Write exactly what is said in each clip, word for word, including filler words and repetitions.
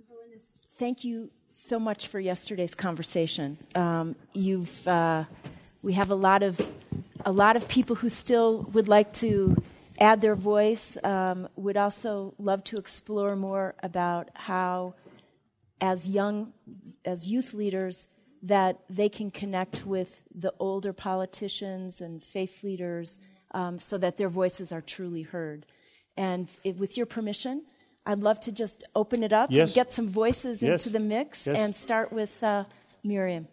Thank you so much for yesterday's conversation. Um, you've uh, we have a lot of a lot of people who still would like to add their voice. Um, would also love to explore more about how, as young as youth leaders, that they can connect with the older politicians and faith leaders, um, so that their voices are truly heard. And it, with your permission, I'd love to just open it up yes. and get some voices yes. into the mix, yes. and start with uh, Miriam.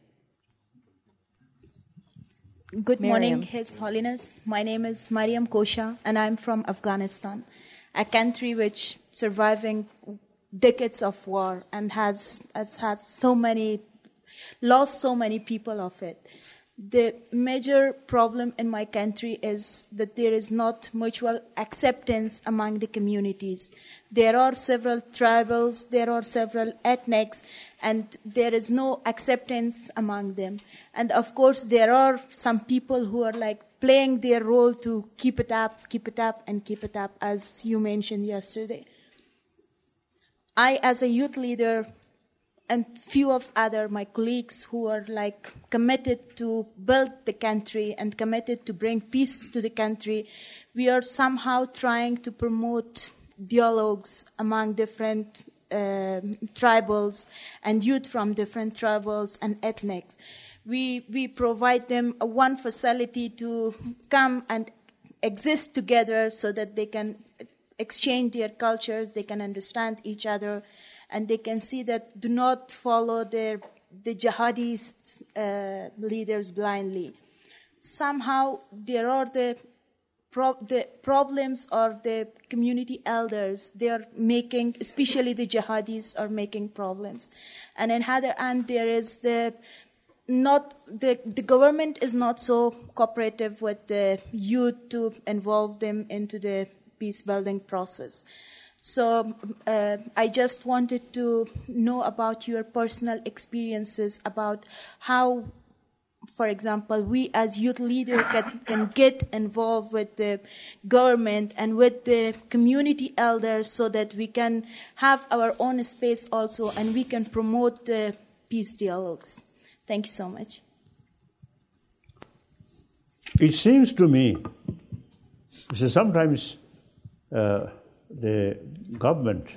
Good Miriam. morning, His Holiness. My name is Mariam Kosha, and I'm from Afghanistan, a country which surviving decades of war and has, has had so many, lost so many people of it. The major problem in my country is that there is not mutual acceptance among the communities. There are several tribals, there are several ethnics, and there is no acceptance among them. And of course, there are some people who are like playing their role to keep it up, keep it up, and keep it up, as you mentioned yesterday. I, as a youth leader, and few of other my colleagues who are like committed to build the country and committed to bring peace to the country, we are somehow trying to promote dialogues among different uh, tribals and youth from different tribals and ethnics. We we provide them a one facility to come and exist together so that they can exchange their cultures, they can understand each other, and they can see that do not follow their, the jihadist uh, leaders blindly. Somehow there are the, pro- the problems, or the community elders, they are making, especially the jihadis are making problems. And on the other hand, there is the, not, the, the government is not so cooperative with the youth to involve them into the peace building process. So uh, I just wanted to know about your personal experiences about how, for example, we as youth leaders can, can get involved with the government and with the community elders so that we can have our own space also and we can promote the peace dialogues. Thank you so much. It seems to me, so sometimes uh, the government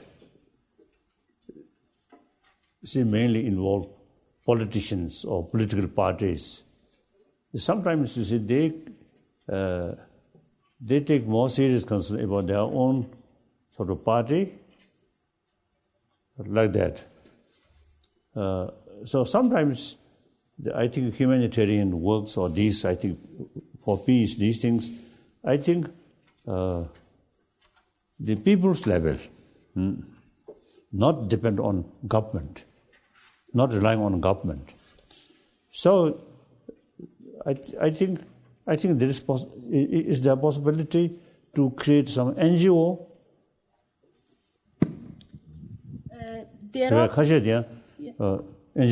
see mainly involve politicians or political parties. Sometimes you see they uh, they take more serious concern about their own sort of party, like that. Uh, so sometimes the, I think humanitarian works or these, I think for peace, these things, I think. Uh, The people's level, hmm, not depend on government, not relying on government. So, I, I think, I think there is pos- is there a possibility to create some N G O? Uh, there are. Uh, Uh,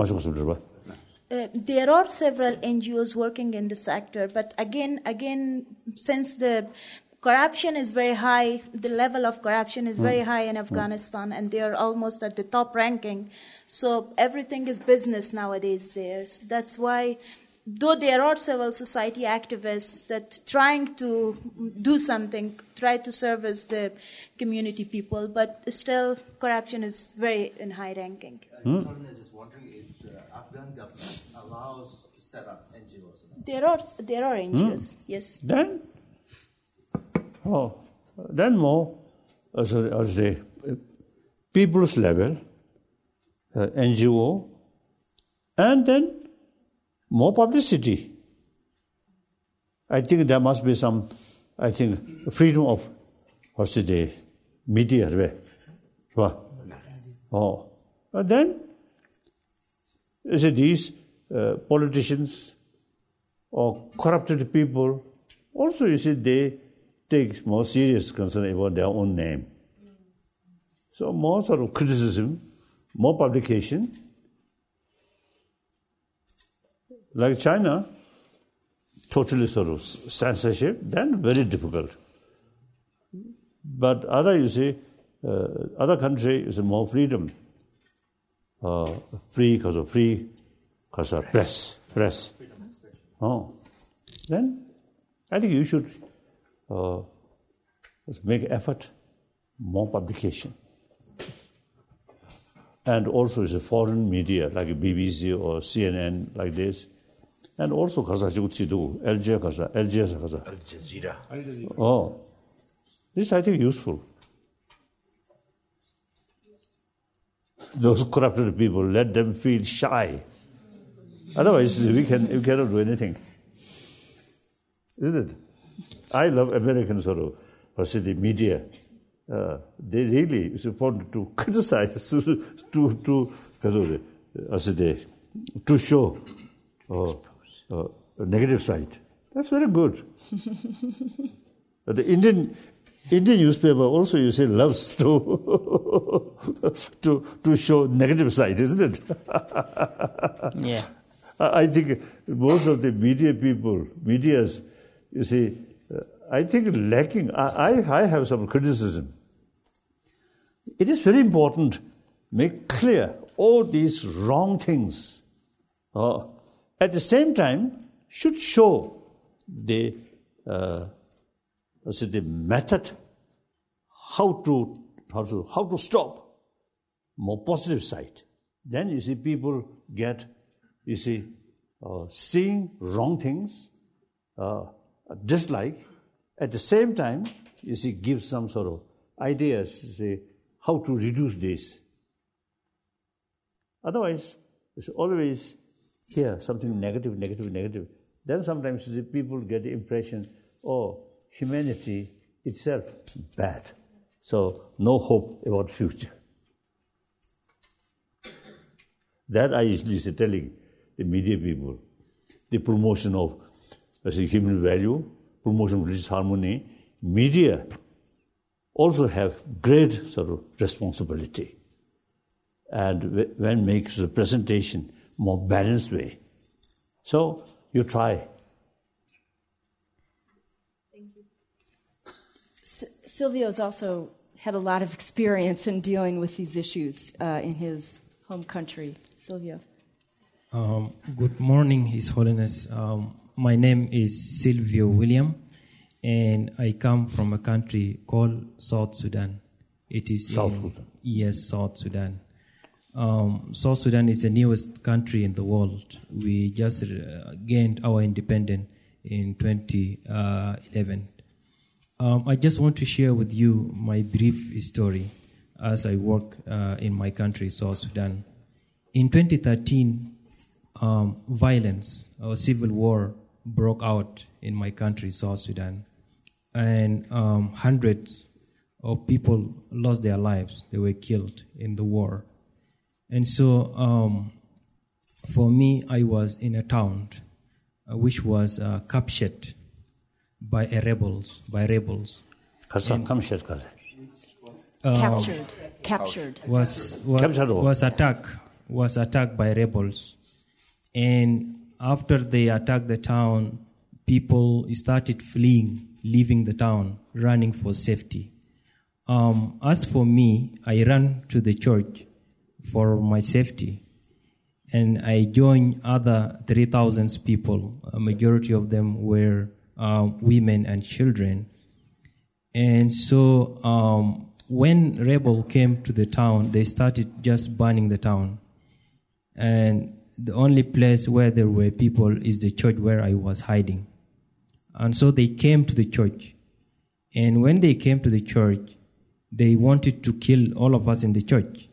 there are several N G Os working in the sector, but again, again, since the corruption is very high, the level of corruption is very high in Afghanistan, and they are almost at the top ranking. So everything is business nowadays there. So that's why, though there are civil society activists that trying to do something, try to service the community people, but still corruption is very in high ranking. Hmm? I was just wondering if the Afghan government allows to set up N G Os. There are there are N G Os, hmm? Yes. Then, oh, then more as a, as the people's level, uh, N G O, and then more publicity. I think there must be some, I think, freedom of, what's the media, right? Oh, and then, is it these uh, politicians or corrupted people, also you see they take more serious concern about their own name. So more sort of criticism, more publication. Like China, totally sort of censorship, then very difficult. But other, you see, uh, other country is more freedom. uh, free, because of free, because of press, press. Oh, then I think you should uh, make effort, more publication. And also it's a foreign media, like B B C or C N N, like this. And also Kaza Jutidu, Al Jazeera, Al Jazeera. Al Jazeera. Oh, this I think useful. Those corrupted people, let them feel shy. Otherwise, we can we cannot do anything. Isn't it? I love American sort of, or say the media. Uh, they really it's important to criticize, to to to, to, to show uh, uh, a negative side. That's very good. The Indian Indian newspaper also, you say, loves to to to show negative side, isn't it? Yeah. I think most of the media people, medias, you see, uh, I think lacking. I, I I have some criticism. It is very important make clear all these wrong things. Uh, at the same time, should show the uh, say the method how to how to how to stop more positive side. Then you see people get you see uh, seeing wrong things, uh, dislike. At the same time, you see give some sort of ideas. You see, how to reduce this. Otherwise, it's always here something negative, negative, negative. Then sometimes the people get the impression, oh, humanity itself bad. So no hope about future. That I usually say telling the media people, the promotion of as a human value, promotion of religious harmony, media also have great sort of responsibility, and when makes the presentation more balanced way. So you try. Thank you. S- Silvio's also had a lot of experience in dealing with these issues uh, in his home country. Silvio. Um, good morning, His Holiness. Um, my name is Silvio William, and I come from a country called South Sudan. It is South in, Sudan. Yes, South Sudan. Um, South Sudan is the newest country in the world. We just uh, gained our independence in twenty eleven. Um, I just want to share with you my brief story as I work uh, in my country, South Sudan. In twenty thirteen, um, violence or civil war broke out in my country, South Sudan, and um, hundreds of people lost their lives. They were killed in the war. And so, um, for me, I was in a town uh, which was uh, captured by a rebels, by rebels. And, um, captured, captured. Was was, captured was attacked was attacked by rebels, and after they attacked the town, people started fleeing, leaving the town, running for safety. Um, as for me, I ran to the church for my safety, and I joined other three thousand people. A majority of them were uh, women and children. And so um, when rebel came to the town, they started just burning the town. And the only place where there were people is the church where I was hiding. And so they came to the church. And when they came to the church, they wanted to kill all of us in the church.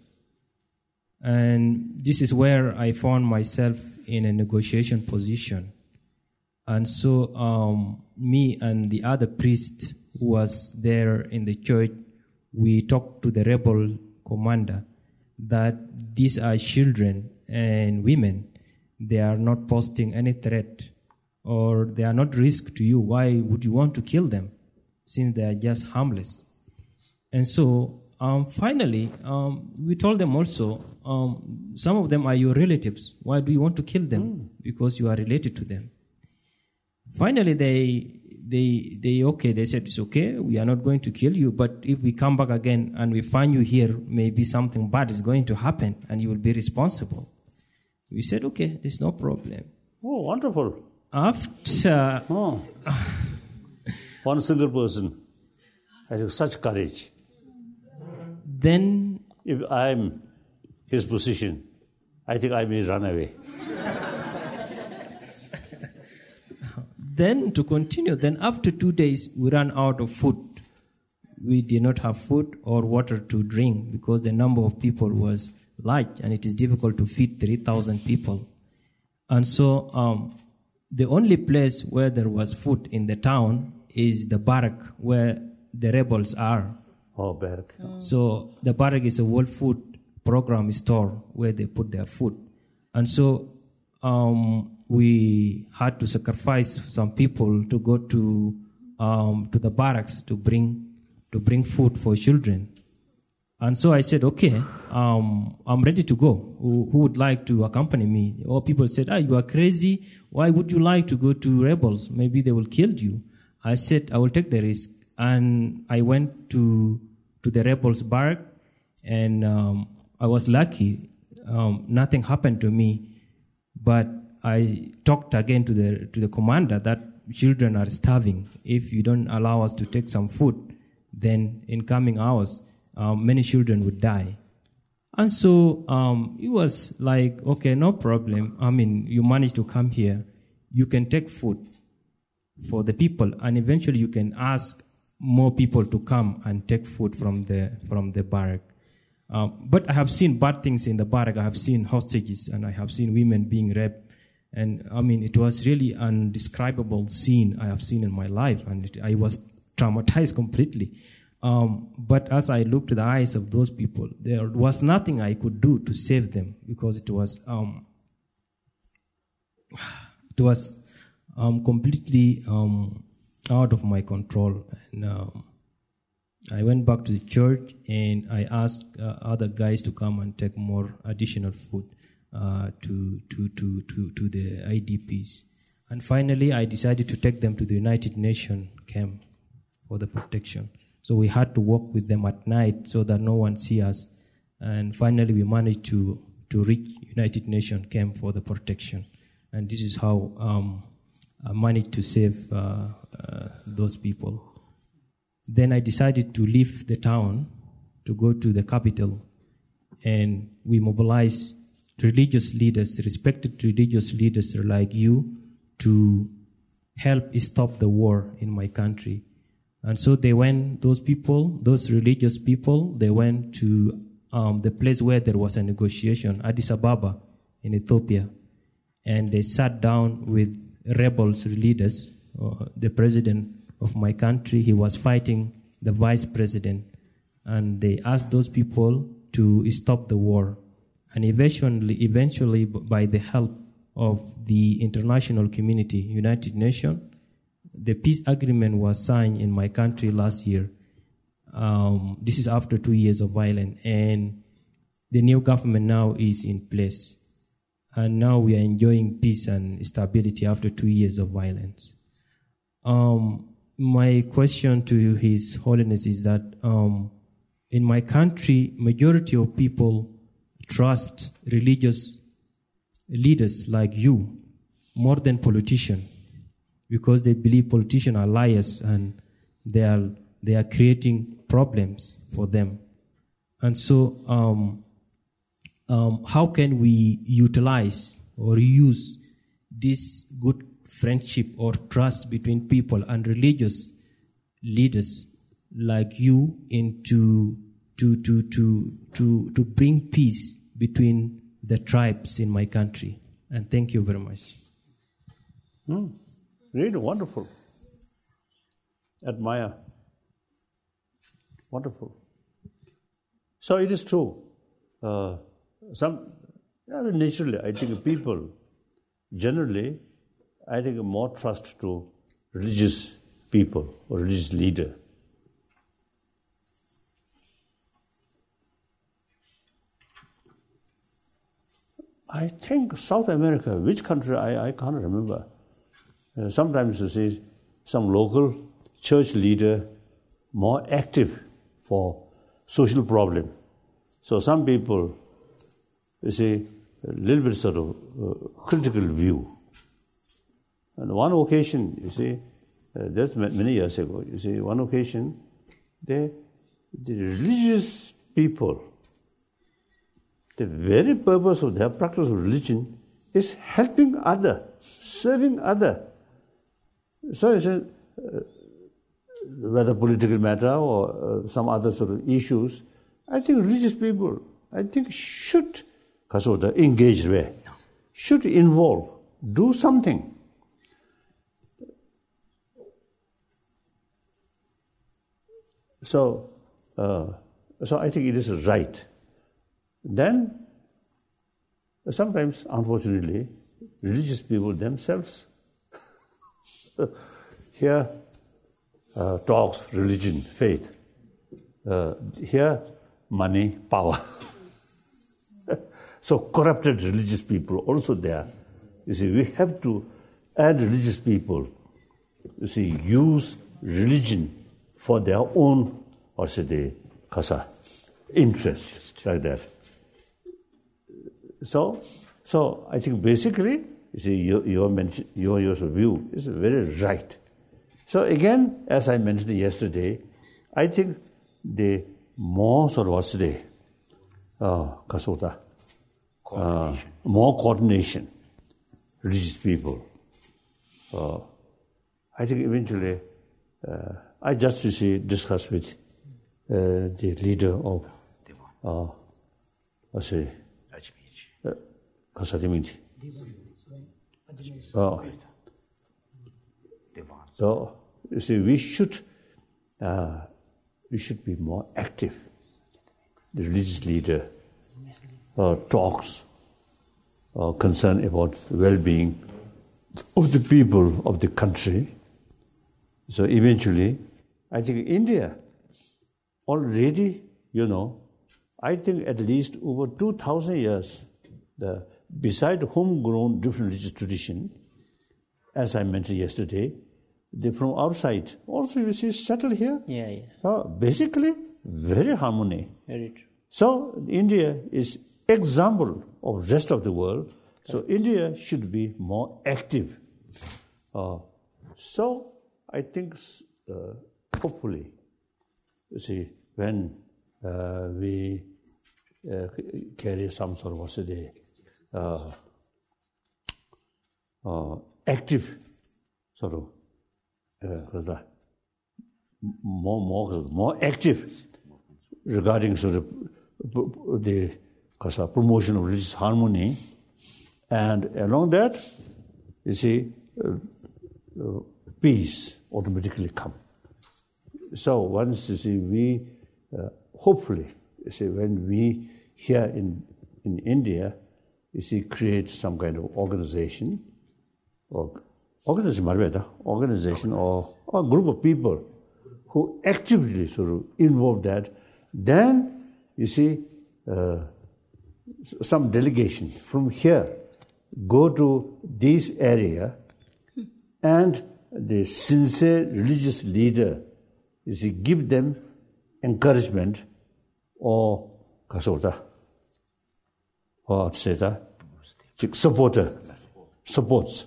And this is where I found myself in a negotiation position. And so um, me and the other priest who was there in the church, we talked to the rebel commander that these are children and women. They are not posting any threat, or they are not risk to you. Why would you want to kill them, since they are just harmless? And so um, finally, um, we told them also, um, some of them are your relatives. Why do you want to kill them? Mm. Because you are related to them. Finally, they they, they, okay, they said, it's okay, we are not going to kill you, but if we come back again and we find you here, maybe something bad is going to happen and you will be responsible. We said, okay, there's no problem. Oh, wonderful. After... Oh. One single person has such courage. Then... If I'm his position, I think I may run away. Then to continue, then after two days, we ran out of food. We did not have food or water to drink because the number of people was large and it is difficult to feed three thousand people. And so um, the only place where there was food in the town is the barrack where the rebels are. Oh, barrack. Mm. So the barrack is a World Food Program store where they put their food. And so um, we had to sacrifice some people to go to um, to the barracks to bring to bring food for children. And so I said, okay, um, I'm ready to go. Who, who would like to accompany me? Or people said, ah, you are crazy. Why would you like to go to rebels? Maybe they will kill you. I said, I will take the risk. And I went to to the rebels barrack, and um, I was lucky. Um, nothing happened to me. But I talked again to the to the commander that children are starving. If you don't allow us to take some food, then in coming hours, um, many children would die. And so um, it was like, okay, no problem. I mean, you managed to come here. You can take food for the people, and eventually you can ask more people to come and take food from the from the barrack. Um, but I have seen bad things in the barrack. I have seen hostages, and I have seen women being raped. And I mean, it was really an indescribable scene I have seen in my life, and it, I was traumatized completely. Um, but as I looked to the eyes of those people, there was nothing I could do to save them because it was um, it was um, completely um, out of my control. And um, I went back to the church and I asked uh, other guys to come and take more additional food uh, to, to, to, to, to the I D Ps. And finally, I decided to take them to the United Nations camp for the protection. So we had to walk with them at night so that no one see us. And finally, we managed to, to reach United Nations camp for the protection. And this is how um, I managed to save uh, uh, those people. Then I decided to leave the town to go to the capital, and we mobilized religious leaders, respected religious leaders like you, to help stop the war in my country. And so they went, those people, those religious people, they went to um, the place where there was a negotiation, Addis Ababa in Ethiopia, and they sat down with rebels leaders. Uh, the president of my country, he was fighting the vice president, and they asked those people to stop the war. And eventually, eventually, by the help of the international community, United Nations, the peace agreement was signed in my country last year. Um, this is after two years of violence, and the new government now is in place. And now we are enjoying peace and stability after two years of violence. Um, my question to His Holiness is that um, in my country, majority of people trust religious leaders like you more than politicians, because they believe politicians are liars and they are they are creating problems for them. And so, um, um, how can we utilize or use this good friendship or trust between people and religious leaders like you into to to to to to bring peace between the tribes in my country? And thank you very much. Hmm. Really wonderful. Admire. Wonderful. So it is true. Uh, some yeah, naturally, I think people generally, I think more trust to religious people or religious leader. I think South America, which country, I, I can't remember. Uh, sometimes you see some local church leader more active for social problem. So some people, you see, a little bit sort of uh, critical view. And one occasion, you see, uh, that's many years ago, you see, one occasion, they, the religious people, the very purpose of their practice of religion is helping other, serving other. So you see, uh, whether political matter or uh, some other sort of issues, I think religious people, I think should engage there, should involve, do something. So, uh, so I think it is right. Then, sometimes, unfortunately, religious people themselves here uh, talks religion, faith. Uh, here, money, power. So corrupted religious people also there. You see, we have to add religious people, you see, use religion for their own, or say the kasa, interest, like that. So, so I think basically, you see, your your, mention, your your view is very right. So again, as I mentioned yesterday, I think the more sort of what's the uh, kasota, uh, more coordination, religious people. Uh, I think eventually, uh, I just you see discuss with uh, the leader of, uh, let's say, Kasadimiti. Oh. So you see, we should uh, we should be more active. The religious leader uh, talks uh, concern about well-being of the people of the country. So eventually, I think India already, you know, I think at least over two thousand years, the beside homegrown different religious tradition, as I mentioned yesterday, they from outside also you see settle here. Yeah, yeah. Uh, basically, very harmony. Very true. So India is example of rest of the world. So India should be more active. Uh, so I think uh, hopefully, you see, when uh, we uh, carry some sort of what's the uh, uh, active sort of uh, more more more active regarding sort of the promotion of religious harmony, and along that, you see, uh, uh, peace automatically come. So once you see we uh, hopefully you see when we here in in India, you see create some kind of organization or organization, organization or a group of people who actively sort of involve that, then you see uh, some delegation from here go to this area, and the sincere religious leader, you see, give them encouragement or kasorta or say that supporter supports.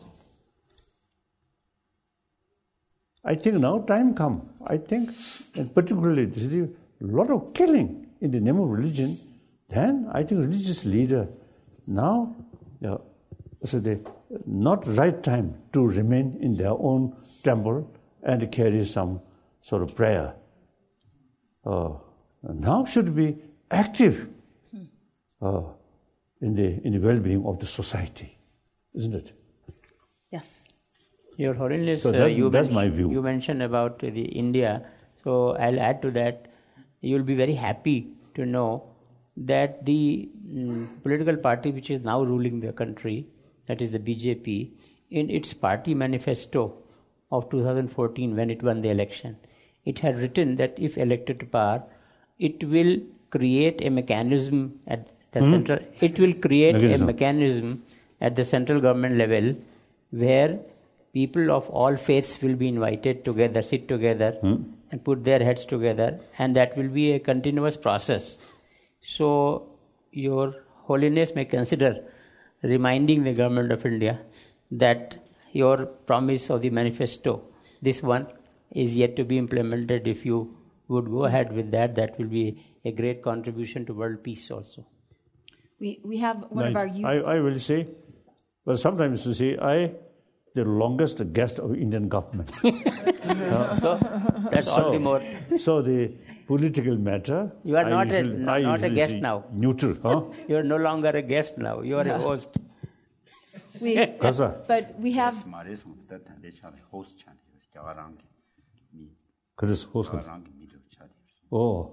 I think now time come. I think, and particularly, there is a lot of killing in the name of religion. Then I think religious leader now, uh, so they not right time to remain in their own temple and carry some sort of prayer. Uh, now should be active uh, in the in the well-being of the society, isn't it? Yes. Your Holiness, so that's, uh, you, that's men- my view. you mentioned about the India, so I'll add to that. You'll be very happy to know that the mm, political party which is now ruling the country, that is the B J P, in its party manifesto of two thousand fourteen when it won the election, it had written that if elected to power, it will create a mechanism at the mm-hmm. central, it will create mechanism. a mechanism at the central government level where people of all faiths will be invited together, sit together hmm? and put their heads together, and that will be a continuous process. So Your Holiness may consider reminding the Government of India that your promise of the manifesto, this one, is yet to be implemented. If you would go ahead with that, that will be a great contribution to world peace also. We we have one Right. of our youth. I, I will say, well, sometimes you see, I, the longest guest of Indian government. uh, so that's so, all the more. So the political matter. You are I not usually, a no, I not a usually guest see now. Neutral, huh? You are no longer a guest now. You are a host. We, but we have. Oh.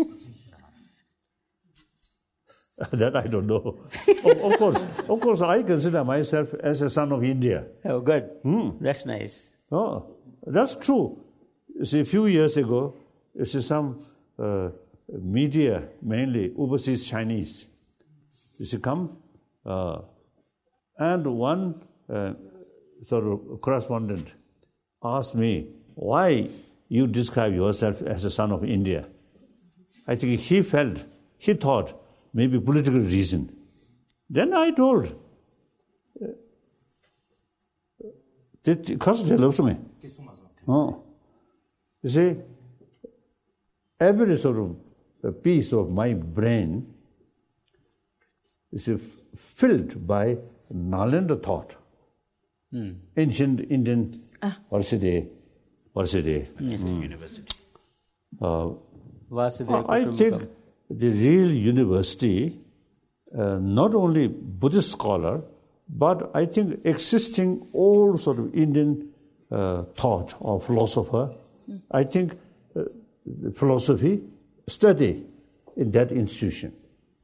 That I don't know. of, of course, of course, I consider myself as a son of India. Oh, good. Hmm. That's nice. Oh, that's true. You see, a few years ago, you see some uh, media, mainly overseas Chinese, you see, come, uh, and one uh, sort of correspondent asked me, why you describe yourself as a son of India? I think he felt, he thought, maybe political reason. Then I told, because they love me. Oh. You see, every sort of a piece of my brain is filled by Nalanda thought. Mm. Ancient Indian ah. Varsity, Varsity mm. University. Uh, I think the real university, uh, not only Buddhist scholar, but I think existing all sort of Indian uh, thought or philosopher, mm. I think uh, the philosophy study in that institution.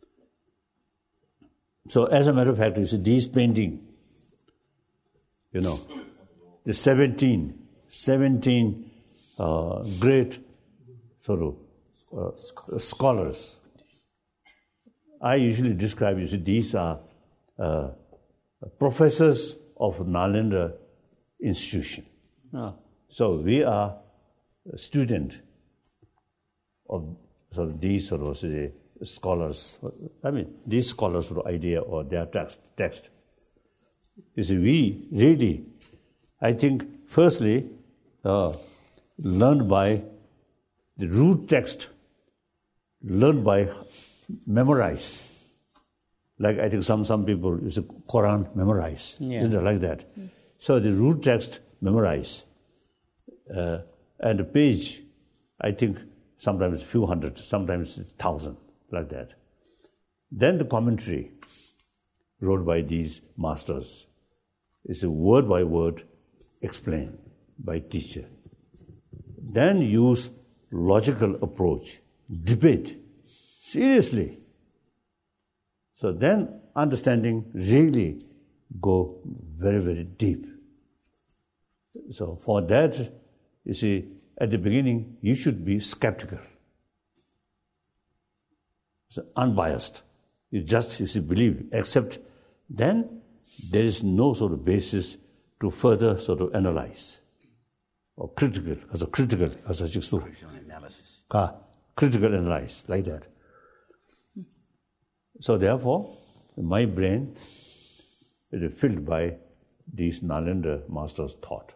So as a matter of fact, you see these painting, you know, the seventeen, seventeen uh, great sort of uh, scholars. I usually describe, you see, these are uh, professors of Nalanda institution. Oh. So we are a student of sort of these sort of say, scholars. I mean, these scholars' sort of idea or their text. text. You see, we really, I think, firstly, uh, learn by the root text, learn by memorize. Like I think some, some people use the Quran memorize. Yeah. Isn't it like that? Mm. So the root text memorize. Uh, and the page, I think sometimes a few hundred, sometimes a thousand, like that. Then the commentary wrote by these masters is a word by word explained by teacher. Then use logical approach, debate, seriously. So then understanding really go very, very deep. So for that, you see, at the beginning, you should be skeptical. So unbiased. You just, you see, believe, accept. Then there is no sort of basis to further sort of analyze. Or critical, as a critical, as a critical analysis. Ah, critical analyze, like that. So therefore, my brain is filled by these Nalanda masters' thought,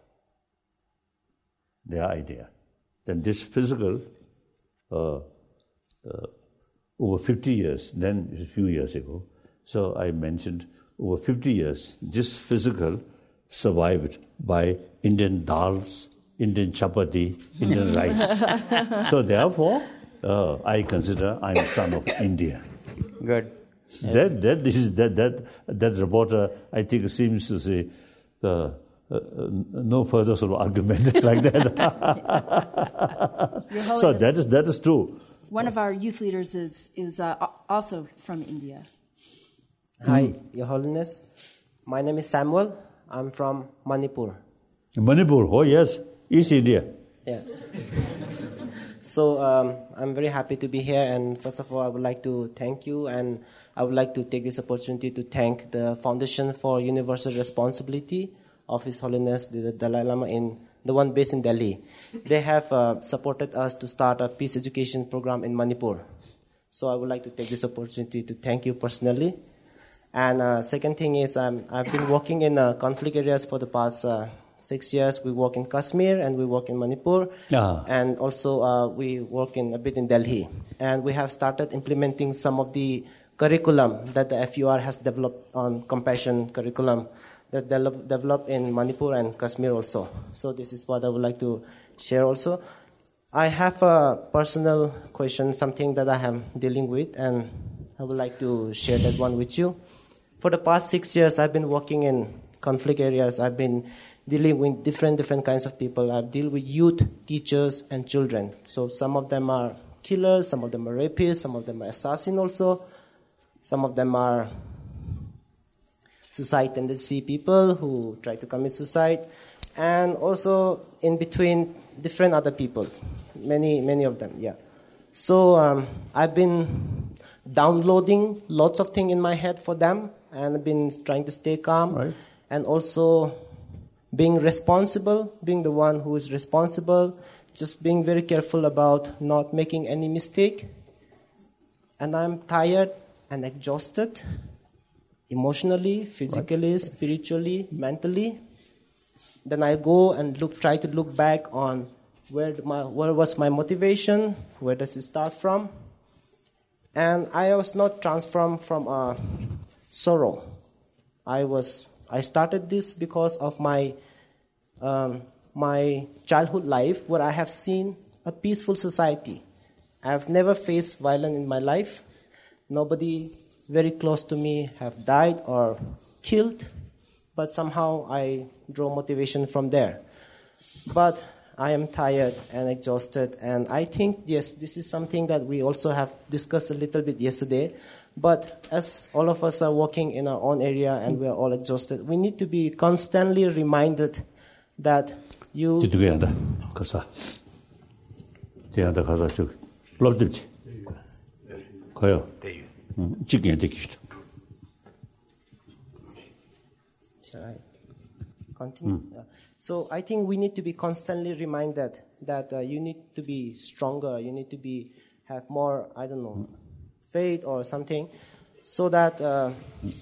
their idea. Then this physical, uh, uh, over fifty years, then a few years ago, so I mentioned over fifty years, this physical survived by Indian dals, Indian chapati, Indian rice. So therefore, uh, I consider I'm a son of India. Good. Yes. That that is that that that reporter, I think, seems to say the uh, uh, no further sort of argument like that. So that is that is true. One of our youth leaders is is uh, also from India. Hi, Your Holiness. My name is Samuel. I'm from Manipur. Manipur, oh yes, East India. Yeah. So um, I'm very happy to be here, and first of all, I would like to thank you, and I would like to take this opportunity to thank the Foundation for Universal Responsibility of His Holiness the Dalai Lama, in the one based in Delhi. They have uh, supported us to start a peace education program in Manipur. So I would like to take this opportunity to thank you personally. And uh, second thing is um, I've been working in uh, conflict areas for the past uh, six years. We work in Kashmir and we work in Manipur. Ah. And also uh, we work in a bit in Delhi. And we have started implementing some of the curriculum that the F U R has developed on compassion curriculum that de- developed in Manipur and Kashmir also. So this is what I would like to share also. I have a personal question, something that I am dealing with, and I would like to share that one with you. For the past six years, I've been working in conflict areas. I've been dealing with different different kinds of people. I've dealt with youth, teachers, and children. So some of them are killers, some of them are rapists, some of them are assassins also. Some of them are suicide tendency people who try to commit suicide. And also in between different other people, many, many of them, yeah. So um, I've been downloading lots of things in my head for them, and I've been trying to stay calm, right. and also being responsible, being the one who is responsible, just being very careful about not making any mistake. And I'm tired and exhausted, emotionally, physically, right. spiritually, mentally. Then I go and look, try to look back on where my, where was my motivation, where does it start from, and I was not transformed from uh, sorrow. I was I started this because of my um, my childhood life, where I have seen a peaceful society. I have never faced violence in my life. Nobody very close to me have died or killed, but somehow I draw motivation from there. But I am tired and exhausted, and I think, yes, this is something that we also have discussed a little bit yesterday. But as all of us are working in our own area and we are all exhausted, we need to be constantly reminded that you... Tidugayanda, kasa. Tidugayanda kasa chuk. Lobdibti. Kaya. Chikin dekishto. Shall I continue? Mm. Yeah. So I think we need to be constantly reminded that uh, you need to be stronger, you need to be have more, I don't know, faith or something, so that uh,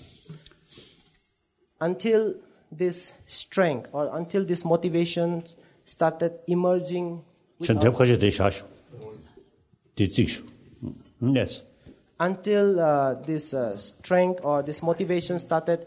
until this strength or until this motivation started emerging. Yes. Until uh, this uh, strength or this motivation started.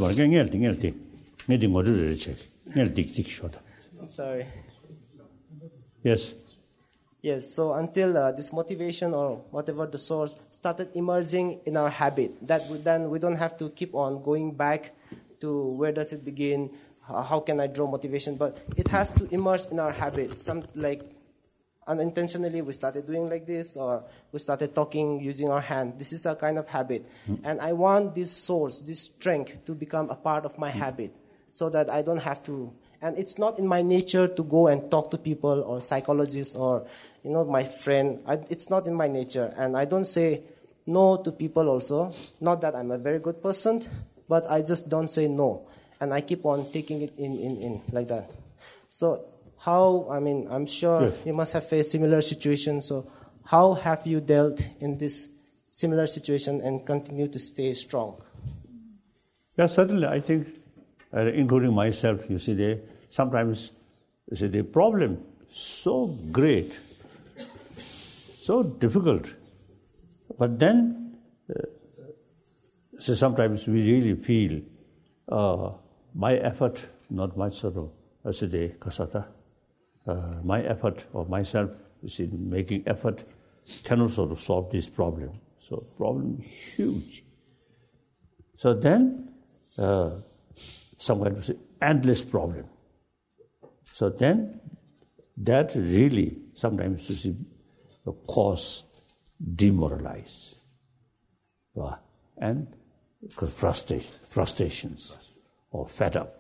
Sorry. Yes. Yes, so until uh, this motivation or whatever the source started emerging in our habit, that we, then we don't have to keep on going back to where does it begin, how can I draw motivation, but it has to emerge in our habit. Some like unintentionally we started doing like this, or we started talking using our hand. This is a kind of habit. Mm-hmm. And I want this source, this strength to become a part of my mm-hmm. habit, so that I don't have to. And it's not in my nature to go and talk to people or psychologists or, you know, my friend. I, it's not in my nature. And I don't say no to people also. Not that I'm a very good person, but I just don't say no. And I keep on taking it in, in, in like that. So how, I mean, I'm sure yes. you must have faced similar situations. So how have you dealt in this similar situation and continue to stay strong? Yeah, certainly. I think, uh, including myself, you see, they, sometimes you see, the problem so great, so difficult. But then, uh, so sometimes we really feel uh, my effort, not my sorrow, as the kasata. Uh, my effort of myself, you see, making effort cannot sort of solve this problem. So problem is huge. So then, uh, some kind of endless problem. So then, that really sometimes you see cause demoralize, uh, and frustration, frustrations or fed up.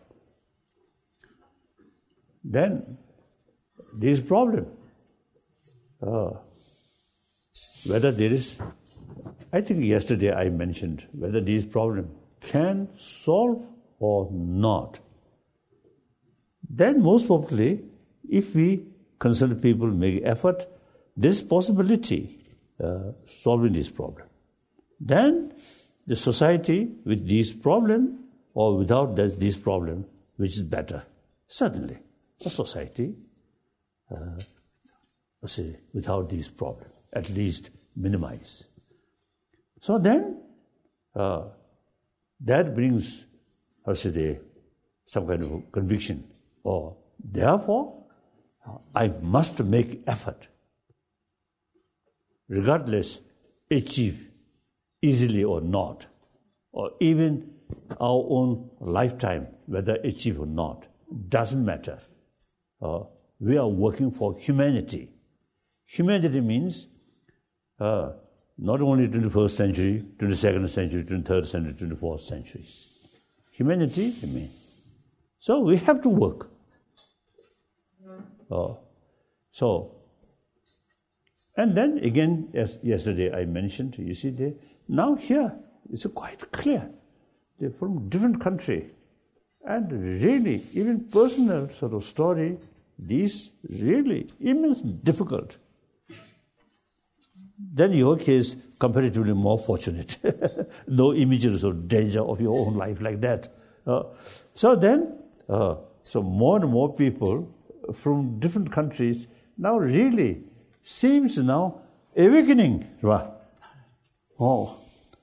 Then there is problem. Uh, whether there is, I think yesterday I mentioned whether this problem can solve or not. then most probably, if we concerned people make effort, there is possibility uh, solving this problem. Then the society with these problems or without this, this problem, which is better? Certainly, a society uh, say, without these problems, at least minimize. So then, uh, that brings, how should I say, some kind of conviction. Or therefore, I must make effort, regardless achieve easily or not, or even our own lifetime, whether achieve or not, doesn't matter. Uh, we are working for humanity. Humanity means uh, not only twenty-first century, twenty-second century, twenty-third century, twenty-fourth century. Humanity, I mean. So we have to work. Uh, so, and then again, as yesterday I mentioned, you see, they, now here it's quite clear. They're from different country. And really, even personal sort of story, these really immense difficult. Then your case, comparatively more fortunate. No images of danger of your own life like that. Uh, so then, uh, so more and more people from different countries now really seems now awakening. Oh,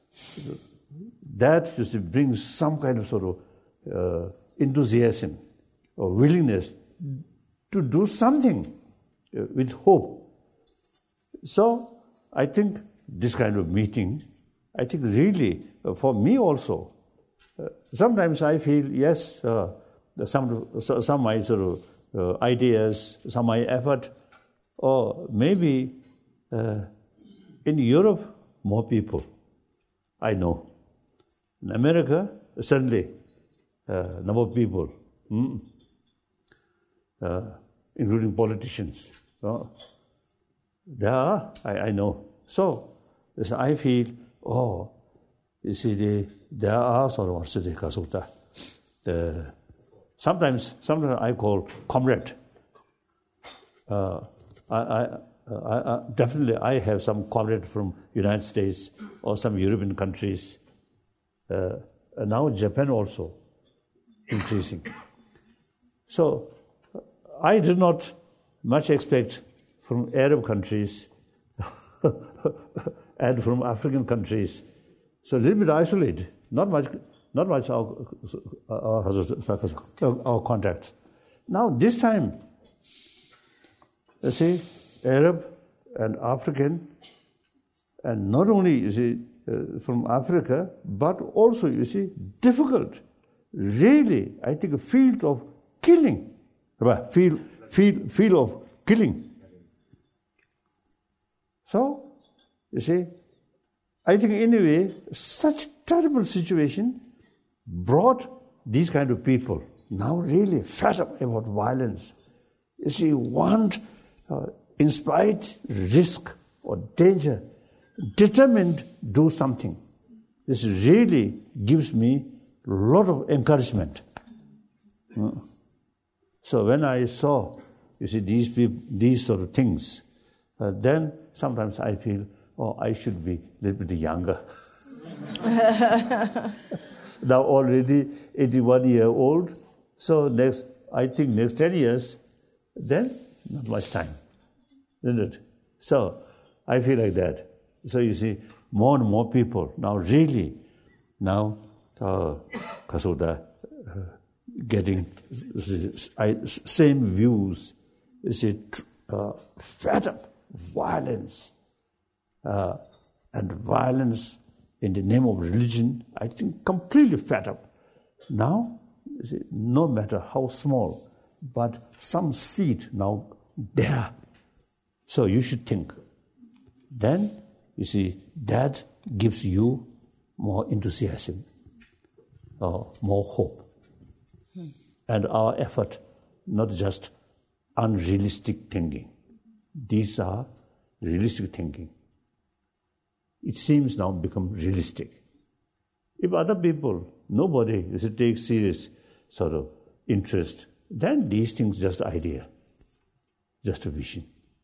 that just brings some kind of sort of uh, enthusiasm or willingness to do something uh, with hope. So I think this kind of meeting, I think really uh, for me also, uh, sometimes I feel, yes, uh, some, some my sort of uh, ideas, some my effort, or maybe uh, in Europe, more people, I know. In America, certainly, uh, number of people, mm, uh, including politicians. Uh, there are, I, I know. So, so I feel, oh, you see, the, there are sort of also the Kasuta. The, sometimes, sometimes I call comrade. Uh, I, I, I, I, definitely I have some comrade from United States or some European countries. Uh, and now Japan also increasing. So I did not much expect from Arab countries and from African countries. So a little bit isolated, not much, not much our, our, our, our contacts. Now this time, you see, Arab and African, and not only, you see, uh, from Africa, but also, you see, difficult, really, I think, a field of killing, field, field, field of killing. So, you see, I think in a way, such terrible situation brought these kind of people, now really fed up about violence. You see, want, uh, in spite risk or danger, determined to do something. This really gives me a lot of encouragement. Uh, so when I saw, you see, these people, these sort of things, uh, then sometimes I feel, oh, I should be a little bit younger. Now already eighty-one year old, so next, I think next ten years, then not much time, isn't it? So I feel like that. So you see, more and more people now really, now uh, Kasuta uh, getting uh, same views, you see, uh, fed up, violence, uh, and violence in the name of religion, I think completely fed up. Now, you see, no matter how small, but some seed now there. So you should think. Then, you see, that gives you more enthusiasm, uh, more hope. Hmm. And our effort, not just unrealistic thinking. These are realistic thinking. It seems now become realistic. If other people, nobody is to take serious sort of interest then these things just idea, just a vision.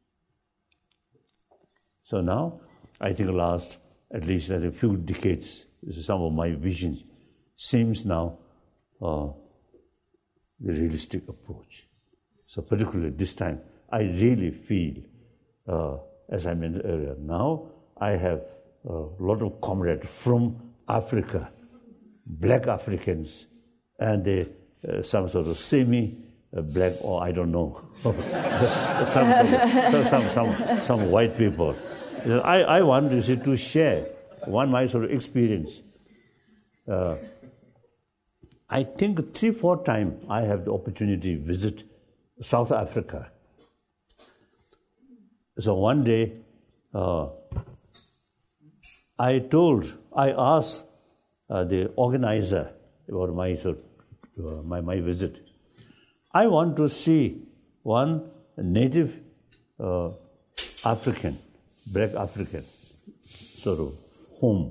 So now, I think last at least a few decades, some of my vision seems now uh, the realistic approach. So particularly this time, I really feel, uh, as I mentioned earlier, now I have a lot of comrades from Africa, black Africans, and they, uh, some sort of semi-black, or I don't know, some, sort of, some, some, some, some white people. I, I want to, see, to share one my sort of experience. Uh, I think three, four times I have the opportunity to visit South Africa. So one day, uh, I told, I asked uh, the organizer about my, uh, my, my visit. I want to see one native uh, African, black African, sort of home.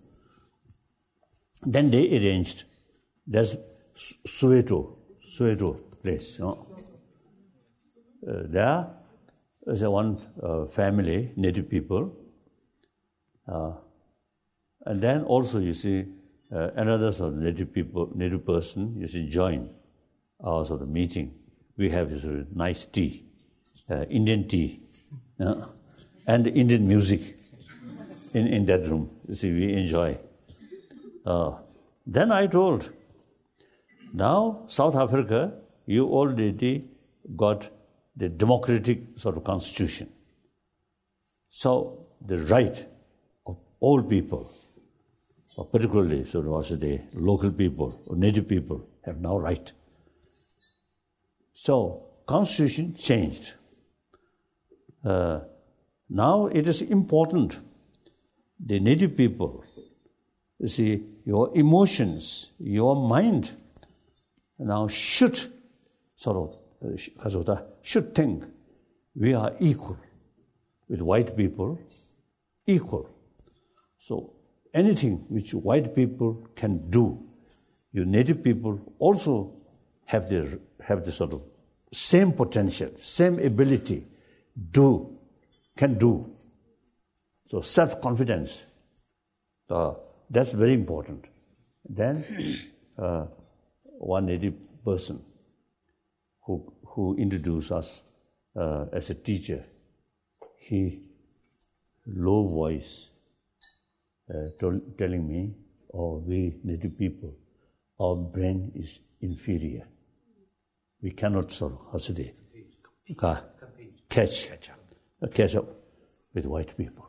Then they arranged, there's Soweto, Soweto place. You know? uh, there is a one uh, family, native people. Uh, and then also you see uh, another sort of native people, native person, you see join our sort of meeting. We have this sort of nice tea, uh, Indian tea, uh, and Indian music in, in that room. You see, we enjoy. Uh, then I told, now South Africa, you already got the democratic sort of constitution. So the right of all people, or particularly sort of also the local people or native people, have now right. So constitution changed. Uh, now it is important, the native people, you see, your emotions, your mind now should sort of, uh, should think we are equal with white people, equal. So anything which white people can do, your native people also have the, have the sort of same potential, same ability, do, can do. So self-confidence, uh, that's very important. Then uh, one native person who who introduced us uh, as a teacher, he low voice uh, told, telling me, "Oh, we native people, our brain is inferior. We cannot sort of how should they, uh, catch uh, catch up with white people."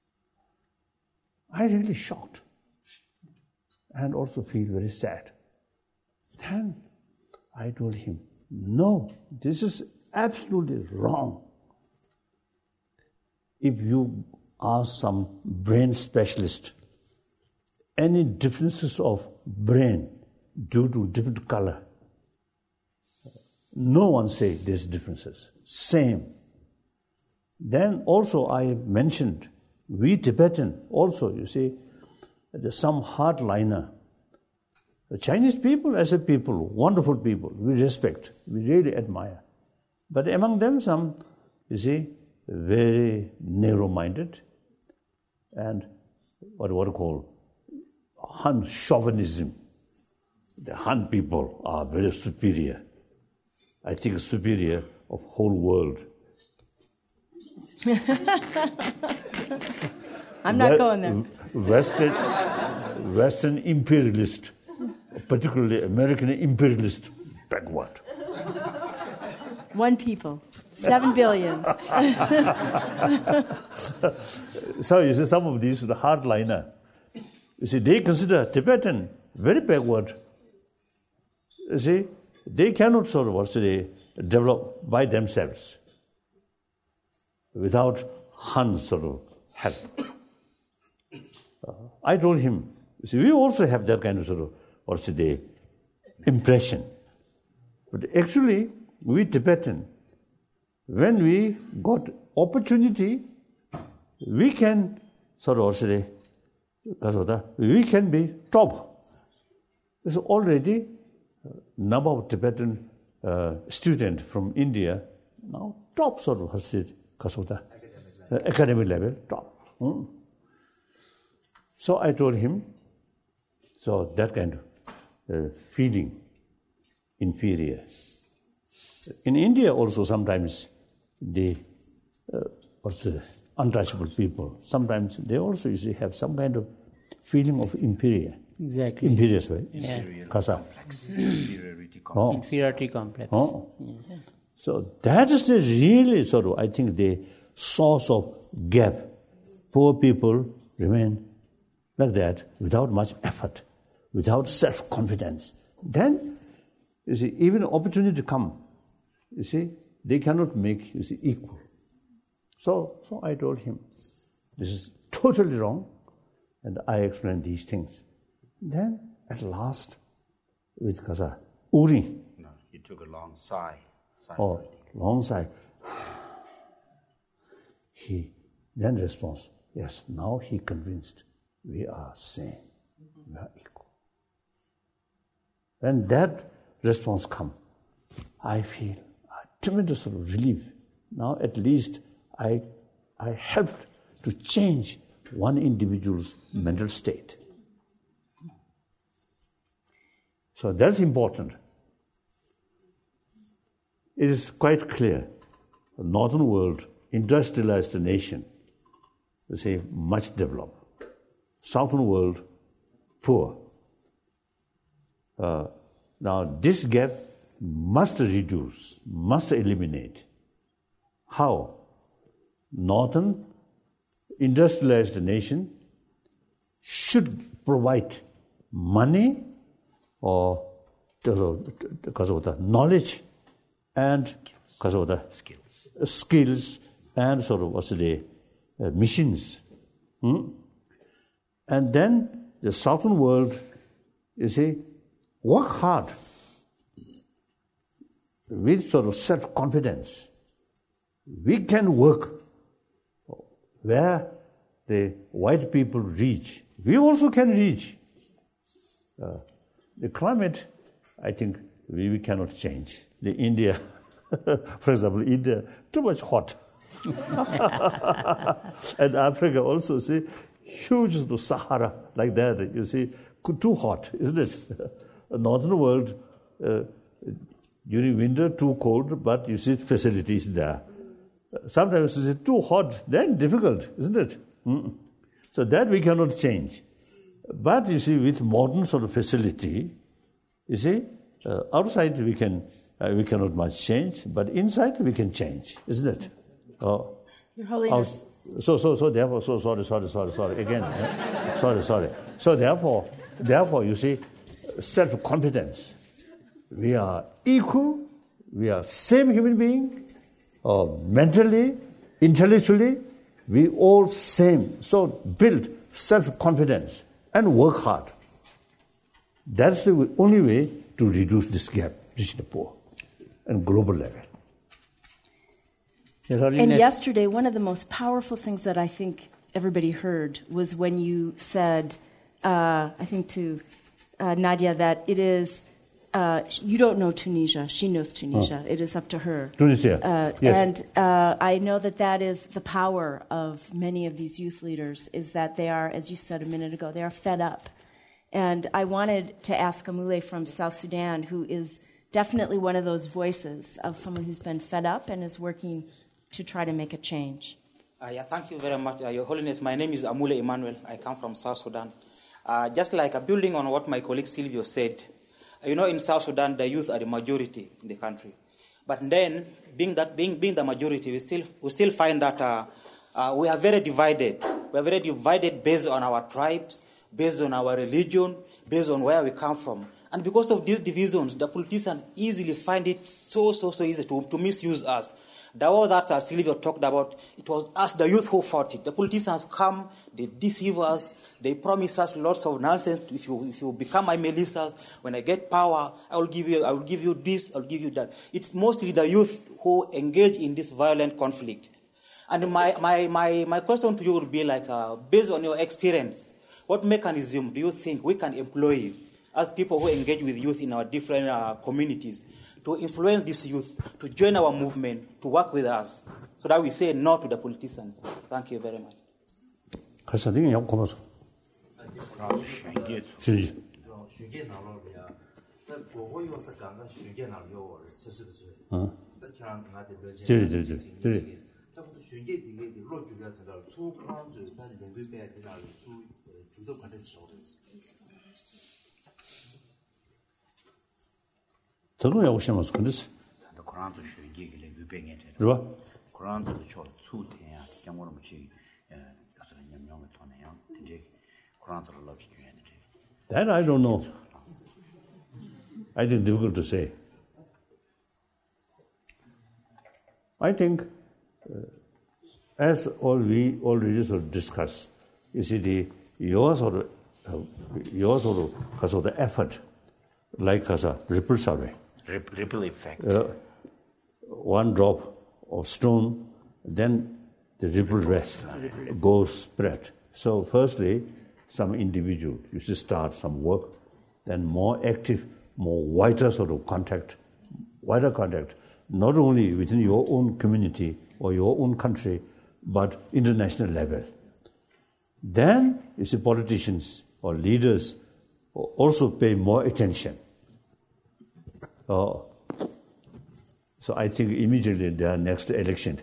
I really shocked. And also feel very sad. Then I told him, no, this is absolutely wrong. If you ask some brain specialist, any differences of brain due to different color, no one say there's differences, same. Then also I mentioned, we Tibetan also, you see, there's some hardliner. The Chinese people as a people, wonderful people, we respect, we really admire. But among them some, you see, very narrow-minded and what what you call Han chauvinism. The Han people are very superior. I think superior of whole world. I'm not going there. Western, Western imperialist, particularly American imperialist, backward. One people, seven billion. So you see, some of these, the hardliner, you see, they consider Tibetan very backward. You see, they cannot sort of what say, develop by themselves without Han sort of help. Uh, I told him, see, we also have that kind of sort of, or say, the impression. But actually, we Tibetan, when we got opportunity, we can sort of, or say, we can be top. There's already a number of Tibetan uh, student from India, now top sort of Hasid Kasota, uh, academic level, top. Mm. So I told him, so that kind of uh, feeling inferior. In India also sometimes they, uh, what's the untouchable people, sometimes they also you see, have some kind of feeling of inferior. Exactly. Inferior, right? Yeah. Kasa. Inferiority complex. Oh. Inferiority complex. Oh. Yeah. So that is the really sort of, I think, the source of gap. Poor people remain like that without much effort, without self-confidence. Then, you see, even opportunity come, you see, they cannot make, you see, equal. So, so I told him, this is totally wrong, and I explained these things. Then, at last, with Kasa, Uri. No, he took a long sigh. sigh. Oh, long sigh. He then responds, yes, now he convinced we are same, we are equal. When that response comes, I feel a tremendous sort of relief. Now at least I, I helped to change one individual's mental state. So that's important. It is quite clear, the northern world, industrialized nation, you see, much developed. Southern world, poor. Uh, now this gap must reduce, must eliminate. How? Northern industrialized nation should provide money or because of the knowledge and because of the skills, skills and sort of what's the uh, machines. Hmm? And then the southern world, you see, work hard with sort of self-confidence. We can work where the white people reach. We also can reach. Uh, the climate, I think, we, we cannot change. The India, for example, India, too much hot. And Africa also, see, huge to Sahara, like that, you see, too hot, isn't it? The northern world, uh, during winter, too cold, but you see facilities there. Sometimes it's too hot, then difficult, isn't it? Mm. So that we cannot change. But you see, with modern sort of facility, you see, uh, outside we can uh, we cannot much change, but inside we can change, isn't it? Oh, Your Holiness. Out, so so so therefore, so sorry, sorry, sorry, sorry again, eh? sorry, sorry. So therefore, therefore, you see, self-confidence. We are equal. We are same human being. Uh, mentally, intellectually, we all same. So build self-confidence and work hard. That's the only way to reduce this gap, rich and poor, and global level. And yesterday, one of the most powerful things that I think everybody heard was when you said, uh, I think to uh, Nadia, that it is, uh, you don't know Tunisia, she knows Tunisia, oh. It is up to her. Tunisia, uh, yes. And uh, I know that that is the power of many of these youth leaders, is that they are, as you said a minute ago, they are fed up. And I wanted to ask Amule from South Sudan, who is definitely one of those voices of someone who's been fed up and is working to try to make a change. Uh, yeah, thank you very much, uh, Your Holiness. My name is Amule Emmanuel. I come from South Sudan. Uh, just like uh, building on what my colleague Silvio said, uh, you know, in South Sudan, the youth are the majority in the country. But then, being that being being the majority, we still we still find that uh, uh, we are very divided. We are very divided based on our tribes, based on our religion, based on where we come from. And because of these divisions, the politicians easily find it so, so, so easy to, to misuse us. The war that uh, Silvio talked about, it was us, the youth, who fought it. The politicians come, they deceive us, they promise us lots of nonsense. If you if you become my militias, when I get power, I will give you I will give you this, I will give you that. It's mostly the youth who engage in this violent conflict. And my my my, my question to you would be like, uh, based on your experience, what mechanism do you think we can employ as people who engage with youth in our different uh, communities to influence this youth to join our movement, to work with us, so that we say no to the politicians. Thank you very much. 可是那个要怎么说？是。 选举哪路的呀？那国会又是讲个选举哪路是是不是？ 嗯。 这像俺的了解。 对对对对。 那不是选举这个的落主要知道，出康子他两个边在哪里出呃主导管的时候。 这种要我想嘛是肯定是。是吧？ That I don't know. I think difficult to say. I think, uh, as all we already sort of discussed, you see the your sort of uh, your sort of because of the effort, like as a ripple survey. Ripple effect. Uh, one drop of stone, then the ripple goes spread. So firstly, some individual, you should start some work, then more active, more wider sort of contact, wider contact, not only within your own community or your own country, but international level. Then, you see, politicians or leaders also pay more attention. Uh, so I think immediately their next election,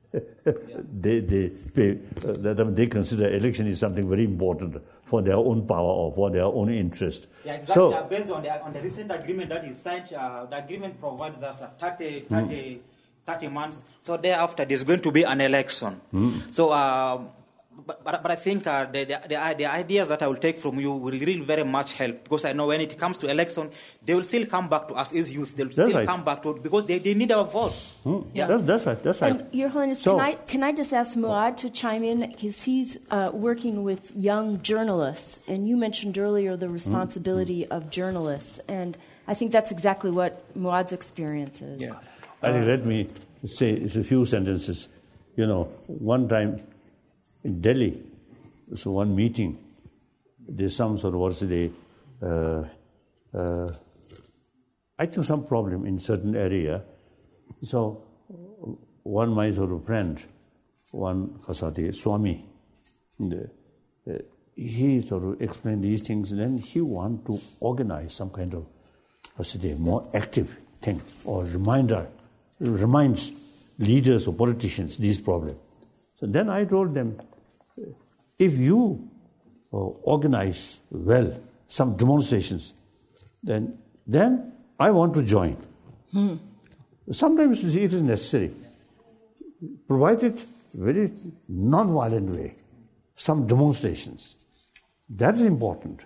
they they pay, uh, they consider election is something very important for their own power or for their own interest. Yeah, exactly. So, uh, based on the, on the recent agreement that is signed, uh, the agreement provides us uh, thirty, thirty, mm. thirty months. So thereafter, there's going to be an election. Mm. So, uh, but, but but I think uh, the, the the the ideas that I will take from you will really very much help, because I know when it comes to election, they will still come back to us as youth. They will that's still right. come back to because they, they need our votes. Mm. Yeah, that's, that's right. That's right. And Your Holiness, so, can I can I just ask Muad to chime in, because he's uh, working with young journalists, and you mentioned earlier the responsibility mm. of journalists, and I think that's exactly what Muad's experience is. Yeah. I think let me say a few sentences. You know, one time in Delhi, so one meeting, there's some sort of, what's the, uh, uh, I think some problem in certain area. So one my sort of friend, one Kasati Swami, the, uh, he sort of explained these things, then he want to organize some kind of, what's the more active thing, or reminder, reminds leaders or politicians these problems. So then I told them, if you uh, organize well some demonstrations, then then I want to join. Hmm. Sometimes it is necessary, provided very non-violent way, some demonstrations. That is important.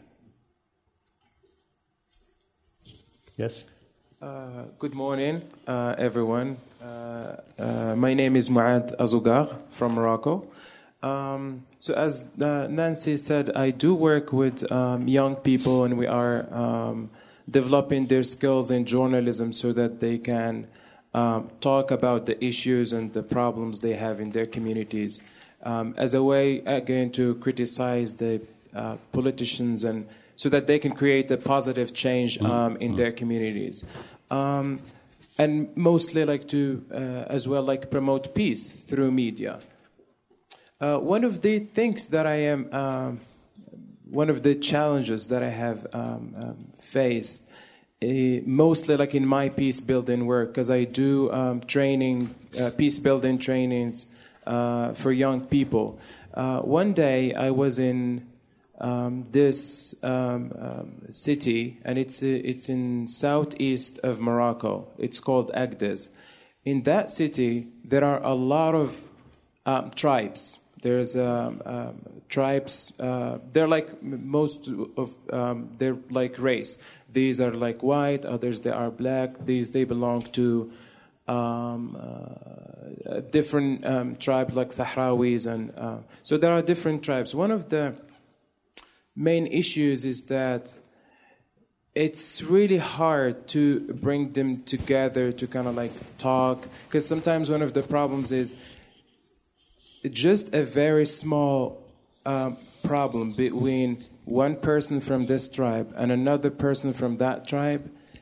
Yes? Uh, good morning, uh, everyone. Uh, uh, my name is Muad Azougar from Morocco. Um, so as uh, Nancy said, I do work with um, young people, and we are um, developing their skills in journalism so that they can um, talk about the issues and the problems they have in their communities, um, as a way, again, to criticize the uh, politicians, and so that they can create a positive change um, in their communities. Um, and mostly like to, uh, as well, like promote peace through media. Uh, one of the things that I am, um, one of the challenges that I have um, um, faced, uh, mostly like in my peace building work, because I do um, training, uh, peace building trainings uh, for young people. Uh, one day I was in um, this um, um, city, and it's uh, it's in southeast of Morocco. It's called Agdez. In that city, there are a lot of um, tribes. There's um, um, tribes. Uh, they're like most of um, they're like race. These are like white. Others they are black. These they belong to um, uh, different um, tribes like Sahrawis, and uh, so there are different tribes. One of the main issues is that it's really hard to bring them together to kind of like talk, because sometimes one of the problems is just a very small um, problem between one person from this tribe and another person from that tribe.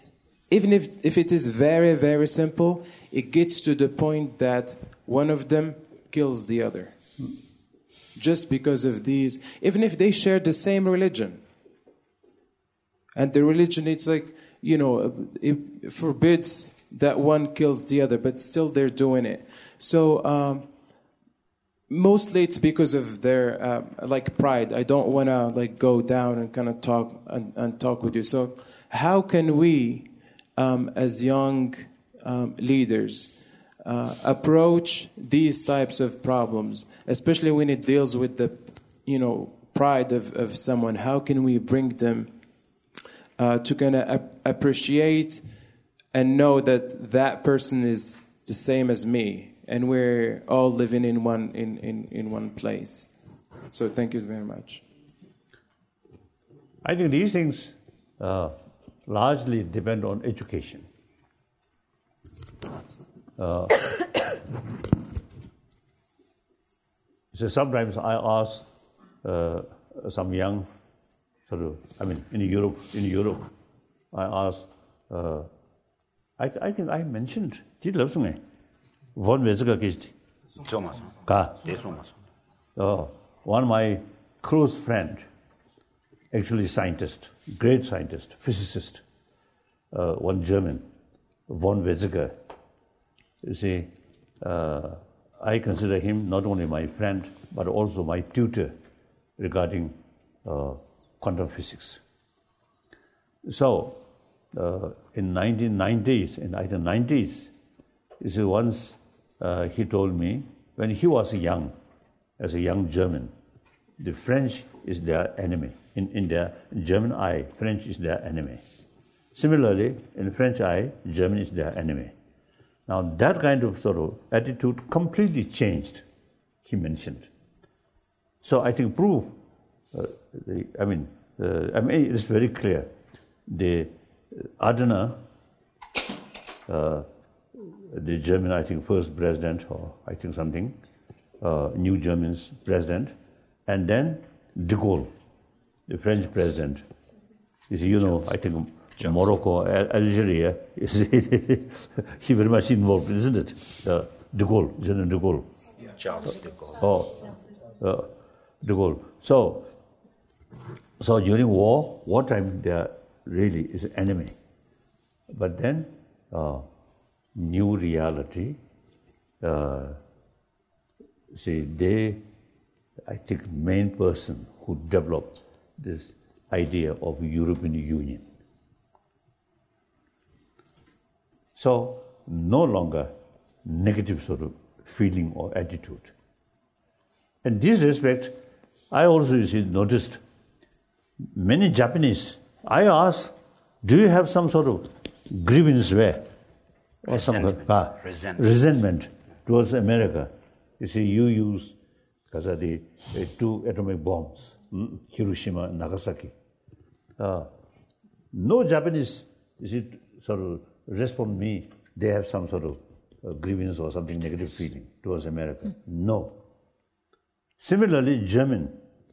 even if, if it is very, very simple, it gets to the point that one of them kills the other. Just because of these, even if they share the same religion. And the religion, it's like, you know, it forbids that one kills the other, but still they're doing it. So um, mostly it's because of their, uh, like, pride. I don't want to, like, go down and kind of talk and, and talk with you. So how can we, um, as young um, leaders, uh, approach these types of problems, especially when it deals with the, you know, pride of, of someone? How can we bring them uh, to kind of ap- appreciate and know that that person is the same as me, and we're all living in one in, in, in one place? So thank you very much. I think these things uh, largely depend on education. Uh, so sometimes I ask uh, some young, sort of, I mean, in Europe, in Europe, I ask. Uh, I, I think I mentioned. Did you listen? Von Weizsäcker kissed. Oh, one of my close friend, actually scientist, great scientist, physicist, uh, one German, von Weizsäcker. You see, uh, I consider him not only my friend, but also my tutor regarding uh, quantum physics. So, uh, in nineteen nineties, in nineteen nineties, you see, once uh, he told me, when he was young, as a young German, the French is their enemy. In, in their German eye, French is their enemy. Similarly, in French eye, German is their enemy. Now, that kind of sort of attitude completely changed, he mentioned. So I think proof, uh, the, I mean, uh, I mean, it's very clear. The Adenauer, uh, the German, I think, first president, or I think something, uh, New German's president, and then de Gaulle, the French president. You see, you know, I think Morocco, Algeria, he very much involved, isn't it? Uh, de Gaulle, General de Gaulle. Yeah. Charles de Gaulle. Oh, uh, de Gaulle. So, so during war, wartime, they are really is an enemy. But then, uh, new reality, uh, see, they, I think, main person who developed this idea of European Union. So, no longer negative sort of feeling or attitude. In this respect, I also, you see, noticed many Japanese, I ask, do you have some sort of grievance where? Or resentment. Some, ah, resentment. resentment towards America. You see, you use, because of the uh, two atomic bombs, mm, Hiroshima and Nagasaki. Uh, no Japanese, you see, sort of respond me, they have some sort of uh, grievance or something negative feeling towards America. Mm. No. Similarly, German.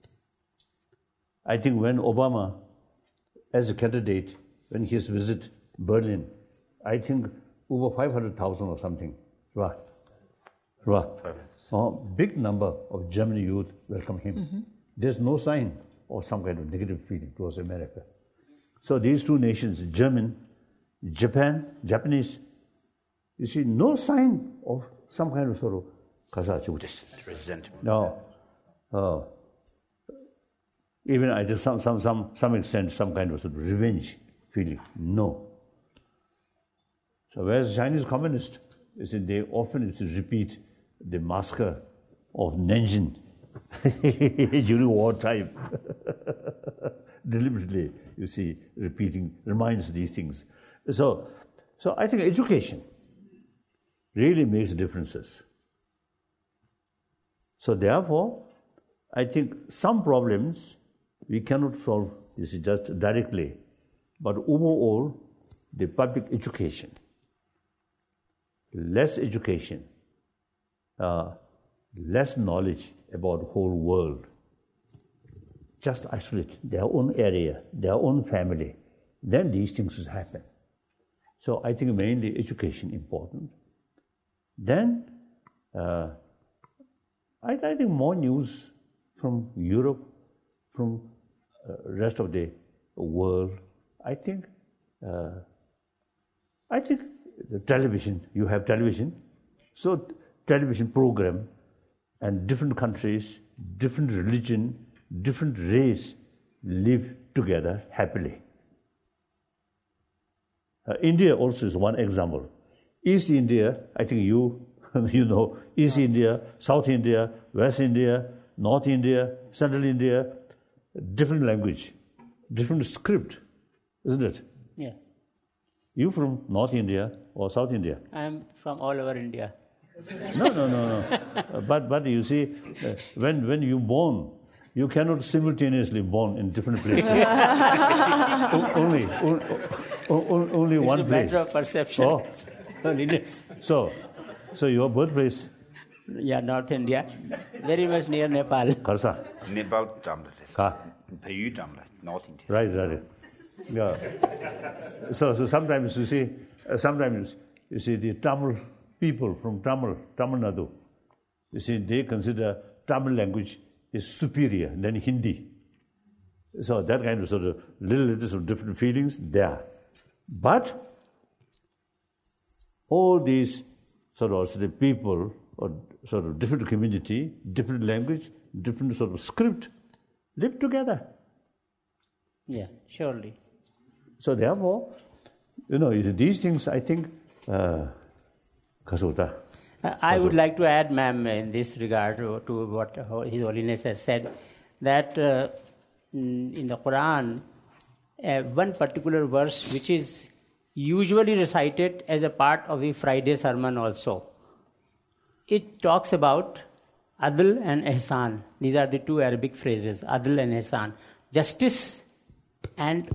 I think when Obama, as a candidate, when he visited Berlin, I think over five hundred thousand or something. Right. Right. A big number of German youth welcome him. Mm-hmm. There's no sign of some kind of negative feeling towards America. So these two nations, German, Japan, Japanese, you see, no sign of some kind of sort of kasachi. Resentment. No. Uh, even I just some some some some extent some kind of sort of revenge feeling. No. So whereas Chinese communists, you see, they often used to repeat the massacre of Nanjing during wartime. Deliberately, you see, repeating, reminds these things. So, so I think education really makes differences. So therefore, I think some problems we cannot solve, you see, just directly, but overall, the public education, less education, uh, less knowledge about the whole world, just isolate their own area, their own family, then these things will happen. So I think mainly education important. Then uh, I, I think more news from Europe, from uh, rest of the world. I think uh, I think the television. You have television, so television program, and different countries, different religion, different race live together happily. Uh, India also is one example. East India, I think you you know, East India, South India, West India, North India, Central India, different language, different script, isn't it? Yeah. You from North India or South India? I'm from all over India. No, no, no, no. uh, but but you see, uh, when when you born, you cannot simultaneously born in different places. o- only o- o- only It's one a place. matter of perception. Oh. Holiness. So, so your birthplace? Yeah, North India, very much near Nepal. Kharsa. Nepal Tamil. Ka. Payu Tamil, North India. Right, right. Yeah. So, so sometimes you see, uh, sometimes you see the Tamil people from Tamil, Tamil Nadu, you see, they consider Tamil language is superior than Hindi. So that kind of sort of little bit of different feelings there. But all these sort of sort of people or sort of different community, different language, different sort of script live together. Yeah, surely. So therefore, you know, these things, I think, uh, Kasota. I would like to add, ma'am, in this regard to, to what His Holiness has said, that uh, in the Quran, uh, one particular verse which is usually recited as a part of the Friday sermon also, it talks about Adl and Ihsan. These are the two Arabic phrases, Adl and Ihsan. Justice and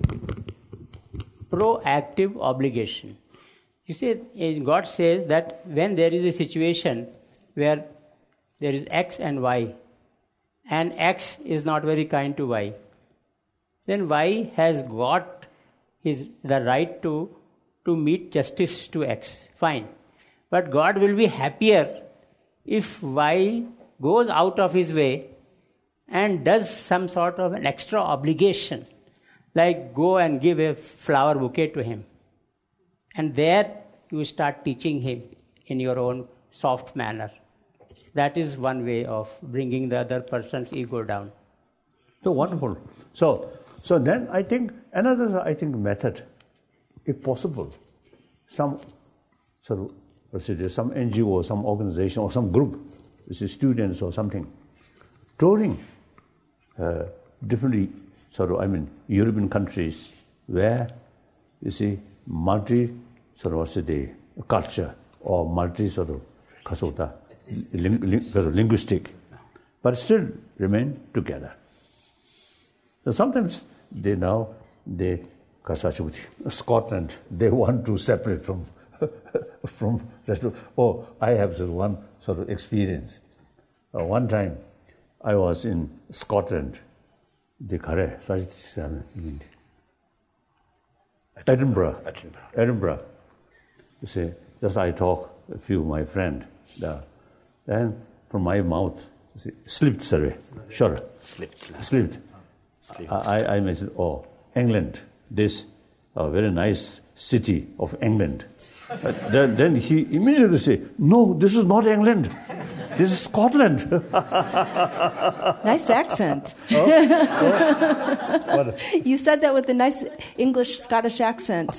proactive obligation. You see, God says that when there is a situation where there is X and Y, and X is not very kind to Y, then Y has got his the right to, to meet justice to X. Fine. But God will be happier if Y goes out of his way and does some sort of an extra obligation, like go and give a flower bouquet to him. And there you start teaching him in your own soft manner. That is one way of bringing the other person's ego down. So wonderful. So, so then I think another, I think, method, if possible, some sort of, let's say there's some N G O, some organization, or some group, this is students or something, touring uh, different sort of, I mean, European countries where you see multi sort of, what's the culture or multi sort of kasota, ling, ling, sort of linguistic, but still remain together. So sometimes they now, they, Scotland, they want to separate from from rest of, oh, I have sort of one sort of experience. Uh, one time I was in Scotland, the Khare, Edinburgh, Edinburgh. Edinburgh. You see, just I talk a few my friend there. Then from my mouth, you see, slipped, sorry, sure, Slipped. slipped. Slipped. I, I mentioned, oh, England, this uh, very nice city of England. Uh, then, then he immediately say, no, this is not England. This is Scotland. Nice accent. Oh? Oh? What? You said that with a nice English Scottish accent.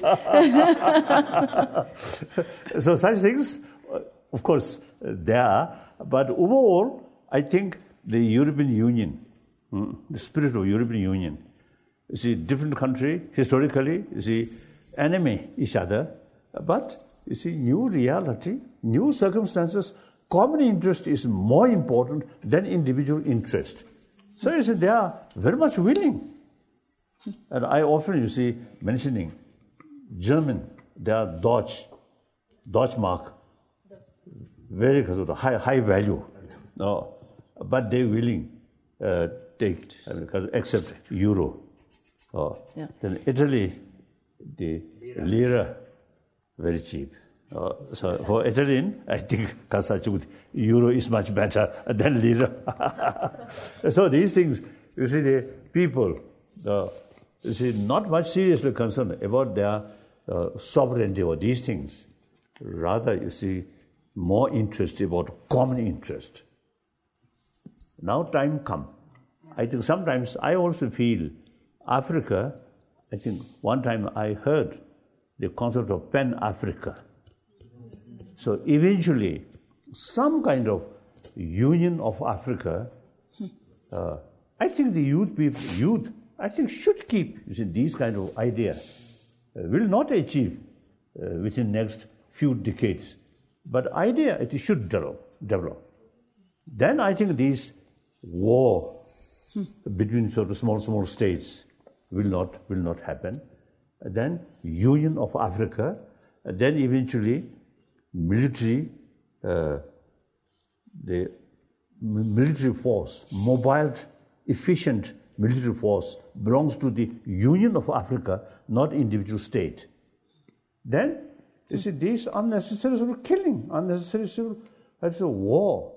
So such things, uh, of course, uh, there are. But overall, I think the European Union, mm, the spirit of European Union, you see, different country, historically, you see, enemy each other, but you see, new reality, new circumstances, common interest is more important than individual interest. So you see, they are very much willing. And I often, you see, mentioning German, they are Deutsch, Deutsch mark, very high, high value. No, but they willing uh, take, I mean, accept euro. Oh. Yeah. Then Italy, the lira, very cheap. Uh, so for Italy, I think Kasachut, euro is much better than lira. So these things, you see, the people, uh, you see, not much seriously concerned about their uh, sovereignty or these things. Rather, you see, more interest about common interest. Now time come. I think sometimes I also feel Africa, I think one time I heard the concept of Pan-Africa. So eventually, some kind of union of Africa, uh, I think the youth people, youth, I think should keep, you see, these kind of idea. Uh, will not achieve uh, within next few decades, but idea it should develop. develop. Then I think these war hmm. between sort of small small states will not will not happen. Then union of Africa. Then eventually military, uh, the military force, mobile, efficient military force belongs to the Union of Africa, not individual state. Then, you see, these unnecessary sort of killing, unnecessary civil, that's a war.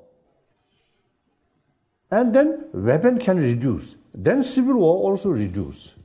And then weapon can reduce. Then civil war also reduce.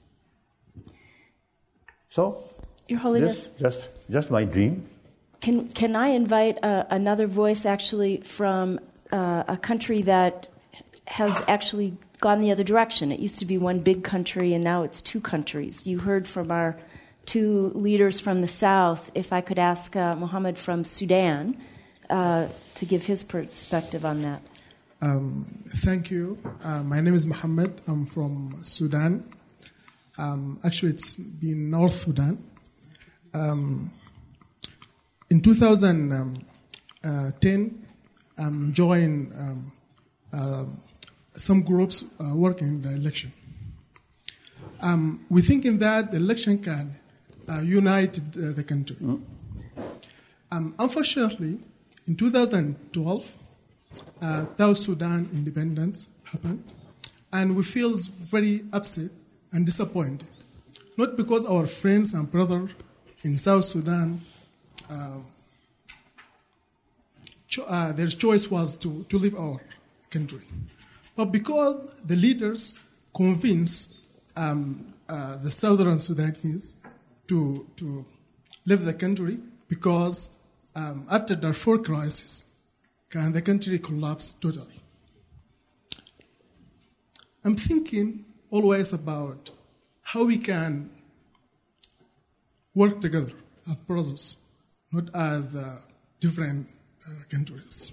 So, Your Holiness, this, just just my dream. Can can I invite uh, another voice actually from uh, a country that has actually gone the other direction? It used to be one big country and now it's two countries. You heard from our two leaders from the south. If I could ask uh, Mohammed from Sudan uh, to give his perspective on that. Um, thank you. Uh, my name is Mohammed. I'm from Sudan. Um, actually, it's been North Sudan. Um, In two thousand ten, I um, joined um, uh, some groups uh, working in the election. Um, we're thinking that the election can uh, unite uh, the country. Mm. Um, unfortunately, in two thousand twelve, uh, South Sudan independence happened, and we feel very upset and disappointed. Not because our friends and brothers in South Sudan Uh, cho- uh, their choice was to, to leave our country. But because the leaders convinced um, uh, the southern Sudanese to, to leave the country because um, after the Darfur crisis, can the country collapsed totally. I'm thinking always about how we can work together as brothers, not as uh, different uh, countries.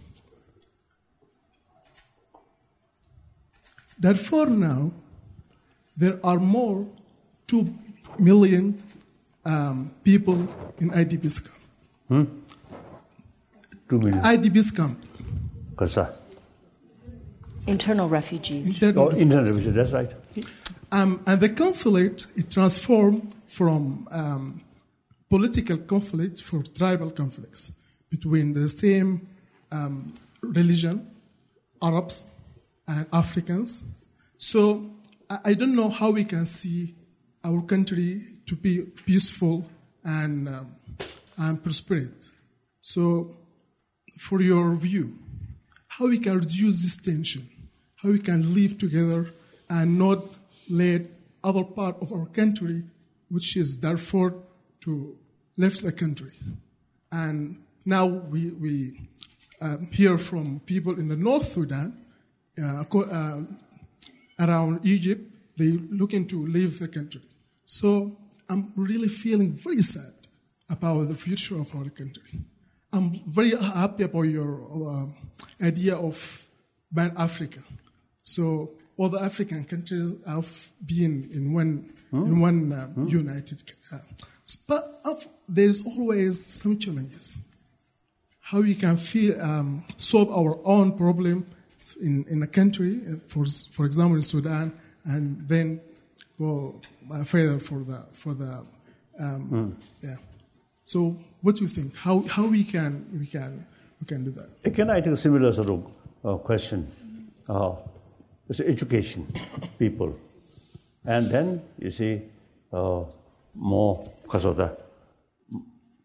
Therefore, now there are more two million um, people in I D P's camp. Hmm? Two million. I D P's camp. Kasa. Internal refugees. Internal oh, refugees. internal refugees. That's right. Um, and the conflict it transformed from um, political conflict for tribal conflicts between the same um, religion, Arabs and Africans. So I, I don't know how we can see our country to be peaceful and um, and prosperous. So, for your view, how we can reduce this tension, how we can live together and not let other part of our country, which is Darfur, to left the country. And now we, we um, hear from people in the North Sudan, uh, uh, around Egypt, they looking to leave the country. So I'm really feeling very sad about the future of our country. I'm very happy about your uh, idea of Pan-Africa. So all the African countries have been in one hmm? in one uh, hmm? united. Uh, but uh, there is always some challenges. How we can feel, um, solve our own problem in, in a country, for for example in Sudan, and then go uh, further for the for the um, hmm. yeah. So what do you think? How how we can we can we can do that? Can I take a similar sort of uh, question? Uh, it's education, people, and then you see uh, more because of the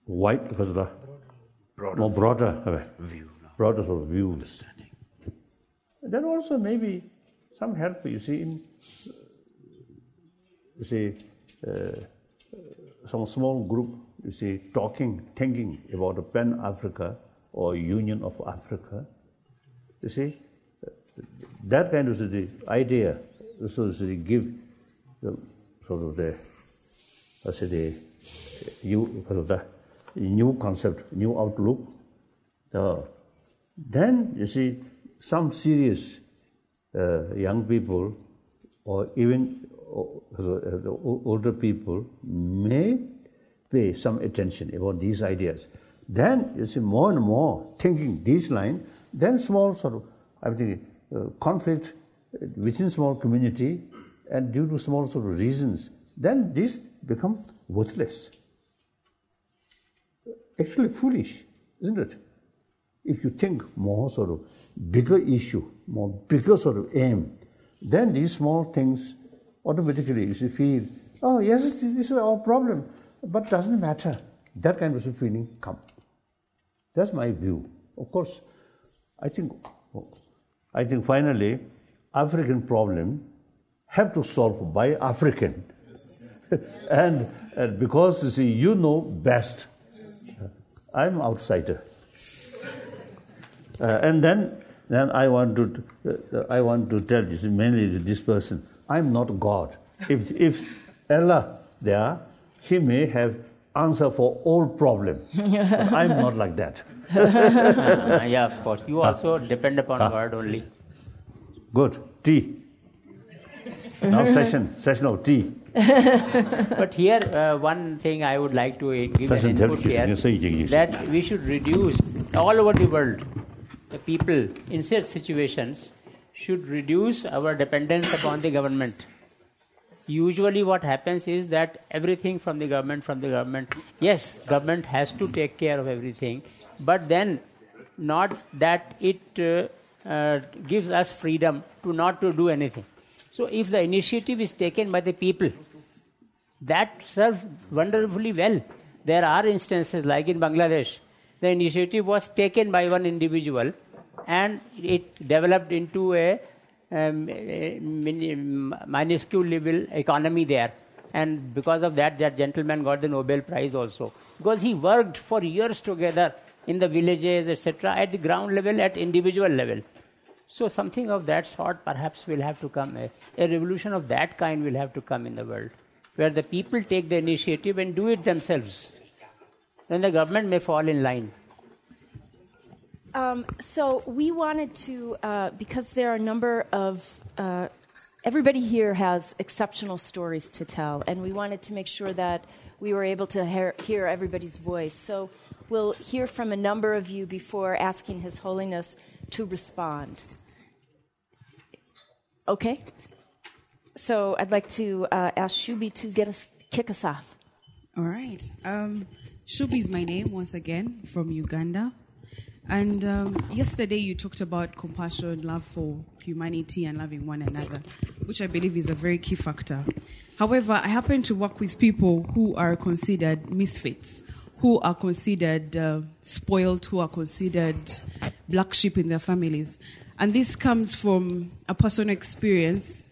wide, because of the broader, more broader uh, view, broader sort of view. Understanding. Then also maybe some help, you see, in you see, uh, some small group, you see, talking, thinking about a Pan-Africa or Union of Africa. You see, that kind of the idea, so to give the, sort of the, I say the, you, sort of the new concept, new outlook. Uh, then you see, some serious uh, young people, or even uh, older people, may pay some attention about these ideas. Then you see more and more thinking these lines. Then small sort of, I think, uh, conflict within small community, and due to small sort of reasons, then this become worthless. Actually foolish, isn't it? If you think more sort of bigger issue, more bigger sort of aim, then these small things automatically you feel, oh yes, this is our problem, but doesn't matter. That kind of feeling come. That's my view. Of course, I think, I think finally, African problem have to solve by African, and, and because you see, you know best. I'm outsider. Uh, and then, then I want to, uh, I want to tell you, mainly this person, I'm not God. If if Allah there, He may have answer for all problems. But I'm not like that. uh, yeah, of course. You also uh, depend upon uh, God only. Good. Tea. Now session, session of tea. But here, uh, one thing I would like to give an input here, that we should reduce, all over the world, the people in such situations should reduce our dependence upon the government. Usually what happens is that everything from the government, from the government, yes, government has to take care of everything, but then not that it uh, uh, gives us freedom to not to do anything. So if the initiative is taken by the people, that serves wonderfully well. There are instances like in Bangladesh, the initiative was taken by one individual and it developed into a, um, a mini, minuscule level economy there. And because of that, that gentleman got the Nobel Prize also. Because he worked for years together in the villages, et cetera, at the ground level, at individual level. So something of that sort perhaps will have to come. A, a revolution of that kind will have to come in the world, where the people take the initiative and do it themselves. Then the government may fall in line. Um, so we wanted to, uh, because there are a number of, uh, everybody here has exceptional stories to tell, and we wanted to make sure that we were able to hear, hear everybody's voice. So we'll hear from a number of you before asking His Holiness to respond. Okay? So I'd like to uh, ask Shubi to get us, kick us off. All right. Um, Shubi is my name, once again, from Uganda. And um, yesterday you talked about compassion, love for humanity, and loving one another, which I believe is a very key factor. However, I happen to work with people who are considered misfits, who are considered uh, spoiled, who are considered black sheep in their families. And this comes from a personal experience.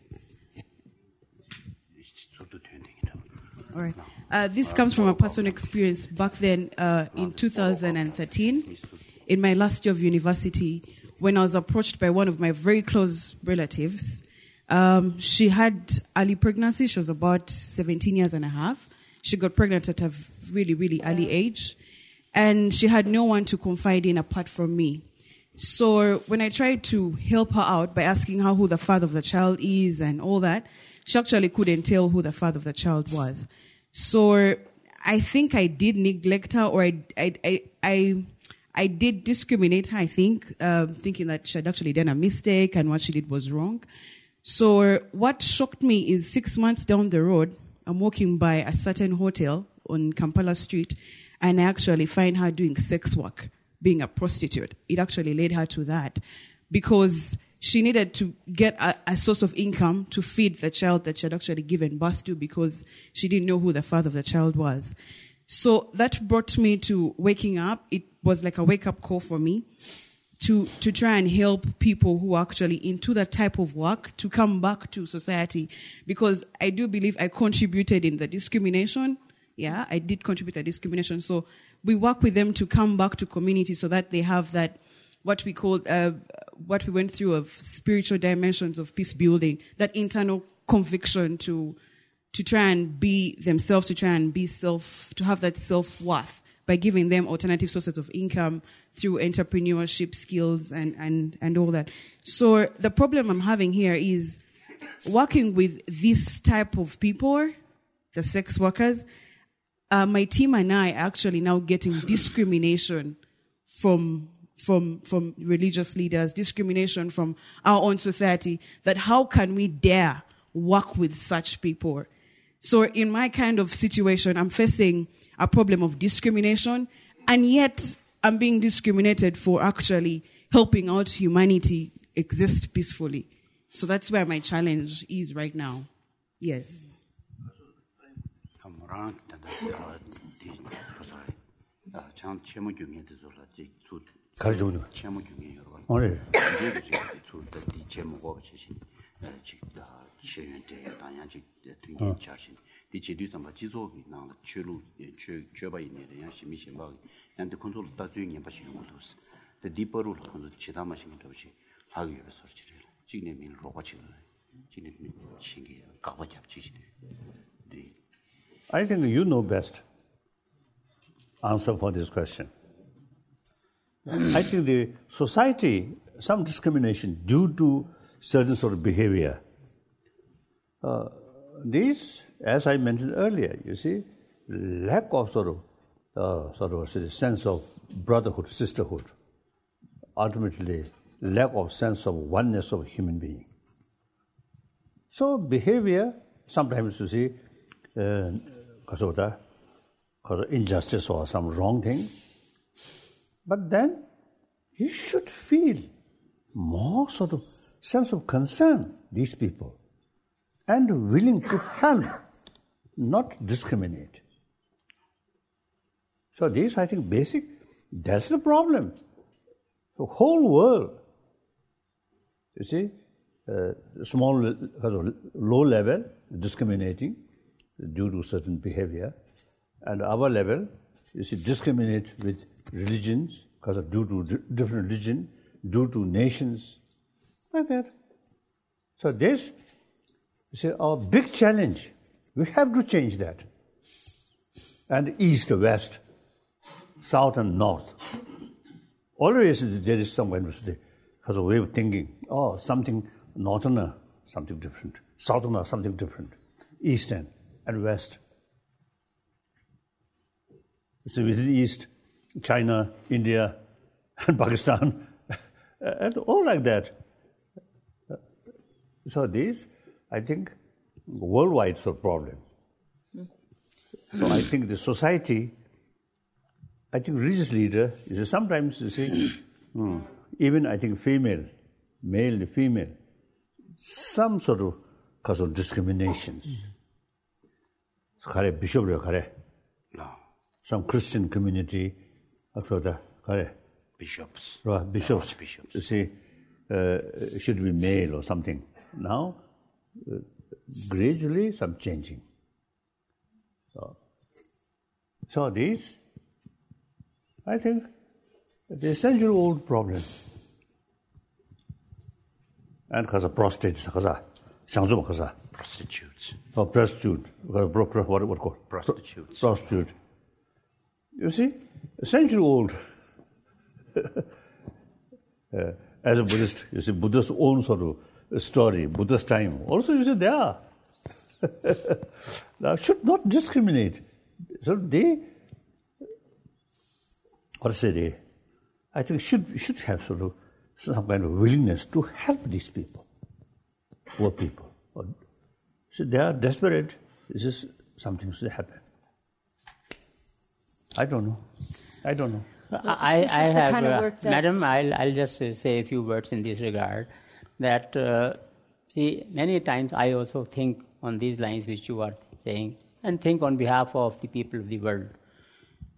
All right. Uh, this comes from a personal experience back then uh, in two thousand thirteen, in my last year of university, when I was approached by one of my very close relatives. Um, she had early pregnancy. She was about seventeen years and a half. She got pregnant at a really, really early age. And she had no one to confide in apart from me. So when I tried to help her out by asking her who the father of the child is and all that, she actually couldn't tell who the father of the child was. So I think I did neglect her, or I, I, I, I, I did discriminate her, I think, uh, thinking that she had actually done a mistake and what she did was wrong. So what shocked me is six months down the road, I'm walking by a certain hotel on Kampala Street, and I actually find her doing sex work, being a prostitute. It actually led her to that because she needed to get a, a source of income to feed the child that she had actually given birth to, because she didn't know who the father of the child was. So that brought me to waking up. It was like a wake-up call for me to to try and help people who are actually into that type of work to come back to society, because I do believe I contributed in the discrimination. Yeah, I did contribute to discrimination. So we work with them to come back to community so that they have that, what we call, uh, what we went through of spiritual dimensions of peace building, that internal conviction to to try and be themselves, to try and be self, to have that self-worth by giving them alternative sources of income through entrepreneurship skills and, and, and all that. So the problem I'm having here is working with this type of people, the sex workers. Uh, my team and I are actually now getting discrimination from from from religious leaders, discrimination from our own society, that how can we dare work with such people? So in my kind of situation, I'm facing a problem of discrimination, and yet I'm being discriminated for actually helping out humanity exist peacefully. So that's where my challenge is right now. Yes. I think you know best answer for this question. I think the society, some discrimination due to certain sort of behavior. Uh, these, as I mentioned earlier, you see, lack of sort of, uh, sort of say, sense of brotherhood, sisterhood, ultimately lack of sense of oneness of human being. So behavior, sometimes you see, uh, because of the because of injustice or some wrong thing, but then you should feel more sort of sense of concern, these people, and willing to help, not discriminate. So this, I think, basic, that's the problem. The whole world, you see, uh, small, low level, discriminating due to certain behavior, and our level, you see, discriminate with religions, because of due to different religion, due to nations, like that. So this, you see, our big challenge. We have to change that. And east, west, south and north. Always there is some kind of because of way of thinking. Oh, something northerner, something different. Southerner, something different. Eastern and west. So within the east, China, India, and Pakistan, and all like that. So these, I think, worldwide sort of problem. So I think the society, I think religious leader is sometimes you see, hmm, even I think female, male, female, some sort of cause of discriminations. Bishop, some Christian community, bishops, right, bishops, bishops, you see, uh, should be male or something. Now, uh, gradually, some changing. So, so these, I think, the essential old problem. And because of prostitutes, because of prostitutes, or prostitute, what what called prostitutes, prostitute. You see, essential old. uh, as a Buddhist, you see, Buddha's own sort of story, Buddha's time. Also, you see, they are. Now, should not discriminate. So they, what say they, I think should should have sort of some kind of willingness to help these people, poor people. So they are desperate. This is something should happen. I don't know. I don't know. Well, I, I have, kind of uh, Madam, I'll, I'll just uh, say a few words in this regard. That, uh, see, many times I also think on these lines which you are saying, and think on behalf of the people of the world.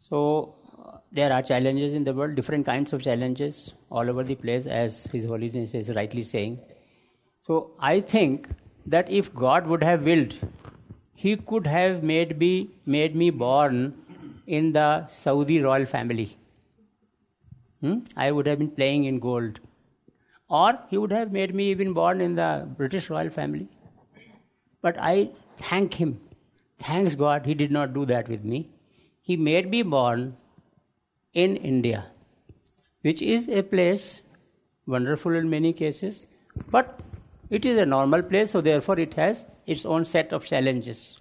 So uh, there are challenges in the world, different kinds of challenges all over the place, as His Holiness is rightly saying. So I think that if God would have willed, He could have made me, made me born in the Saudi royal family. Hmm? I would have been playing in gold. Or He would have made me even born in the British royal family. But I thank Him. Thanks God, He did not do that with me. He made me born in India, which is a place wonderful in many cases, but it is a normal place, so therefore it has its own set of challenges.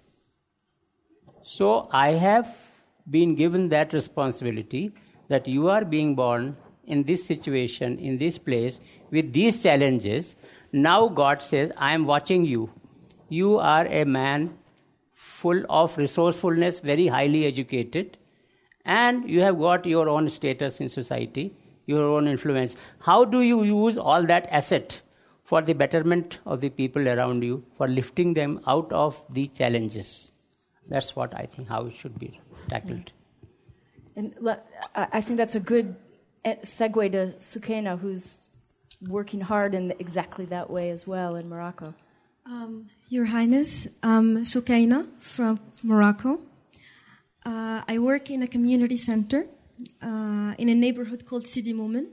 So I have been given that responsibility that you are being born in this situation, in this place, with these challenges. Now God says, I am watching you. You are a man full of resourcefulness, very highly educated, and you have got your own status in society, your own influence. How do you use all that asset for the betterment of the people around you, for lifting them out of the challenges? That's what I think, how it should be tackled. And I think that's a good segue to Sukaina, who's working hard in exactly that way as well in Morocco. Um, Your Highness, I'm Sukaina from Morocco. Uh, I work in a community center uh, in a neighborhood called Sidi Moumen.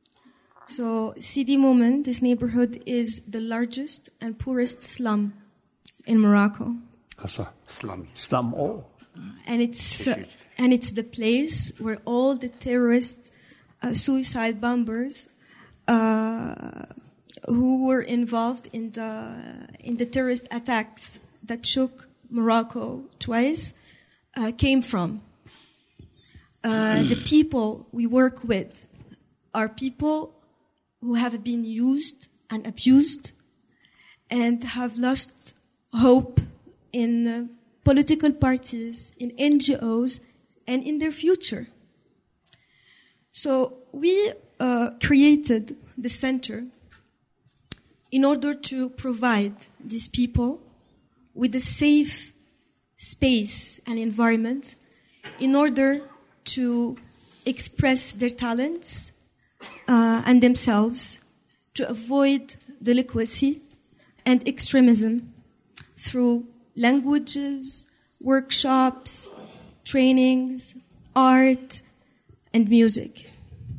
So Sidi Moumen, this neighborhood, is the largest and poorest slum in Morocco. Slum. Slum. Oh. Uh, and it's uh, and it's the place where all the terrorist uh, suicide bombers uh, who were involved in the in the terrorist attacks that shook Morocco twice uh, came from. Uh, the people we work with are people who have been used and abused and have lost hope in uh, political parties, in N G Os, and in their future. So we uh, created the center in order to provide these people with a safe space and environment in order to express their talents uh, and themselves, to avoid delinquency and extremism through languages, workshops, trainings, art, and music.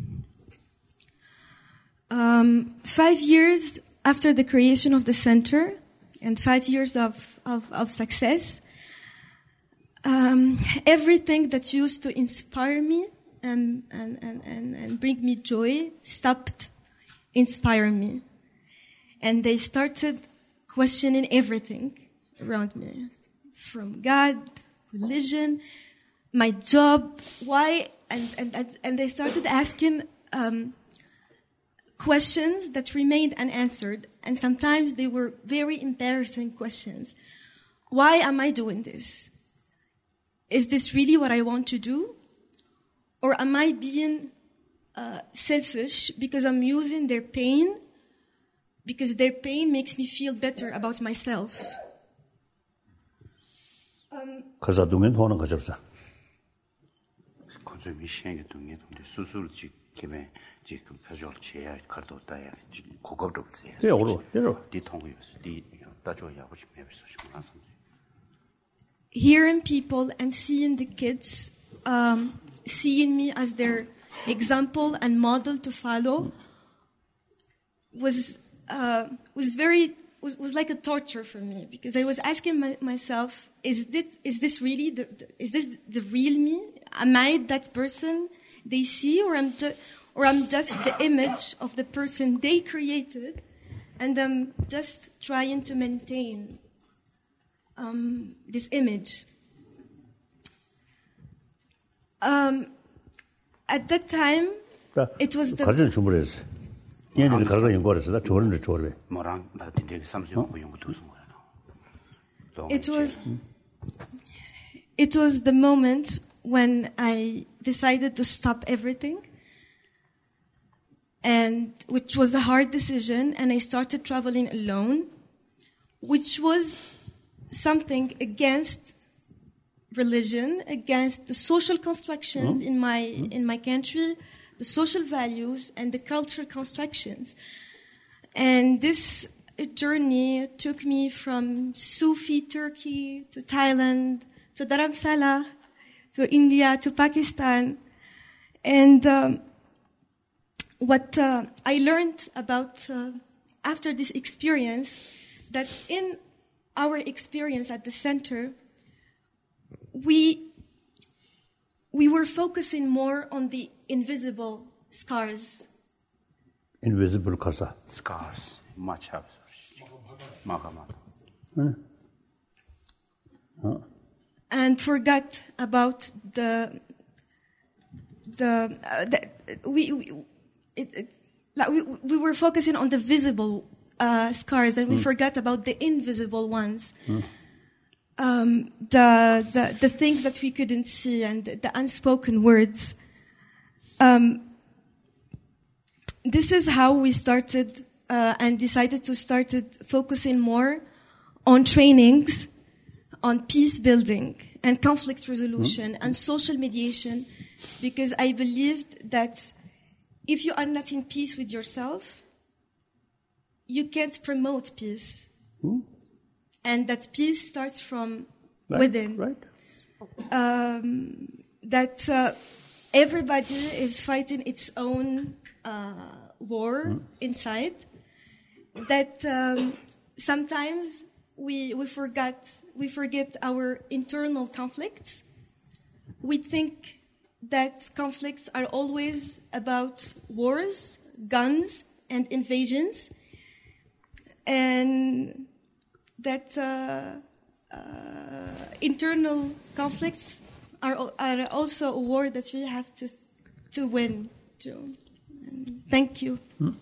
Um, five years after the creation of the center and five years of, of, of success, um, everything that used to inspire me and, and, and, and, and bring me joy stopped inspiring me. And they started questioning everything around me, from God, religion, my job, why, and, and, and they started asking um, questions that remained unanswered, and sometimes they were very embarrassing questions. Why am I doing this? Is this really what I want to do? Or am I being uh, selfish because I'm using their pain, because their pain makes me feel better about myself? 가서 동행 호는 가져자. 건설이 시행의 동행 동대 수술직 김에 지금 표절 제야 카드 따야 고급도 없어요. 네, 오로. 내려. 뒤통이었어. 뒤 따줘야 하고 싶으면 해서 Hearing people and seeing the kids, um, seeing me as their example and model to follow, was uh, was very was, was like a torture for me, because I was asking my, myself, is this is this really the, the is this the real me? Am I that person they see, or I'm ju- or I'm just the image of the person they created, and I'm just trying to maintain um, this image. Um, at that time, it was the. 가르치는 준비했어. 얘네들 가르쳐 연구했어. 나 저런데 저래. 뭐랑 나 되게 삼십 분 연구 두서 뭐야. It was. It was the moment when I decided to stop everything, and which was a hard decision, and I started traveling alone, which was something against religion, against the social constructions Mm. in my in my country, the social values and the cultural constructions. And this journey took me from Sufi Turkey to Thailand to Dharamsala to India to Pakistan. And um, what uh, I learned about uh, after this experience, that in our experience at the center, we we were focusing more on the invisible scars. Invisible kasa. Scars. Much have. Magamata. Huh? And forgot about the the, uh, the we we, it, it, like we we were focusing on the visible uh, scars, and we Mm. forgot about the invisible ones. Mm. Um, the, the the things that we couldn't see and the, the unspoken words. Um, this is how we started uh, and decided to started focusing more on trainings, on peace building and conflict resolution and social mediation, because I believed that if you are not in peace with yourself, you can't promote peace. Hmm? And that peace starts from Right, within. right. Um, that uh, everybody is fighting its own uh, war Hmm. inside. That um, sometimes we we forget we forget our internal conflicts. We think that conflicts are always about wars, guns, and invasions, and that uh, uh, internal conflicts are al- are also a war that we have to to win. To and thank you. Hmm?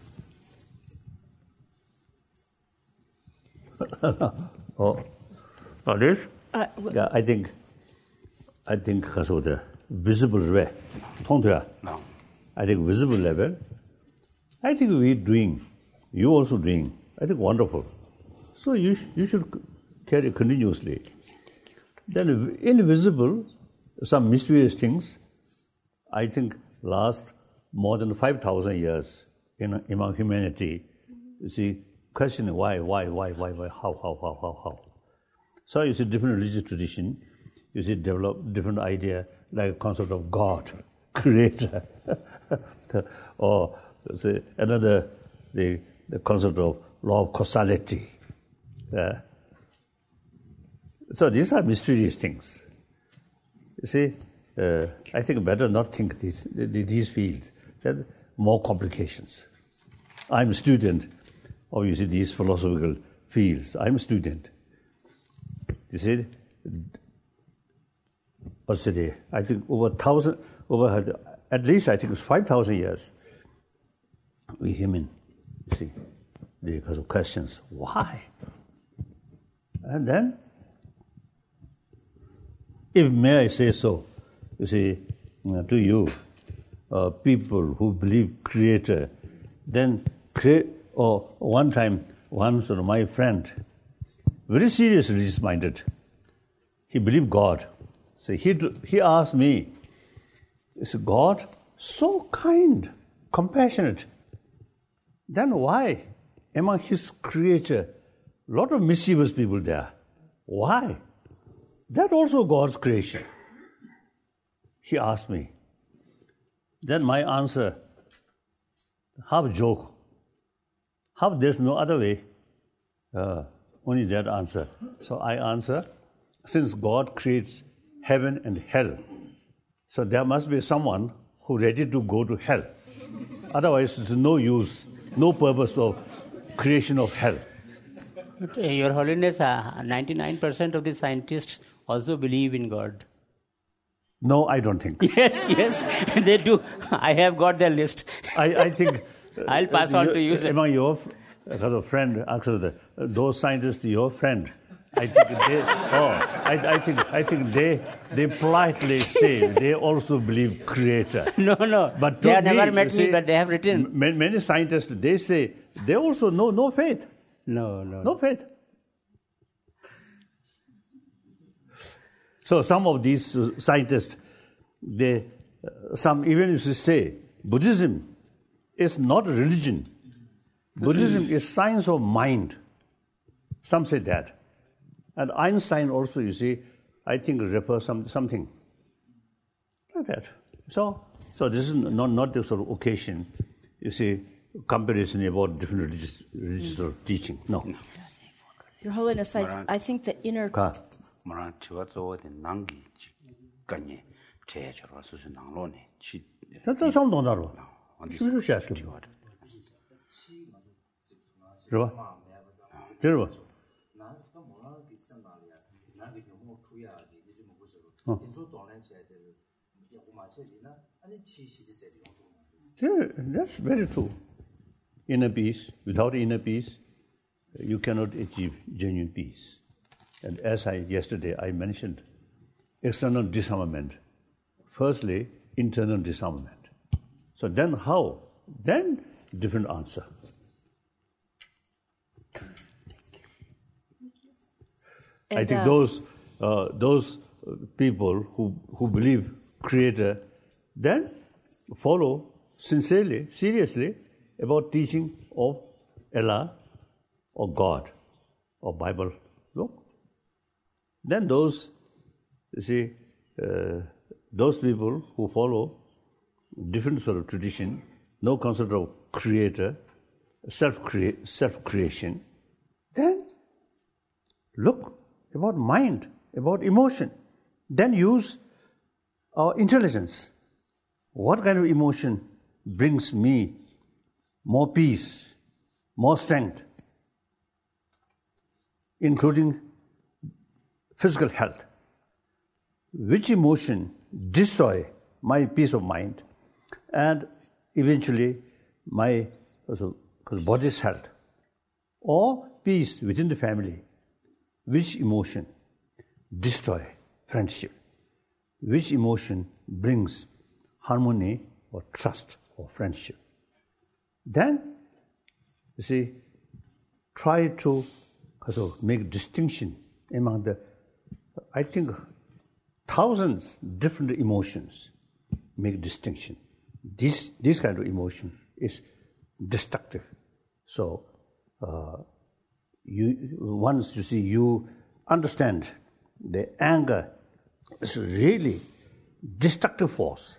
oh, oh, this? Uh, w- yeah, I think, I think also the visible way, no. I think visible level. I think we're doing, you also doing. I think wonderful. So you sh- you should c- carry continuously. Then invisible, some mysterious things. I think last more than five thousand years in among humanity. You see, questioning why, why, why, why, why, how, how, how, how, how. So you see different religious tradition, you see develop different idea like concept of God, creator, or say another the the concept of law of causality. Uh, so these are mysterious things. You see, uh, I think better not think these these fields. There are more complications. I'm a student of, you see, these philosophical fields. I'm a student. You see, what's the day? I think over thousand, over at least I think it's five thousand years. We human, you see, because of questions. Why? And then, if may I say so, you see, uh, to you, uh, people who believe Creator, then create. Or one time, one sort of my friend, very serious religious-minded, he believed God. So he he asked me, he said, God, so kind, compassionate. Then why, among His creature, a lot of mischievous people there? Why? That also God's creation. He asked me. Then my answer, half joke. How there's no other way? Uh, only that answer. So I answer, since God creates heaven and hell, so there must be someone who ready to go to hell. Otherwise, there's no use, no purpose of creation of hell. But, uh, Your Holiness, uh, ninety-nine percent of the scientists also believe in God. No, I don't think. Yes, yes, they do. I have got their list. I, I think... I'll pass on to you, sir. Among your uh, friend, actually, those scientists, your friend, I think they, oh, I, I think, I think they, they politely say they also believe Creator. No, no, but they have me, never met see, me, but they have written. Many, many scientists, they say they also know no faith. No, no. No faith. So some of these scientists, they, uh, some even used to say, Buddhism is not a religion. Buddhism is science of mind. Some say that. And Einstein also, you see, I think refers some something like that. So, so this is not, not the sort of occasion, you see, comparison about different religious, religious sort of teaching. No. Your Holiness, I, I think the inner... That's some don't know. Should you ask him? Right? Right? Yeah, that's very true. Inner peace, without inner peace, you cannot achieve genuine peace. And as I yesterday I mentioned, external disarmament. Firstly, internal disarmament. So then how? Then different answer. And, I think uh, those uh, those people who who believe Creator, then follow sincerely, seriously about teaching of Allah or God or Bible. Look, then those you see uh, those people who follow different sort of tradition, no concept of Creator, self create self creation, then look about mind, about emotion, then use our intelligence. What kind of emotion brings me more peace, more strength, including physical health? Which emotion destroy my peace of mind and eventually my also, body's health? Or peace within the family? Which emotion destroy friendship? Which emotion brings harmony or trust or friendship? Then, you see, try to also make distinction among the, I think, thousands different emotions. Make distinction. This this kind of emotion is destructive. So, uh, you once you see you understand the anger is really destructive force.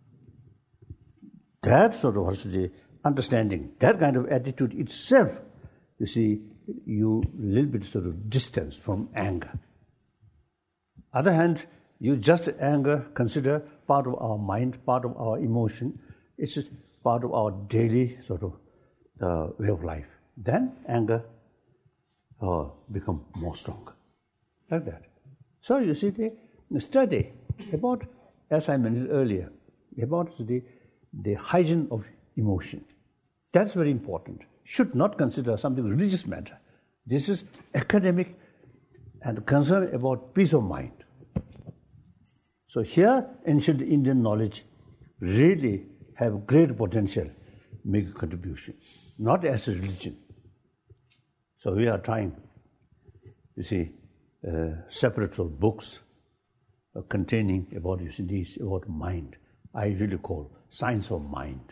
That sort of also the understanding, that kind of attitude itself, you see, you a little bit sort of distance from anger. Other hand, you just anger, consider part of our mind, part of our emotion. It's just part of our daily sort of uh, way of life. Then anger uh, become more stronger, like that. So you see, the study about, as I mentioned earlier, about the the hygiene of emotion. That's very important. Should not consider something religious matter. This is academic and concern about peace of mind. So here, ancient Indian knowledge really have great potential, make a contribution, not as a religion. So we are trying, you see, uh, separate books uh, containing about, you see, this, about mind. I really call science of mind.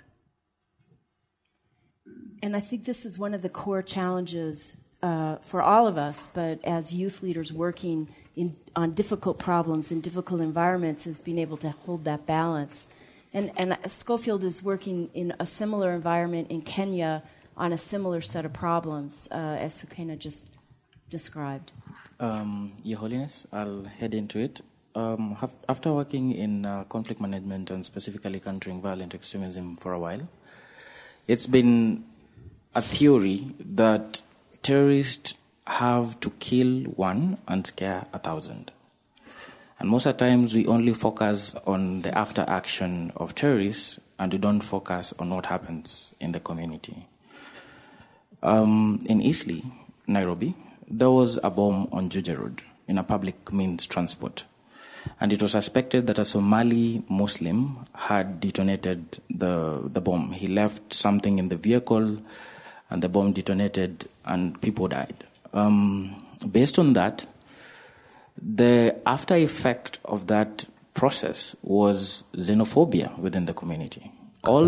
And I think this is one of the core challenges uh, for all of us, but as youth leaders working in, on difficult problems in difficult environments, is being able to hold that balance. And, and Schofield is working in a similar environment in Kenya on a similar set of problems, uh, as Sukena just described. Um, Your Holiness, I'll head into it. Um, have, after working in uh, conflict management and specifically countering violent extremism for a while, it's been a theory that terrorists have to kill one and scare a thousand. And most of the times we only focus on the after action of terrorists and we don't focus on what happens in the community. Um, in Eastleigh, Nairobi, there was a bomb on Juja Road in a public means transport. And it was suspected that a Somali Muslim had detonated the, the bomb. He left something in the vehicle and the bomb detonated and people died. Um, based on that, the after effect of that process was xenophobia within the community. All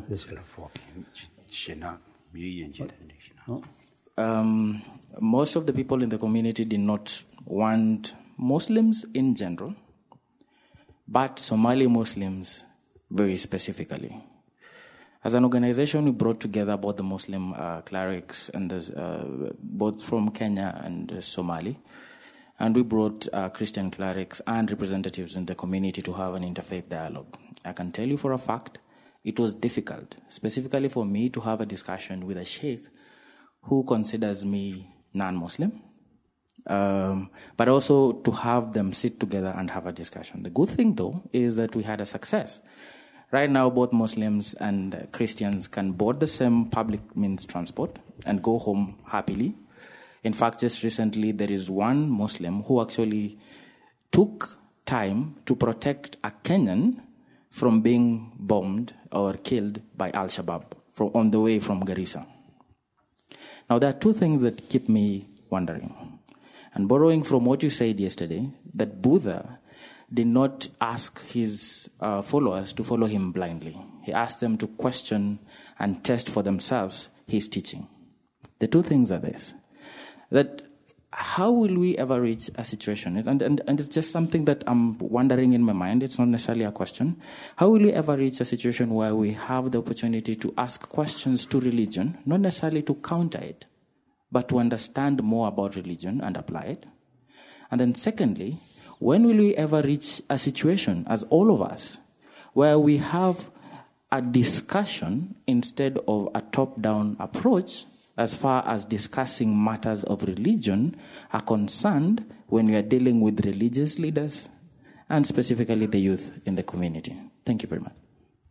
um, most of the people in the community did not want Muslims in general, but Somali Muslims very specifically. As an organization, we brought together both the Muslim uh, clerics and the, uh, both from Kenya and uh, Somali, and we brought uh, Christian clerics and representatives in the community to have an interfaith dialogue. I can tell you for a fact, it was difficult, specifically for me to have a discussion with a sheikh who considers me non-Muslim, um, but also to have them sit together and have a discussion. The good thing, though, is that we had a success. Right now, both Muslims and uh, Christians can board the same public means transport and go home happily. In fact, just recently, there is one Muslim who actually took time to protect a Kenyan from being bombed or killed by Al-Shabaab from, on the way from Garissa. Now, there are two things that keep me wondering. And borrowing from what you said yesterday, that Buddha did not ask his uh, followers to follow him blindly. He asked them to question and test for themselves his teaching. The two things are this, that how will we ever reach a situation, and, and, and it's just something that I'm wondering in my mind, it's not necessarily a question, how will we ever reach a situation where we have the opportunity to ask questions to religion, not necessarily to counter it, but to understand more about religion and apply it? And then secondly, when will we ever reach a situation, as all of us, where we have a discussion instead of a top-down approach as far as discussing matters of religion are concerned when we are dealing with religious leaders and specifically the youth in the community? Thank you very much.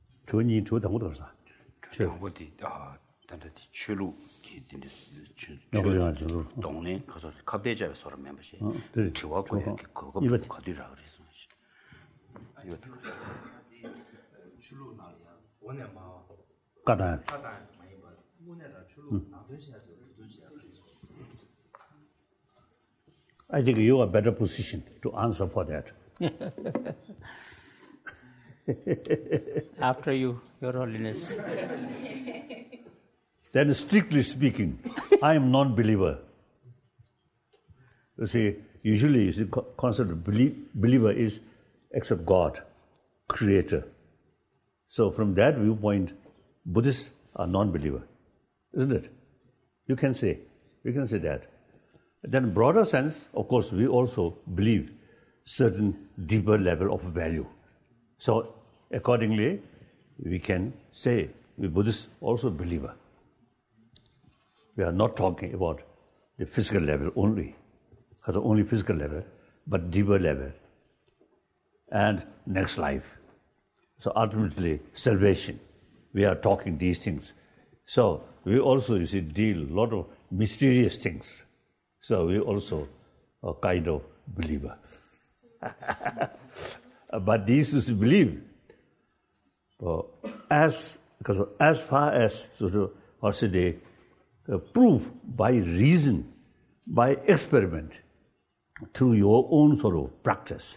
동네 가서 갑대자에 서로 멤버십 지와고 그거 거디라 그랬어. 이거 출루 나리야. 원년 마. 가다. 가다에서 많이 봐. 문에다 출루 나도시야 도도시야. I think you are better positioned to answer for that. After you, Your Holiness. Then strictly speaking, I am non-believer. You see, usually the concept of believer is except God, creator. So from that viewpoint, Buddhists are non-believer, isn't it? You can say, you can say that. Then in broader sense, of course, we also believe certain deeper level of value. So accordingly, we can say we Buddhists also believer. We are not talking about the physical level only, because only physical level, but deeper level and next life. So ultimately, salvation. We are talking these things. So we also, you see, deal a lot of mysterious things. So we also a kind of believer. But these is believe. Uh, as because as far as sort of also they uh, prove by reason, by experiment, through your own sort of practice,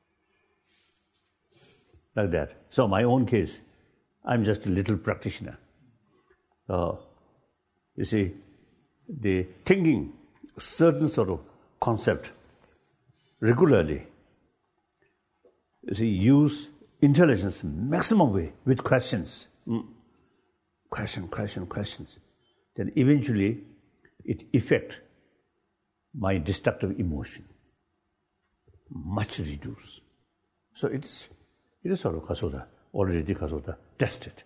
like that. So my own case, I'm just a little practitioner. Uh, you see, the thinking certain sort of concept regularly, you see, use intelligence maximum way with questions. Mm. Question, question, questions. Then eventually it affects my destructive emotion. Much reduced. So it's it is sort of kasoda, already kasoda, tested.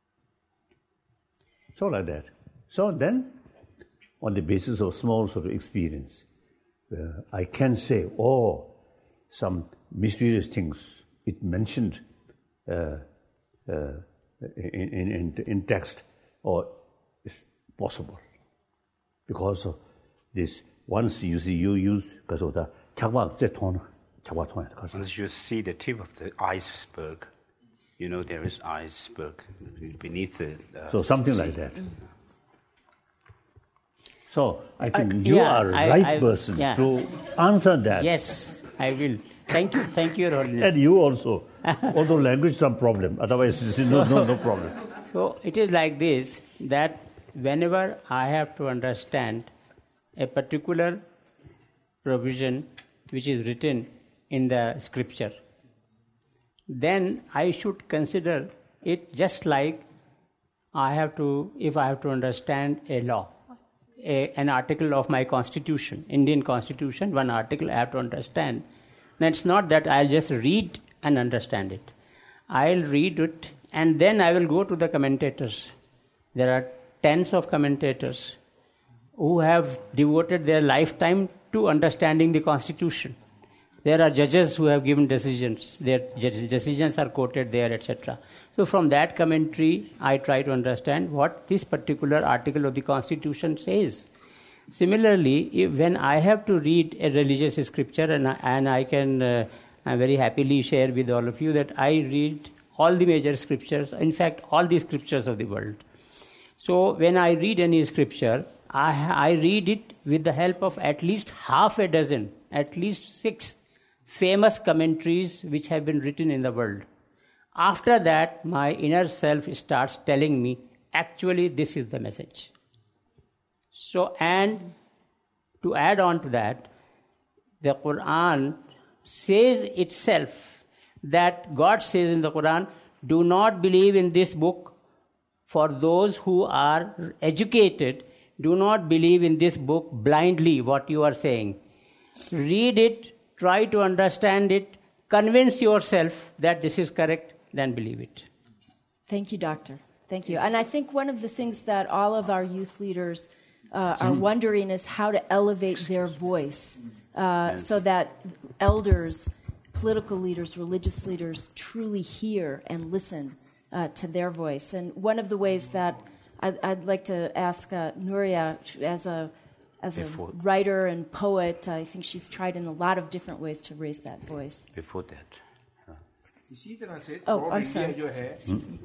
So like that. So then, on the basis of small sort of experience, uh, I can say, oh, some mysterious things it mentioned uh, uh, in, in, in text, or it's possible. Because of this, once you see you use, because of the once you see the tip of the iceberg, you know there is iceberg beneath the... Uh, so something sea. like that. So I think Uh, you yeah, are a I- right I- person yeah. to answer that. Yes, I will. Thank you. Thank you, Your Holiness. And you also. Although language is some problem. Otherwise, this is no, no, no problem. So it is like this, that whenever I have to understand a particular provision which is written in the scripture, then I should consider it just like I have to, if I have to understand a law, a, an article of my constitution, Indian constitution, one article I have to understand. Then it's not that I'll just read and understand it. I'll read it and then I will go to the commentators. There are tens of commentators who have devoted their lifetime to understanding the constitution. There are judges who have given decisions. Their decisions are quoted there, et cetera. So from that commentary, I try to understand what this particular article of the Constitution says. Similarly, if, when I have to read a religious scripture, and I, and I can uh, I very happily share with all of you that I read all the major scriptures, in fact, all the scriptures of the world. So when I read any scripture, I, I read it with the help of at least half a dozen, at least six famous commentaries which have been written in the world. After that, my inner self starts telling me, actually, this is the message. So, and to add on to that, the Quran says itself that God says in the Quran, do not believe in this book for those who are educated. Do not believe in this book blindly, what you are saying. Read it. Try to understand it, convince yourself that this is correct, then believe it. Thank you, Doctor. Thank you. And I think one of the things that all of our youth leaders uh, are wondering is how to elevate their voice uh, so that elders, political leaders, religious leaders truly hear and listen uh, to their voice. And one of the ways that I'd, I'd like to ask uh, Nuria, as a As a Before. writer and poet, I think she's tried in a lot of different ways to raise that voice. Before that. Huh. इसी तरह से oh, I'm sorry. जो है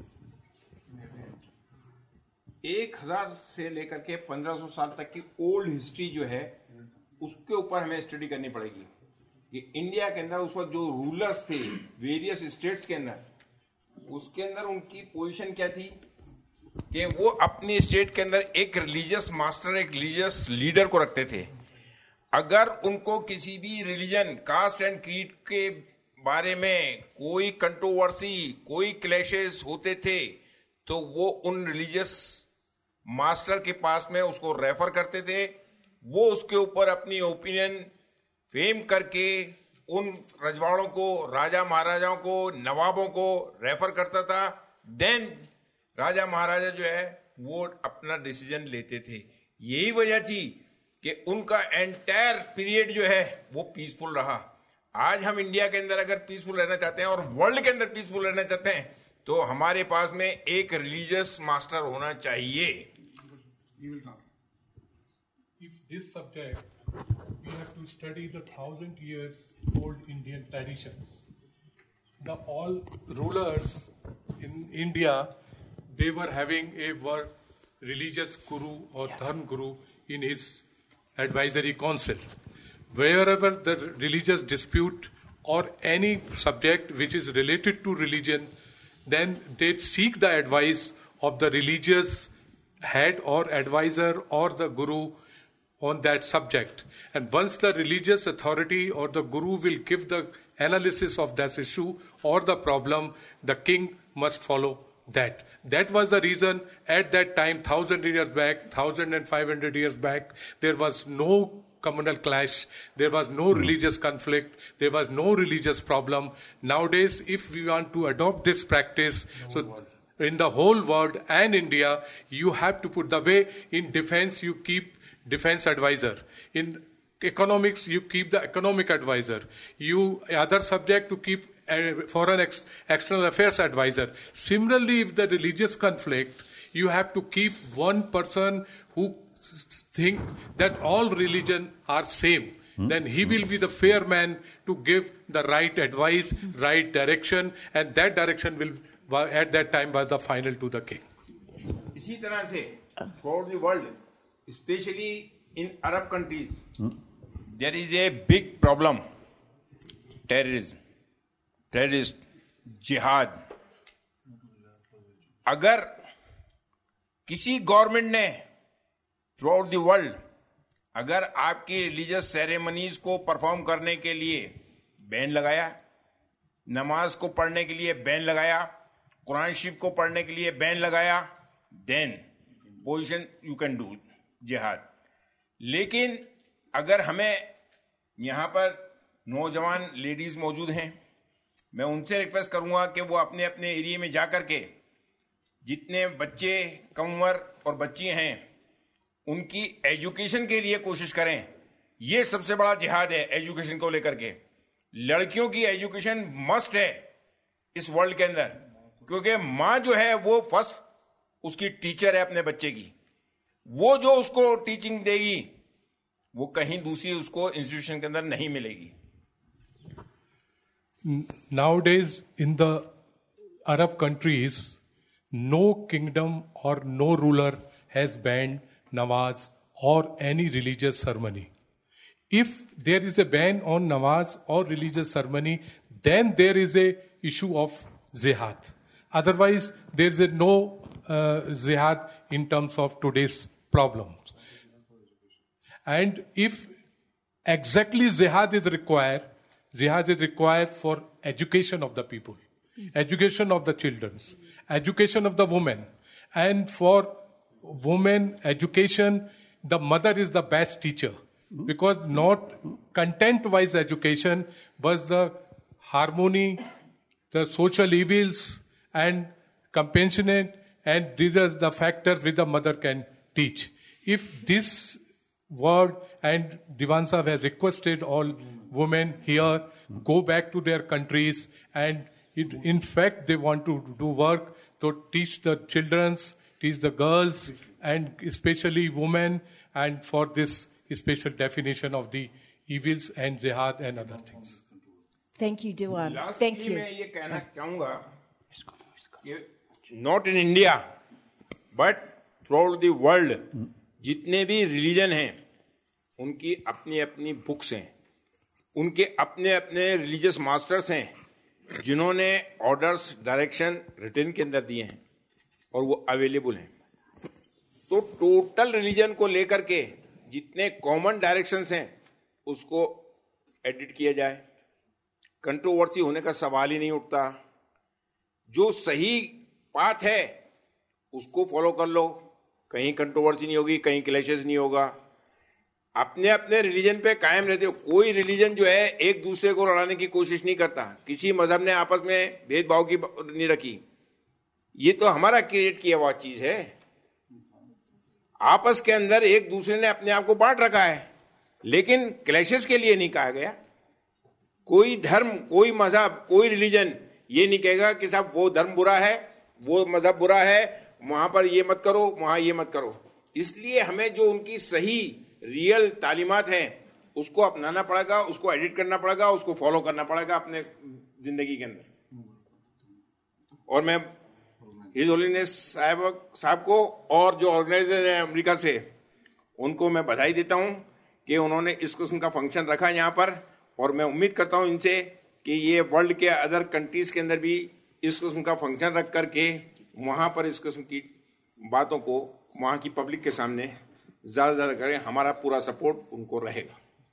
एक हजार से लेकर के पंद्रह सौ साल तक की ओल्ड हिस्ट्री जो है उसके ऊपर हमें स्टडी करनी पड़ेगी कि इंडिया के अंदर उस वक्त जो रूलर्स थे वेरियस स्टेट्स के अंदर उसके अंदर उनकी पोजीशन क्या थी कि वो अपनी स्टेट के अंदर एक रिलीजियस मास्टर, एक रिलीजियस लीडर को रखते थे. अगर उनको किसी भी रिलीजन, कास्ट एंड क्रीड के बारे में कोई कंट्रोवर्सी, कोई क्लैशेस होते थे तो वो उन रिलीजियस मास्टर के पास में उसको रेफर करते थे. वो उसके ऊपर अपनी ओपिनियन फेम करके उन रजवाड़ों को, राजा महाराजाओं को, नवाबों को रेफर करता था. देन राजा महाराजा जो है वो अपना डिसीजन लेते थे. यही वजह थी कि उनका एंटायर पीरियड जो है वो पीसफुल रहा. आज हम इंडिया के अंदर अगर पीसफुल रहना चाहते हैं और वर्ल्ड के अंदर पीसफुल रहना चाहते हैं तो हमारे पास में एक रिलीजियस मास्टर होना चाहिए. If this subject, we have to study the thousand years old Indian traditions. The all rulers in India, they were having a word, religious guru or dharma guru in his advisory council. Wherever the religious dispute or any subject which is related to religion, then they seek the advice of the religious head or advisor or the guru on that subject. And once the religious authority or the guru will give the analysis of that issue or the problem, the king must follow that. That was the reason at that time, thousand years back, thousand and five hundred years back, there was no communal clash, there was no religious conflict, there was no religious problem. Nowadays, if we want to adopt this practice, so in the whole world and India, you have to put the way in defense, you keep defense advisor. In economics, you keep the economic advisor. You, other subject to keep a foreign ex, external affairs advisor. Similarly, if the religious conflict, you have to keep one person who think that all religion are same. Hmm. Then he will be the fair man to give the right advice, right direction, and that direction will, at that time, was the final to the king. इसी तरह से throughout the world, especially in Arab countries, hmm. there is a big problem terrorism, terrorist, जिहाद, अगर किसी government ने through out the world अगर आपकी religious ceremonies को परफॉर्म करने के लिए बैन लगाया, नमाज को पढ़ने के लिए बैन लगाया, कुरान शरीफ को पढ़ने के लिए बैन लगाया, then position you can do जिहाद। लेकिन अगर हमें यहाँ पर नौजवान लेडीज मौजूद हैं, मैं उनसे रिक्वेस्ट करूंगा कि वो अपने अपने एरिया में जा कर के जितने बच्चे कम उम्र और बच्चियां हैं उनकी एजुकेशन के लिए कोशिश करें। ये सबसे बड़ा जिहाद है एजुकेशन को लेकर के। लड़कियों की एजुकेशन मस्ट है इस वर्ल्ड के अंदर, क्योंकि माँ जो है वो फर्स्ट उसकी टीचर है अपने बच्चे की। वो जो उसको टीचिंग देगी वो कहीं दूसरी उसको इंस्टीट्यूशन के अंदर नहीं मिलेगी। Nowadays in the Arab countries, no kingdom or no ruler has banned namaz or any religious ceremony. If there is a ban on namaz or religious ceremony, then there is a issue of jihad. Otherwise, there is a no uh, jihad in terms of today's problems. And if exactly jihad is required, jihad is required for education of the people, education of the children, education of the women. And for women education, the mother is the best teacher. Because not content-wise education, but the harmony, the social evils and compassionate, and these are the factors which the mother can teach. If this word, and Diwan Sahib has requested all women here, go back to their countries, and it, in fact they want to do work to teach the children, teach the girls, and especially women, and for this special definition of the evils and jihad and other things. Thank you, Diwan. Lastly, Thank you. मैं ये कहना चाहूँगा कि not in India, but throughout the world, जितने भी religion हैं, उनकी अपनी अपनी बुक्स हैं, उनके अपने अपने रिलीजियस मास्टर्स हैं, जिन्होंने ऑर्डर्स, डायरेक्शन रिटन के अंदर दिए हैं और वो अवेलेबल हैं। तो टोटल रिलीजन को लेकर के जितने कॉमन डायरेक्शंस हैं उसको एडिट किया जाए, कंट्रोवर्सी होने का सवाल ही नहीं उठता। जो सही पाथ है उसको फॉलो कर लो, कहीं कंट्रोवर्सी नहीं होगी, कहीं क्लैशेस नहीं होगा। अपने अपने रिलीजन पे कायम रहते हो। कोई रिलीजन जो है एक दूसरे को लड़ाने की कोशिश नहीं करता, किसी मजहब ने आपस में भेदभाव की नहीं रखी। ये तो हमारा क्रिएट किया हुआ चीज है। आपस के अंदर एक दूसरे ने अपने आप को बांट रखा है, लेकिन क्लैशेस के लिए नहीं कहा गया। कोई धर्म, कोई मजहब, कोई रिलीजन ये नहीं कहेगा कि साहब वो धर्म बुरा है, वो मजहब बुरा है, वहां पर ये मत करो, वहां ये मत करो। इसलिए हमें जो उनकी सही रियल तालीमात हैं उसको अपनाना पड़ेगा, उसको एडिट करना पड़ेगा, उसको फॉलो करना पड़ेगा अपने जिंदगी के अंदर। और मैं हिज होलीनेस साहब साहब को और जो ऑर्गेनाइजर है अमेरिका से, उनको मैं बधाई देता हूं कि उन्होंने इस किस्म का फंक्शन रखा यहाँ पर। और मैं उम्मीद करता हूं इनसे कि ये वर्ल्ड के अदर कंट्रीज के अंदर भी इस किस्म का फंक्शन रख करके वहां पर इस किस्म की बातों को वहां की पब्लिक के सामने ज्यादा ज्यादा करें। हमारा पूरा सपोर्ट उनको रहेगा।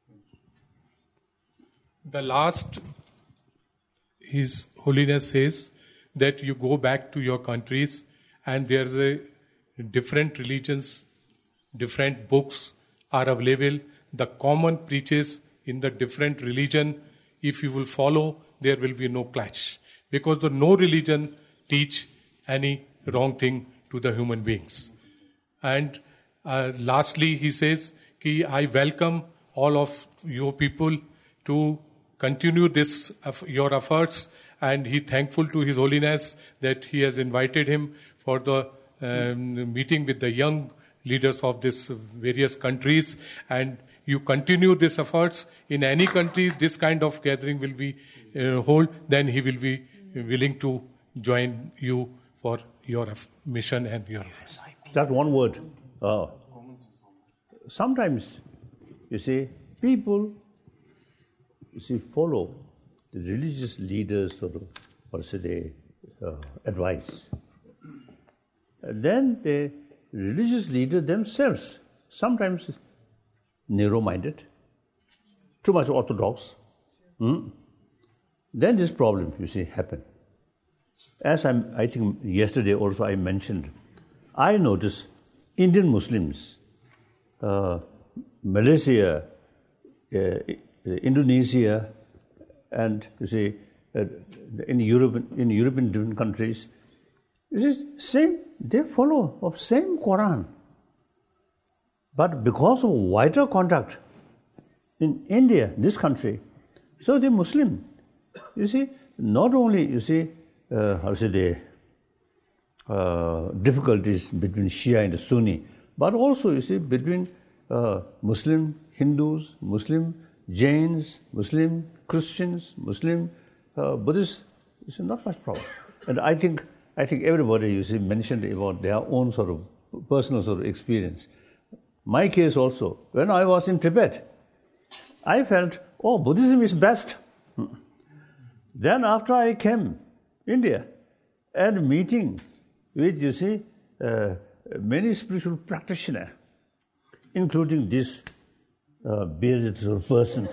The last, His Holiness says that you go back to your countries and there's a different religions, different books are available. The common preaches in the different religion, if you will follow, there will be no clash. Because the no religion teach any wrong thing to the human beings. And uh, lastly, he says, Ki I welcome all of your people to continue this your efforts, and he thankful to His Holiness that he has invited him for the um, meeting with the young leaders of these various countries, and you continue these efforts in any country. This kind of gathering will be uh, hold, then he will be willing to join you for your mission and your efforts. Just one word. Uh, sometimes, you see, people, you see, follow religious leaders sort of, or say they uh, advise. And then the religious leaders themselves, sometimes narrow-minded, too much orthodox, hmm? then this problem, you see, happen. As I'm, I think yesterday also I mentioned, I notice Indian Muslims, uh, Malaysia, uh, Indonesia, and you see, uh, in Europe, in European different countries, it is same. They follow of same Quran, but because of wider contact in India, this country, so the Muslim, you see, not only you see, uh, how say the uh, difficulties between Shia and Sunni, but also you see between uh, Muslim Hindus, Muslim Jains, Muslim Christians, Muslim uh, Buddhists. You see, not much problem. And I think I think everybody you see mentioned about their own sort of personal sort of experience. My case also, when I was in Tibet, I felt, oh, Buddhism is best. Then after I came, India, and meeting with, you see, uh, many spiritual practitioners, including this uh, bearded sort of person.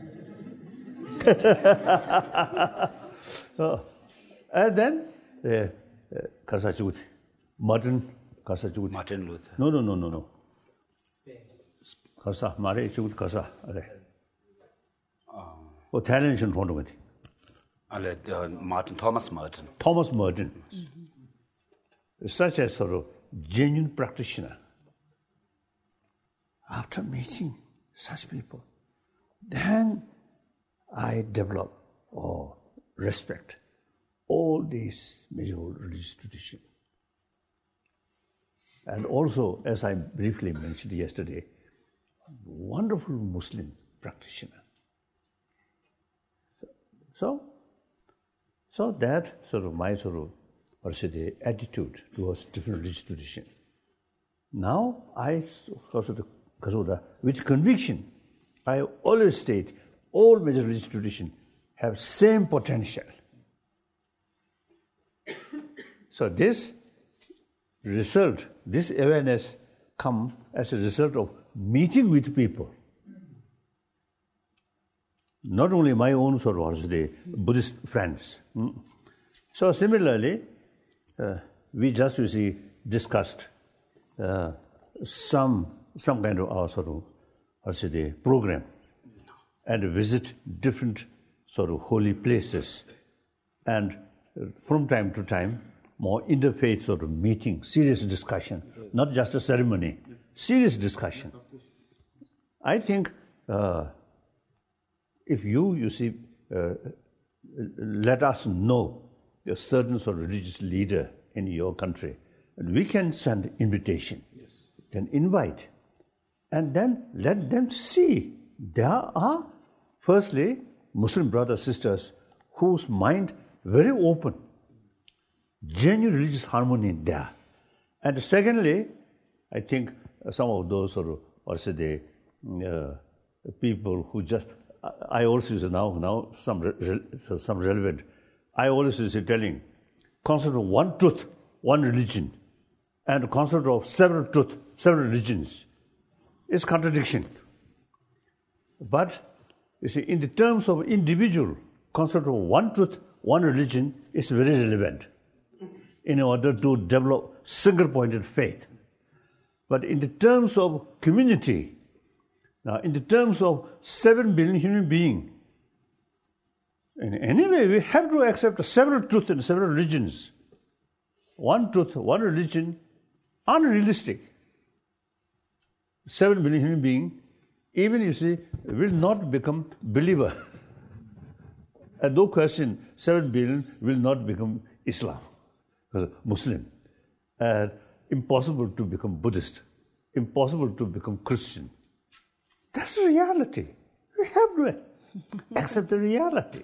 uh, and then, uh, Karsa Martin Karsa Martin Luther. No, no, no, no, no. Karsa, Mare Chut Karsa. Oh, Thailand in front of me. Martin, Thomas Martin. Thomas Martin. Mm-hmm. Such a sort of genuine practitioner. After meeting such people, then I develop oh, respect all these major religious traditions. And also, as I briefly mentioned yesterday, wonderful Muslim practitioner. So, so that sort of my sort of, or say the attitude towards different religious traditions. Now, I also the with conviction, I always state all major religious traditions have same potential. So this result, this awareness come as a result of meeting with people. Not only my own sort of the Buddhist friends. So similarly, uh, we just you see discussed uh, some some kind of our sort of also the program and visit different sort of holy places, and from time to time more interfaith sort of meeting, serious discussion, not just a ceremony, serious discussion. I think uh, if you, you see, uh, let us know a certain sort of religious leader in your country, and we can send invitation, yes. Then invite, and then let them see there are, firstly, Muslim brothers, sisters, whose mind very open, genuine religious harmony there. And secondly, I think some of those sort of, or say the uh, people who just, I also say now, now some re, some relevant, I always say telling, concept of one truth, one religion, and concept of several truth, several religions, is contradiction. But you see, in the terms of individual concept of one truth, one religion is very relevant in order to develop single-pointed faith. But in the terms of community, now in the terms of seven billion human beings, in any way we have to accept several truths and several religions. One truth, one religion, unrealistic. Seven billion human beings, even you see, will not become believer. And no question, seven billion will not become Islam, Muslim. And impossible to become Buddhist, impossible to become Christian. That's the reality. We have to accept the reality.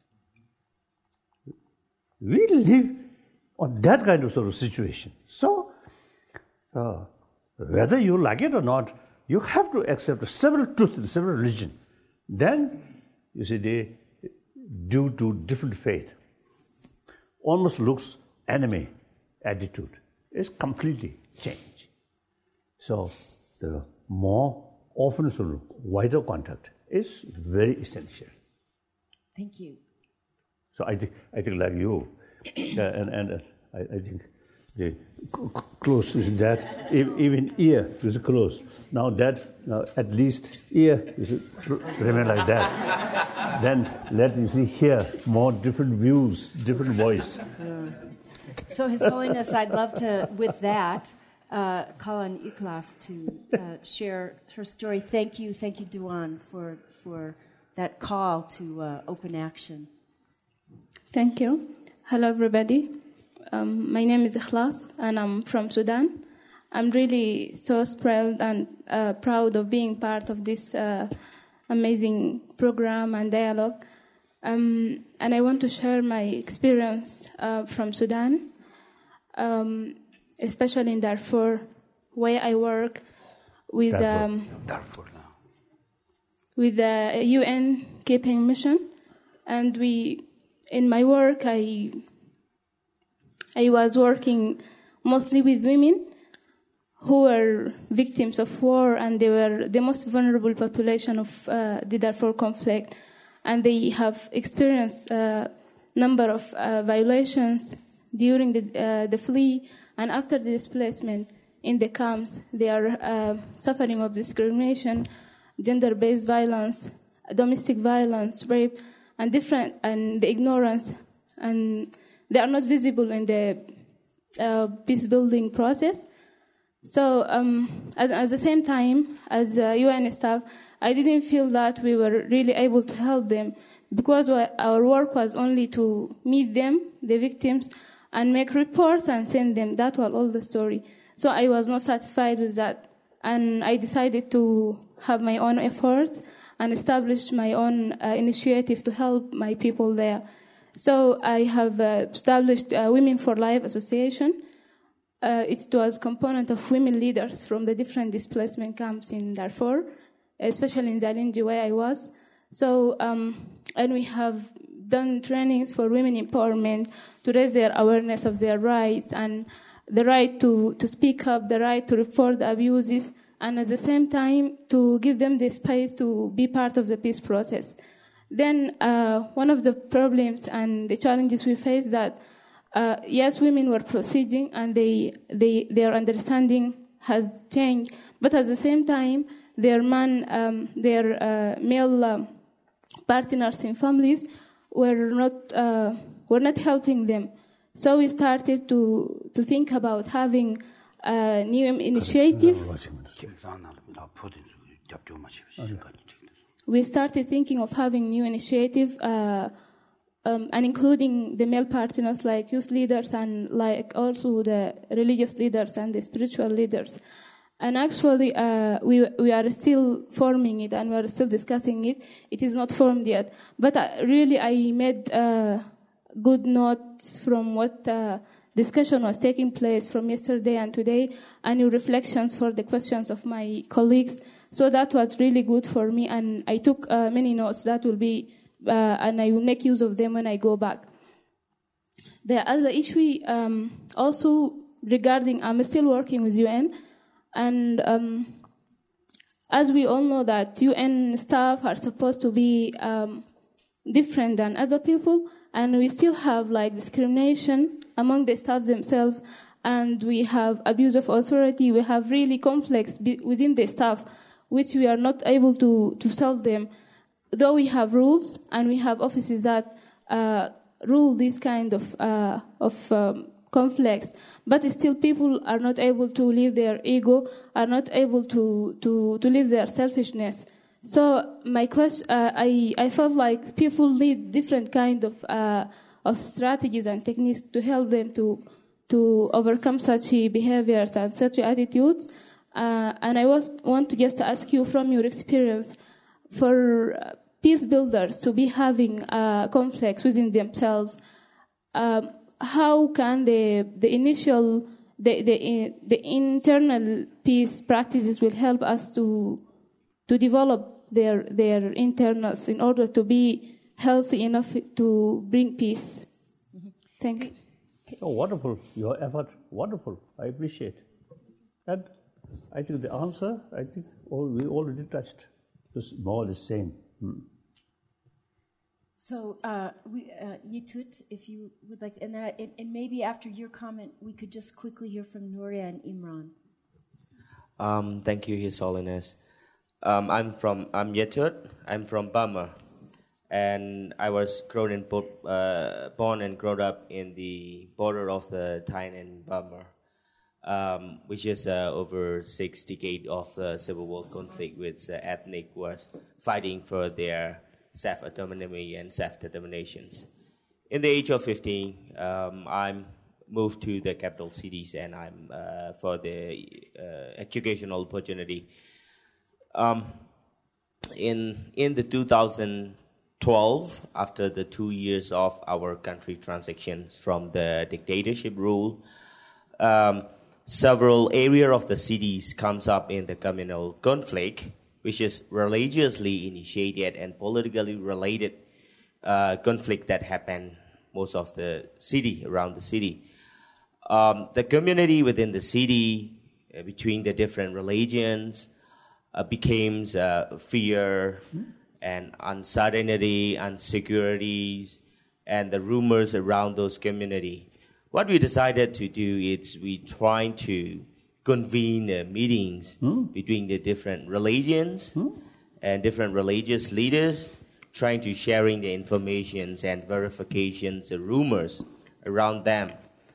We live on that kind of sort of situation. So, uh, whether you like it or not, you have to accept several truths and several religions. Then, you see, the, due to different faith, almost looks enemy attitude. It's completely changed. So the more often, sort of wider contact is very essential. Thank you. So I think, I think like you, uh, and, and uh, I, I think the c- close is that, even ear is close. Now that, now at least ear is remain like that. Then let you see here more different views, different voice. So His Holiness, I'd love to, with that, uh, call on Ikhlas to uh, share her story. Thank you, thank you, Duan, for, for that call to uh, open action. Thank you. Hello, everybody. Um, my name is Ikhlas, and I'm from Sudan. I'm really so thrilled and uh, proud of being part of this uh, amazing program and dialogue. Um, and I want to share my experience uh, from Sudan, um, especially in Darfur, where I work with um, with the U N Keeping Mission, and we. In my work, I I was working mostly with women who were victims of war, and they were the most vulnerable population of uh, the Darfur conflict, and they have experienced a number of uh, violations during the uh, the flee and after the displacement in the camps. They are uh, suffering of discrimination, gender-based violence, domestic violence, rape, and different, and the ignorance, and they are not visible in the uh, peace building process. So um, at, at the same time, as uh, U N staff, I didn't feel that we were really able to help them, because our work was only to meet them, the victims, and make reports and send them. That was all the story. So I was not satisfied with that, and I decided to have my own efforts and establish my own uh, initiative to help my people there. So I have uh, established uh, Women for Life Association. Uh, it was a component of women leaders from the different displacement camps in Darfur, especially in Zalinji where I was. So, um, and we have done trainings for women empowerment to raise their awareness of their rights and the right to, to speak up, the right to report the abuses, and at the same time to give them the space to be part of the peace process. Then uh, one of the problems and the challenges we face that, uh, yes, women were proceeding and they, they, their understanding has changed, but at the same time, their man, um, their uh, male um, partners in families were not uh, were not helping them. So we started to to think about having a new initiative. We started thinking of having new initiative uh, um, and including the male partners like youth leaders and like also the religious leaders and the spiritual leaders. And actually, uh, we we are still forming it and we are still discussing it. It is not formed yet. But uh, really, I made uh, good notes from what uh, discussion was taking place from yesterday and today, and new reflections for the questions of my colleagues. So that was really good for me, and I took uh, many notes that will be, uh, and I will make use of them when I go back. The other issue um, also regarding, I'm still working with U N, and um, as we all know that U N staff are supposed to be um, different than other people, and we still have like discrimination among the staff themselves, and we have abuse of authority. We have really conflicts be- within the staff, which we are not able to, to solve them. Though we have rules and we have offices that uh, rule this kind of uh, of um, conflicts, but still people are not able to leave their ego, are not able to to, to leave their selfishness. So my question, uh, I I felt like people need different kind of uh, of strategies and techniques to help them to to overcome such behaviors and such attitudes. Uh, and I was, want to just ask you from your experience, for uh, peace builders to be having uh, conflicts within themselves, um, how can the the initial the the the internal peace practices will help us to to develop their their internals in order to be healthy enough to bring peace. Thank you. Oh, wonderful. Your effort, wonderful. I appreciate. And I think the answer, I think all, we already touched. It's more the same. Hmm. So, uh, we, uh, Yitut, if you would like, and, then, and, and maybe after your comment, we could just quickly hear from Nuria and Imran. Um, thank you, His Holiness. Um, I'm from I'm Yetut. I'm from Burma, and I was grown and uh, born and grown up in the border of the Thailand and Burma, um, which is uh, over six decades of the civil war conflict, with uh, ethnic was fighting for their self-autonomy and self-determinations. In the age of fifteen, um, I'm moved to the capital cities, and I'm uh, for the uh, educational opportunity. Um, in in the two thousand twelve, after the two years of our country transactions from the dictatorship rule, um, several areas of the cities comes up in the communal conflict, which is religiously initiated and politically related uh, conflict that happened most of the city, around the city. Um, the community within the city, uh, between the different religions, uh, became uh, fear and uncertainty, insecurities, and the rumors around those community. What we decided to do is we trying to convene uh, meetings mm. between the different religions mm. and different religious leaders, trying to sharing the informations and verifications, the rumors around them.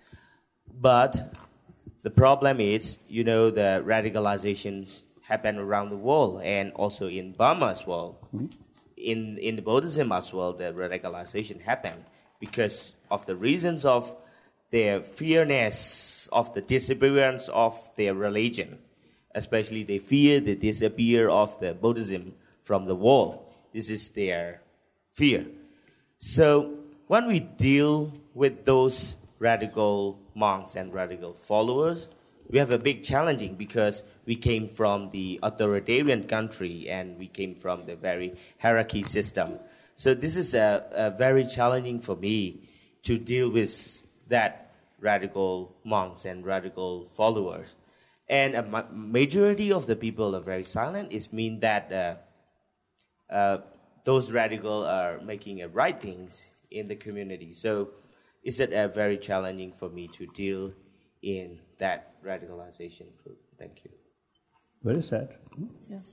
But the problem is, you know, the radicalizations happen around the world, and also in Burma as well. Mm. In in the Buddhism as well, the radicalization happened because of the reasons of their fearness of the disappearance of their religion. Especially they fear the disappear of the Buddhism from the world. This is their fear. So when we deal with those radical monks and radical followers, we have a big challenging because we came from the authoritarian country and we came from the very hierarchy system. So this is a, a very challenging for me to deal with that radical monks and radical followers. And a ma- majority of the people are very silent. It means that uh, uh, those radical are making uh, right things in the community. So it's uh, very challenging for me to deal in that radicalization group. Thank you. Very sad. Yes.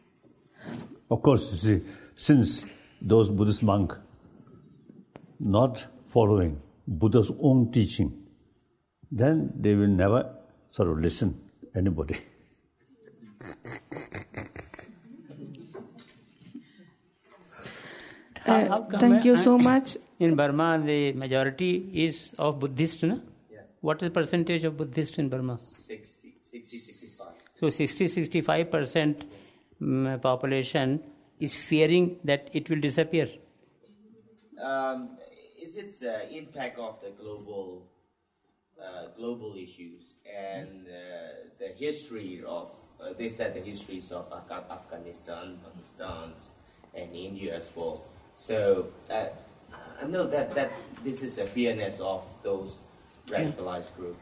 Of course, you see, since those Buddhist monks not following Buddha's own teaching, then they will never sort of listen to anybody. How, how come, Thank you uh, so much. In Burma, the majority is of Buddhist, no? Yeah. What is the percentage of Buddhist in Burma? sixty, sixty, sixty-five. So sixty to sixty-five percent um, population is fearing that it will disappear. Um, is it the impact of the global uh, global issues and uh, the history of, uh, they said the histories of Af- Afghanistan, Pakistan, and India as well. So uh, I know that, that this is a fearness of those radicalized groups.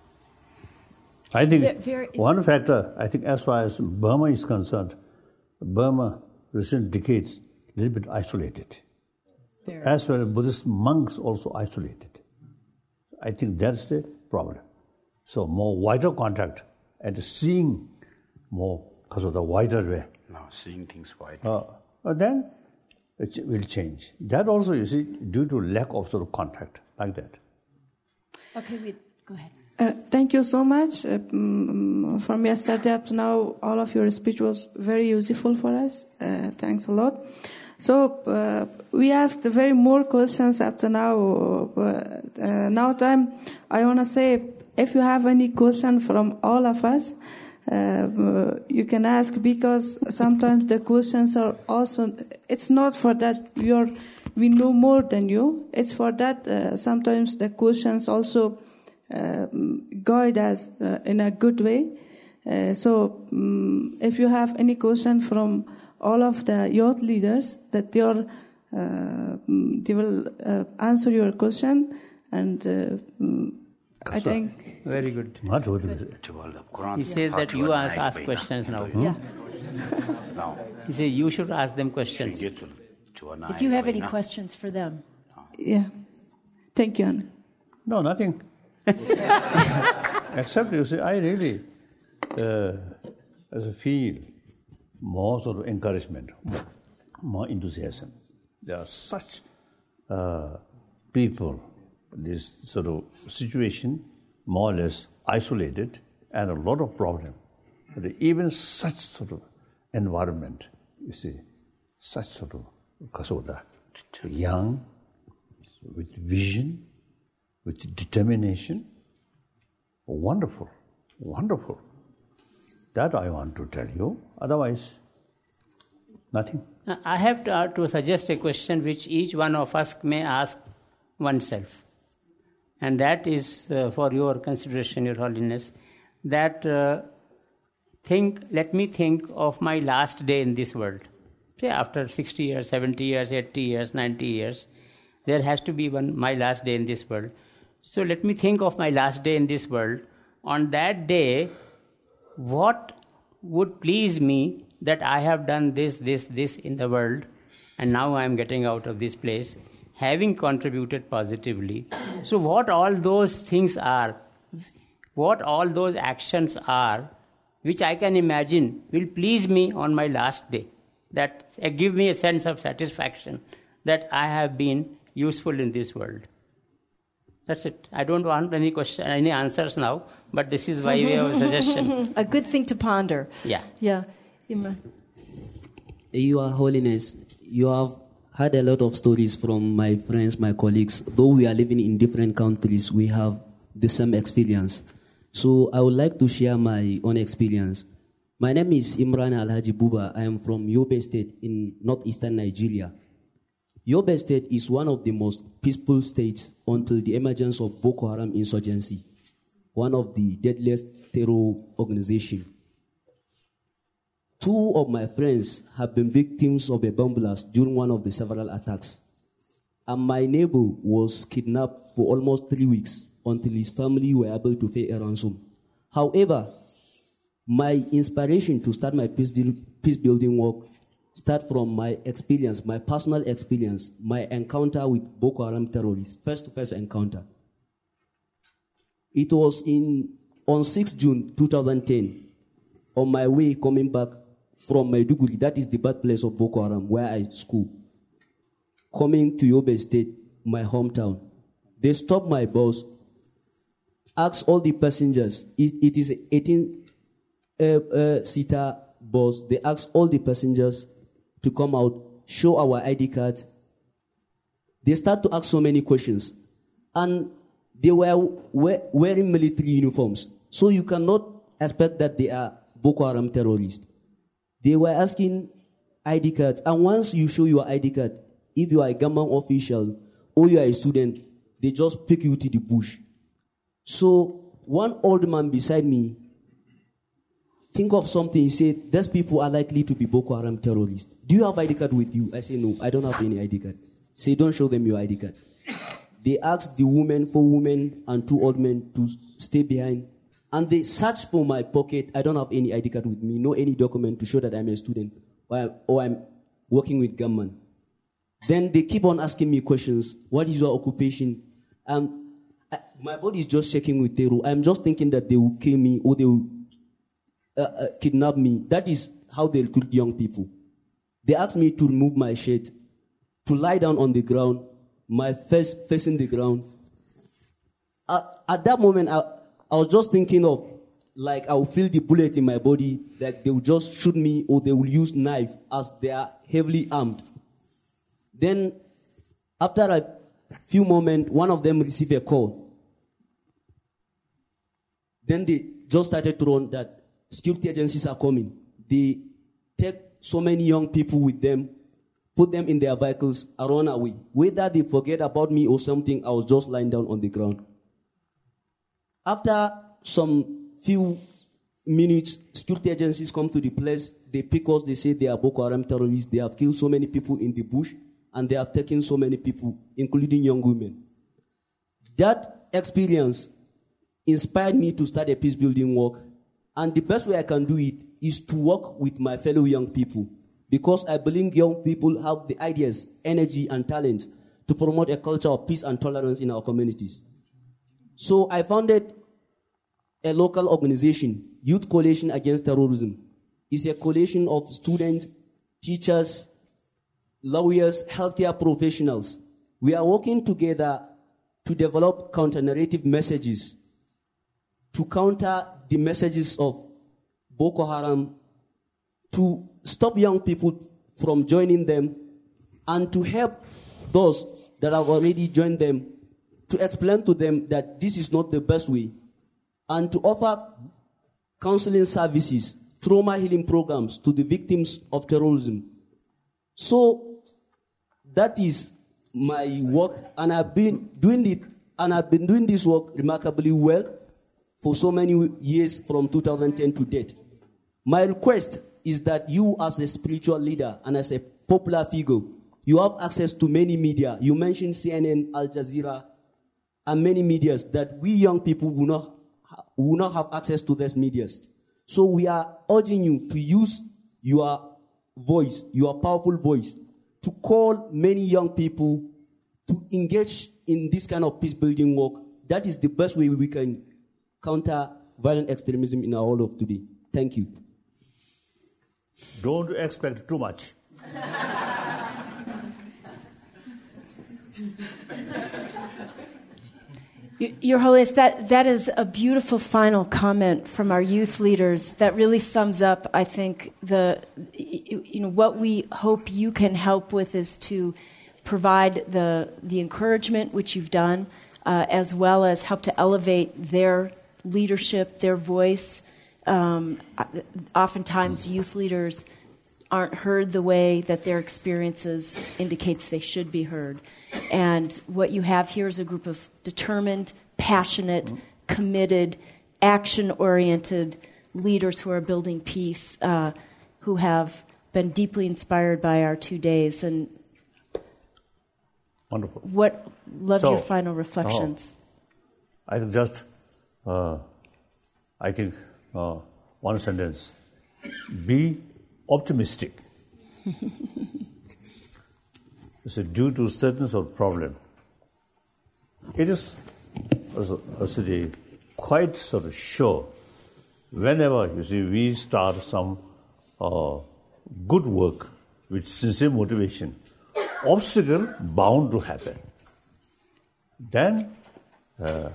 I think Very- very- one factor, I think as far as Burma is concerned, Burma recent decades a little bit isolated. Very. As well as Buddhist monks also isolated. I think that's the problem. So more wider contact and seeing more because of the wider way. No, seeing things wide. Uh, but then it ch- will change. That also, you see, due to lack of sort of contact, like that. Okay, we, go ahead. Uh, thank you so much. Uh, mm, from yesterday up to now, all of your speech was very useful for us. Uh, thanks a lot. So uh, we asked very more questions up to now. Uh, uh, now time, I want to say, if you have any question from all of us, uh, you can ask, because sometimes the questions are also, it's not for that we are, we know more than you. It's for that uh, sometimes the questions also uh, guide us uh, in a good way. Uh, so um, if you have any question from all of the youth leaders that they are uh, they will uh, answer your question, and uh, I think very good. He He says that you ask, ask questions now. Yeah. He says you should ask them questions. If you have any questions for them. Yeah. Thank you, Anna. No, nothing. Except, you see, I really uh, as a feel more sort of encouragement, more enthusiasm. There are such uh, people, this sort of situation, more or less isolated, and a lot of problem. But even such sort of environment, you see, such sort of kasoda, young, with vision, with determination, wonderful, wonderful. That I want to tell you. Otherwise, nothing. I have to, uh, to suggest a question which each one of us may ask oneself. And that is uh, for your consideration, Your Holiness, that uh, think, let me think of my last day in this world. Say after sixty years, seventy years, eighty years, ninety years, there has to be one, my last day in this world. So let me think of my last day in this world. On that day, what would please me that I have done this, this, this in the world, and now I am getting out of this place, having contributed positively. So what all those things are, what all those actions are, which I can imagine will please me on my last day, that uh, give me a sense of satisfaction that I have been useful in this world. That's it. I don't want any question, any answers now, but this is by way of a suggestion. A good thing to ponder. Yeah. Yeah. Imran. Your Holiness, you have had a lot of stories from my friends, my colleagues. Though we are living in different countries, we have the same experience. So I would like to share my own experience. My name is Imran Alhaji Buba. I am from Yobe State in northeastern Nigeria. Yobe State is one of the most peaceful states until the emergence of Boko Haram insurgency, one of the deadliest terror organizations. Two of my friends have been victims of a bomb blast during one of the several attacks. And my neighbor was kidnapped for almost three weeks until his family were able to pay a ransom. However, my inspiration to start my peace, peace building work start from my experience, my personal experience, my encounter with Boko Haram terrorists, first-to-first encounter. It was in on sixth of June two thousand ten, on my way coming back from Maiduguri, that is the birthplace of Boko Haram, where I school, coming to Yobe State, my hometown. They stopped my bus, asked all the passengers, it, it is an eighteen-seater uh, uh, bus, they asked all the passengers to come out, show our I D card. They start to ask so many questions. And they were wearing military uniforms. So you cannot expect that they are Boko Haram terrorists. They were asking I D cards. And once you show your I D card, if you are a government official or you are a student, they just pick you to the bush. So one old man beside me, think of something, he said, these people are likely to be Boko Haram terrorists. Do you have I D card with you? I say, no, I don't have any I D card. Say, don't show them your I D card. They asked the woman, four women and two old men to stay behind. And they searched for my pocket. I don't have any I D card with me, no any document to show that I'm a student or, or I'm working with government. Then they keep on asking me questions. What is your occupation? Um, I, my body is just shaking with terror. I'm just thinking that they will kill me or they will uh, uh, kidnap me. That is how they recruit young people. They asked me to remove my shirt, to lie down on the ground, my face facing the ground. Uh, at that moment, I, I was just thinking of, like, I will feel the bullet in my body, that they will just shoot me or they will use knife as they are heavily armed. Then, after a few moments, one of them received a call. Then they just started to run that security agencies are coming. They take so many young people with them, put them in their vehicles, and run away. Whether they forget about me or something, I was just lying down on the ground. After some few minutes, security agencies come to the place. They pick us. They say they are Boko Haram terrorists. They have killed so many people in the bush, and they have taken so many people, including young women. That experience inspired me to start a peace building work, and the best way I can do it is to work with my fellow young people, because I believe young people have the ideas, energy, and talent to promote a culture of peace and tolerance in our communities. So I founded a local organization, Youth Coalition Against Terrorism. It's a coalition of students, teachers, lawyers, healthcare professionals. We are working together to develop counter-narrative messages to counter the messages of Boko Haram, to stop young people from joining them, and to help those that have already joined them to explain to them that this is not the best way, and to offer counseling services, trauma healing programs to the victims of terrorism. So that is my work, and I've been doing it, and I've been doing this work remarkably well for so many years from two thousand ten to date. My request is that you, as a spiritual leader and as a popular figure, you have access to many media. You mentioned C N N, Al Jazeera, and many medias that we young people will not, will not have access to these medias. So we are urging you to use your voice, your powerful voice, to call many young people to engage in this kind of peace-building work. That is the best way we can counter violent extremism in our world of today. Thank you. Don't expect too much. Your Holiness, that, that is a beautiful final comment from our youth leaders that really sums up, I think, the you know what we hope you can help with is to provide the the encouragement which you've done, uh, as well as help to elevate their leadership, their voice. Um, oftentimes, youth leaders aren't heard the way that their experiences indicates they should be heard. And what you have here is a group of determined, passionate, committed, action-oriented leaders who are building peace, uh, who have been deeply inspired by our two days. And wonderful. What love so, your final reflections? Oh, I think just, uh, I think uh, one sentence: be optimistic. So due to certain sort of problem, it is also, also the quite sort of sure whenever you see we start some uh, good work with sincere motivation, obstacle bound to happen. Then uh,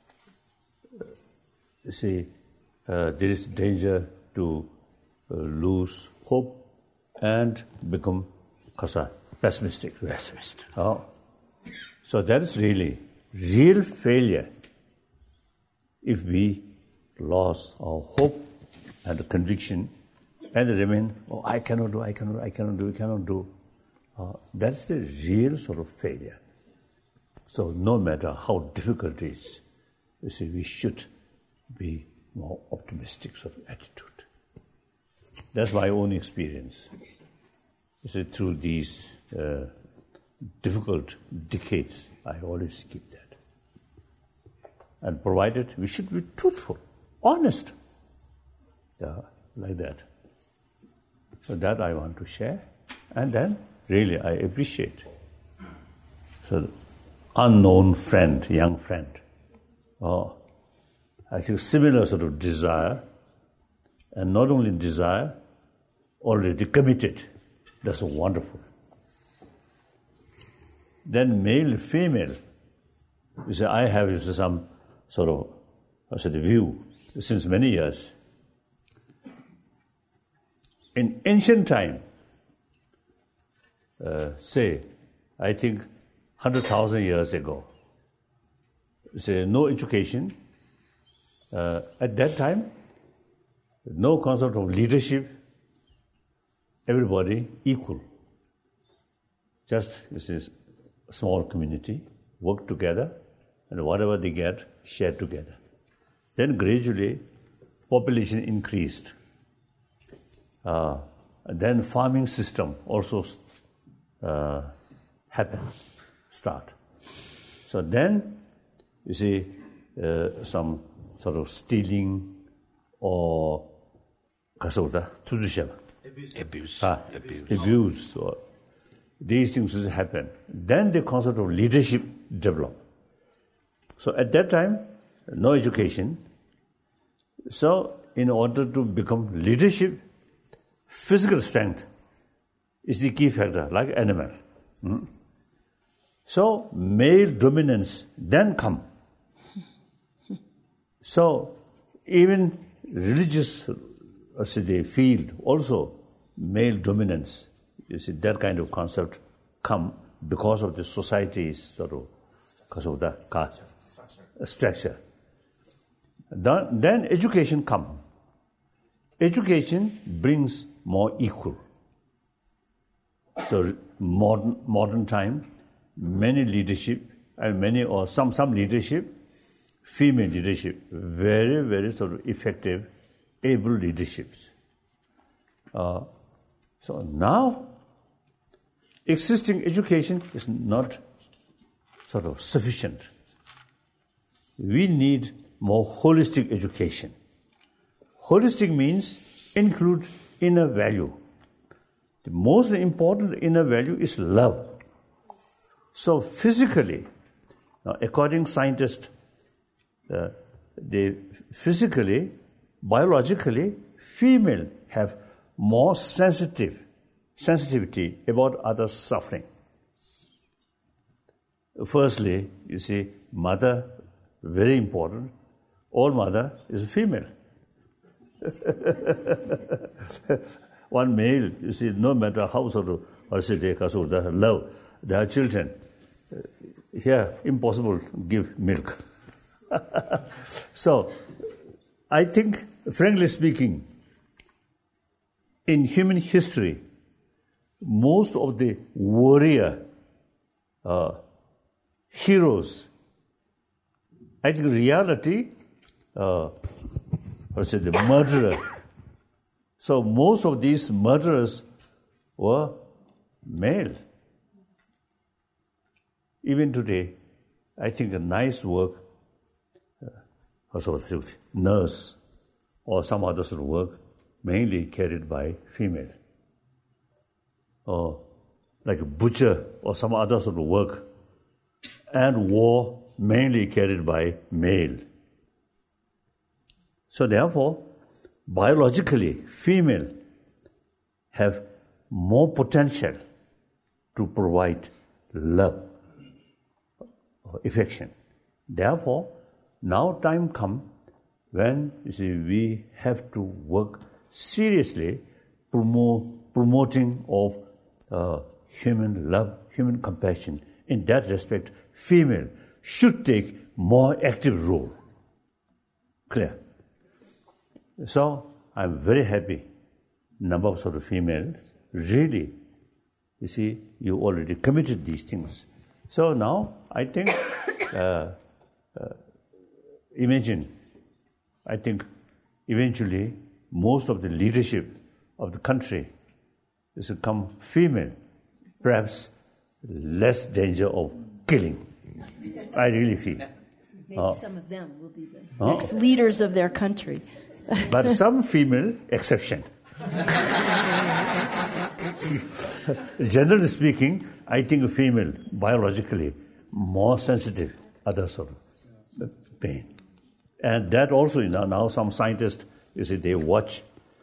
you see uh, there is danger to uh, lose hope and become kasa. Pessimistic. Pessimist. Oh. So that is really real failure if we lose our hope and conviction and remain, oh, I cannot do, I cannot, I cannot do, I cannot do. Uh, that's the real sort of failure. So no matter how difficult it is, you see, we should be more optimistic sort of attitude. That's my own experience. You see, through these Uh, difficult decades, I always keep that. And provided we should be truthful, honest, yeah, like that. So that I want to share. And then, really, I appreciate. So, unknown friend, young friend, oh, I think similar sort of desire, and not only desire, already committed. That's wonderful. Then male, female, you say, I have some sort of, I said, view since many years. In ancient time, uh, say, I think one hundred thousand years ago, say, no education. Uh, at that time, no concept of leadership, everybody equal. Just, this is a small community, work together, and whatever they get, share together. Then gradually, population increased. Uh, then farming system also uh, happen, start. So then, you see, uh, some sort of stealing or kasoda, abuse, abuse, ah, abuse, abuse, or these things happen. Then the concept of leadership develop. So at that time, no education. So in order to become leadership, physical strength is the key factor, like animal. Mm? So male dominance then come. So even religious, as they field, also male dominance. You see, that kind of concept come because of the society's sort of, because of the caste structure. Then, then education come. Education brings more equal. So modern modern time, many leadership and many or some some leadership, female leadership, very very sort of effective, able leaderships. Uh, so now, existing education is not sort of sufficient. We need more holistic education. Holistic means include inner value. The most important inner value is love. So physically, now according to scientists, uh, they physically, biologically, female have more sensitive sensitivity about others' suffering. Firstly, you see, mother, very important. All mother is a female. One male, you see, no matter how sort of, or say they love their children, here, impossible to give milk. So, I think, frankly speaking, in human history, most of the warrior uh, heroes, I think reality, uh, or say the murderer. So most of these murderers were male. Even today, I think a nice work, uh, nurse or some other sort of work, mainly carried by female. Or like a butcher or some other sort of work, and war mainly carried by male. So therefore, biologically, female have more potential to provide love or affection. Therefore, now time come when you see we have to work seriously promote, promoting of uh, human love, human compassion. In that respect, female should take more active role. Clear? So, I'm very happy. Number of sort of female, really, you see, you already committed these things. So now, I think, uh, uh, imagine, I think, eventually, most of the leadership of the country is to come female, perhaps less danger of killing. I really feel. Maybe uh, some of them will be the uh, next leaders of their country. But some female exception. Generally speaking, I think a female, biologically, more sensitive, other sort of pain. And that also, you know, now some scientists, you see, they watch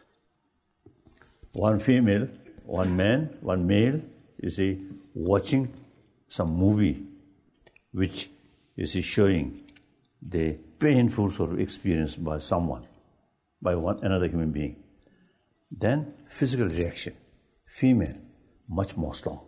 one female, one man, one male, you see, watching some movie which you see showing the painful sort of experience by someone, by one another human being. Then physical reaction, female, much more strong.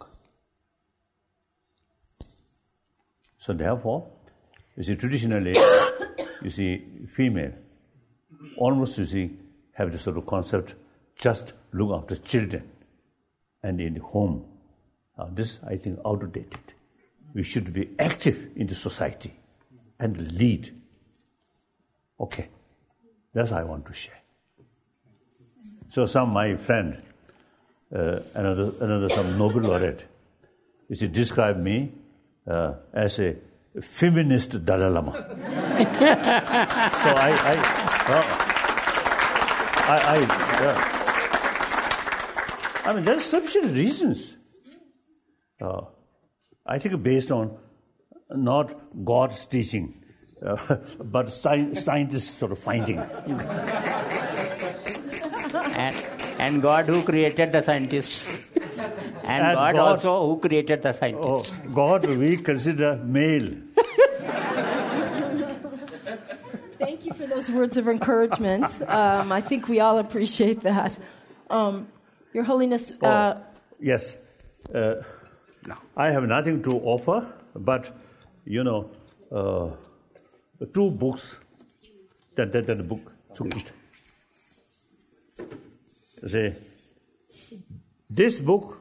So therefore, you see, traditionally, you see, female, almost, you see, have this sort of concept, just look after children and in the home. Now this, I think, outdated. We should be active in the society and lead. Okay, that's what I want to share. So some my friend, uh, another another some Nobel laureate, you see, described me uh, as a feminist Dalai Lama. So I, I, uh, I, I, uh, I mean, there are sufficient reasons. Uh, I think based on not God's teaching, uh, but sci- scientists sort of finding. and, and God who created the scientists. And, and God, God also who created the scientists. Oh, God we consider male. Thank you for those words of encouragement. Um, I think we all appreciate that. Um, Your Holiness. Uh, oh, yes. Uh, I have nothing to offer, but, you know, uh, two books, that, that, that book, say, this book,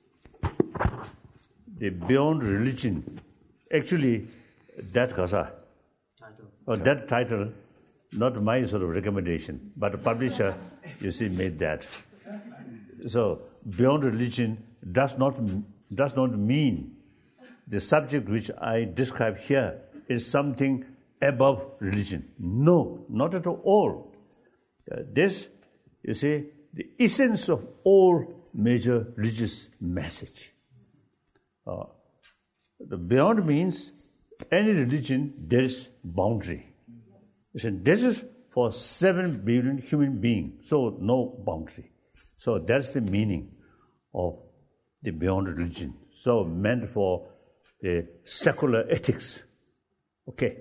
the Beyond Religion, actually, that kasa, or that title, not my sort of recommendation, but the publisher, you see, made that. So, Beyond Religion does not does not mean the subject which I describe here is something above religion. No, not at all. Uh, this, you see, the essence of all major religious message. Uh, the beyond means any religion, there is boundary. So this is for seven billion human beings, so no boundary. So that's the meaning of the beyond religion. So meant for the secular ethics. Okay.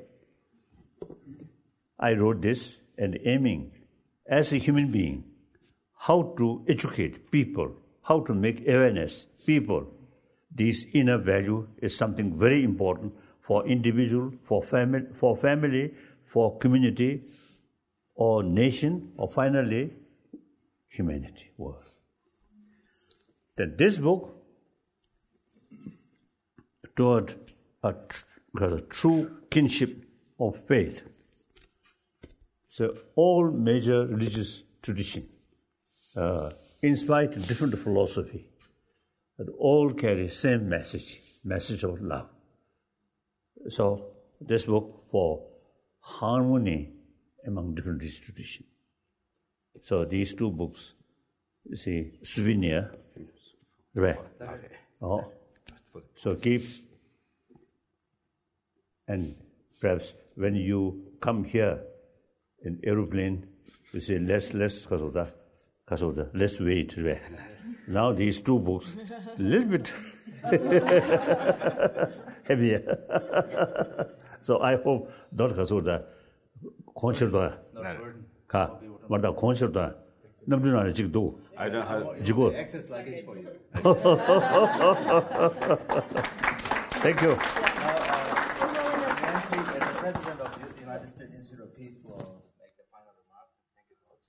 I wrote this and aiming as a human being how to educate people, how to make awareness people. This inner value is something very important for individual, for family, for family, for community, or nation, or finally, humanity, world. That this book, toward a, a true kinship of faith. So all major religious traditions, uh, in spite of different philosophy, but all carry same message, message of love. So this book for harmony among different religious traditions. So these two books, you see, souvenir, right? Oh, so keep, and perhaps when you come here in aeroplane, you say less, less, kasoda, kasoda, let's wait. Right? Now these two books, a little bit heavier. So I hope not kasoda, concerta, ka, marda concerta. I don't have excess luggage for you. Thank you. Uh, uh, Nancy, as the president of the United States Institute of Peace, will make the final remarks. Thank you, folks.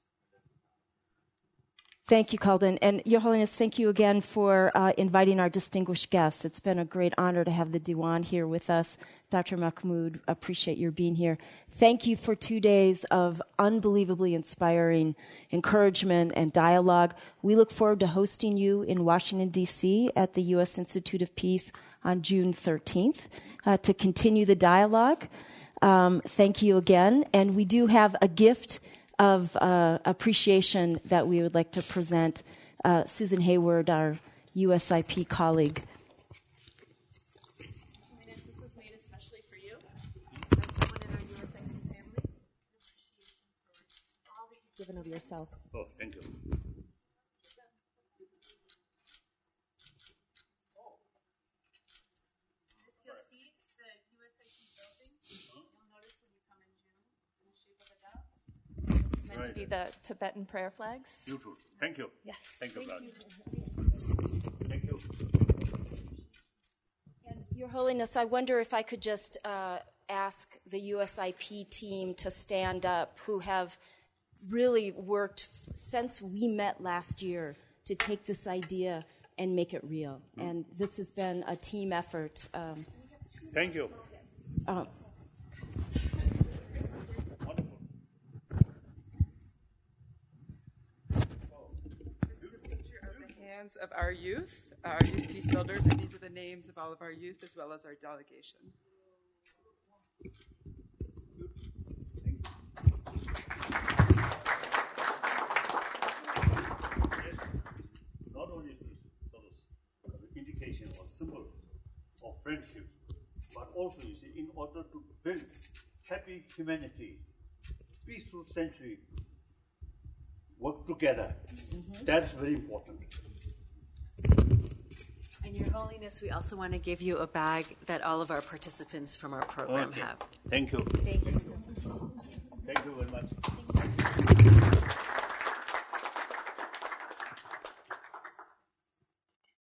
Thank you, Kalden. And Your Holiness, thank you again for uh, inviting our distinguished guests. It's been a great honor to have the Diwan here with us. Doctor Mahmood, appreciate your being here. Thank you for two days of unbelievably inspiring encouragement and dialogue. We look forward to hosting you in Washington, D C at the U S Institute of Peace on June thirteenth uh, to continue the dialogue. Um, thank you again. And we do have a gift of uh, appreciation that we would like to present. Uh, Susan Hayward, our U S I P colleague. This was made especially for you, as someone in our U S I P family. Appreciation for all that you've given of yourself. Oh, thank you. To be the Tibetan prayer flags. Beautiful. Thank you. Yes. Thank you, Thank God. you. Thank you. And Your Holiness, I wonder if I could just uh, ask the U S I P team to stand up, who have really worked f- since we met last year to take this idea and make it real. Mm. And this has been a team effort. Um, Thank you. Uh, hands of our youth, our youth peace builders, and these are the names of all of our youth as well as our delegation. Yes, not only is this sort of indication or symbol of friendship, but also, you see, in order to build happy humanity, peaceful century, work together. Mm-hmm. That's very important. And Your Holiness, we also want to give you a bag that all of our participants from our program Okay. have. Thank you. Thank you so much.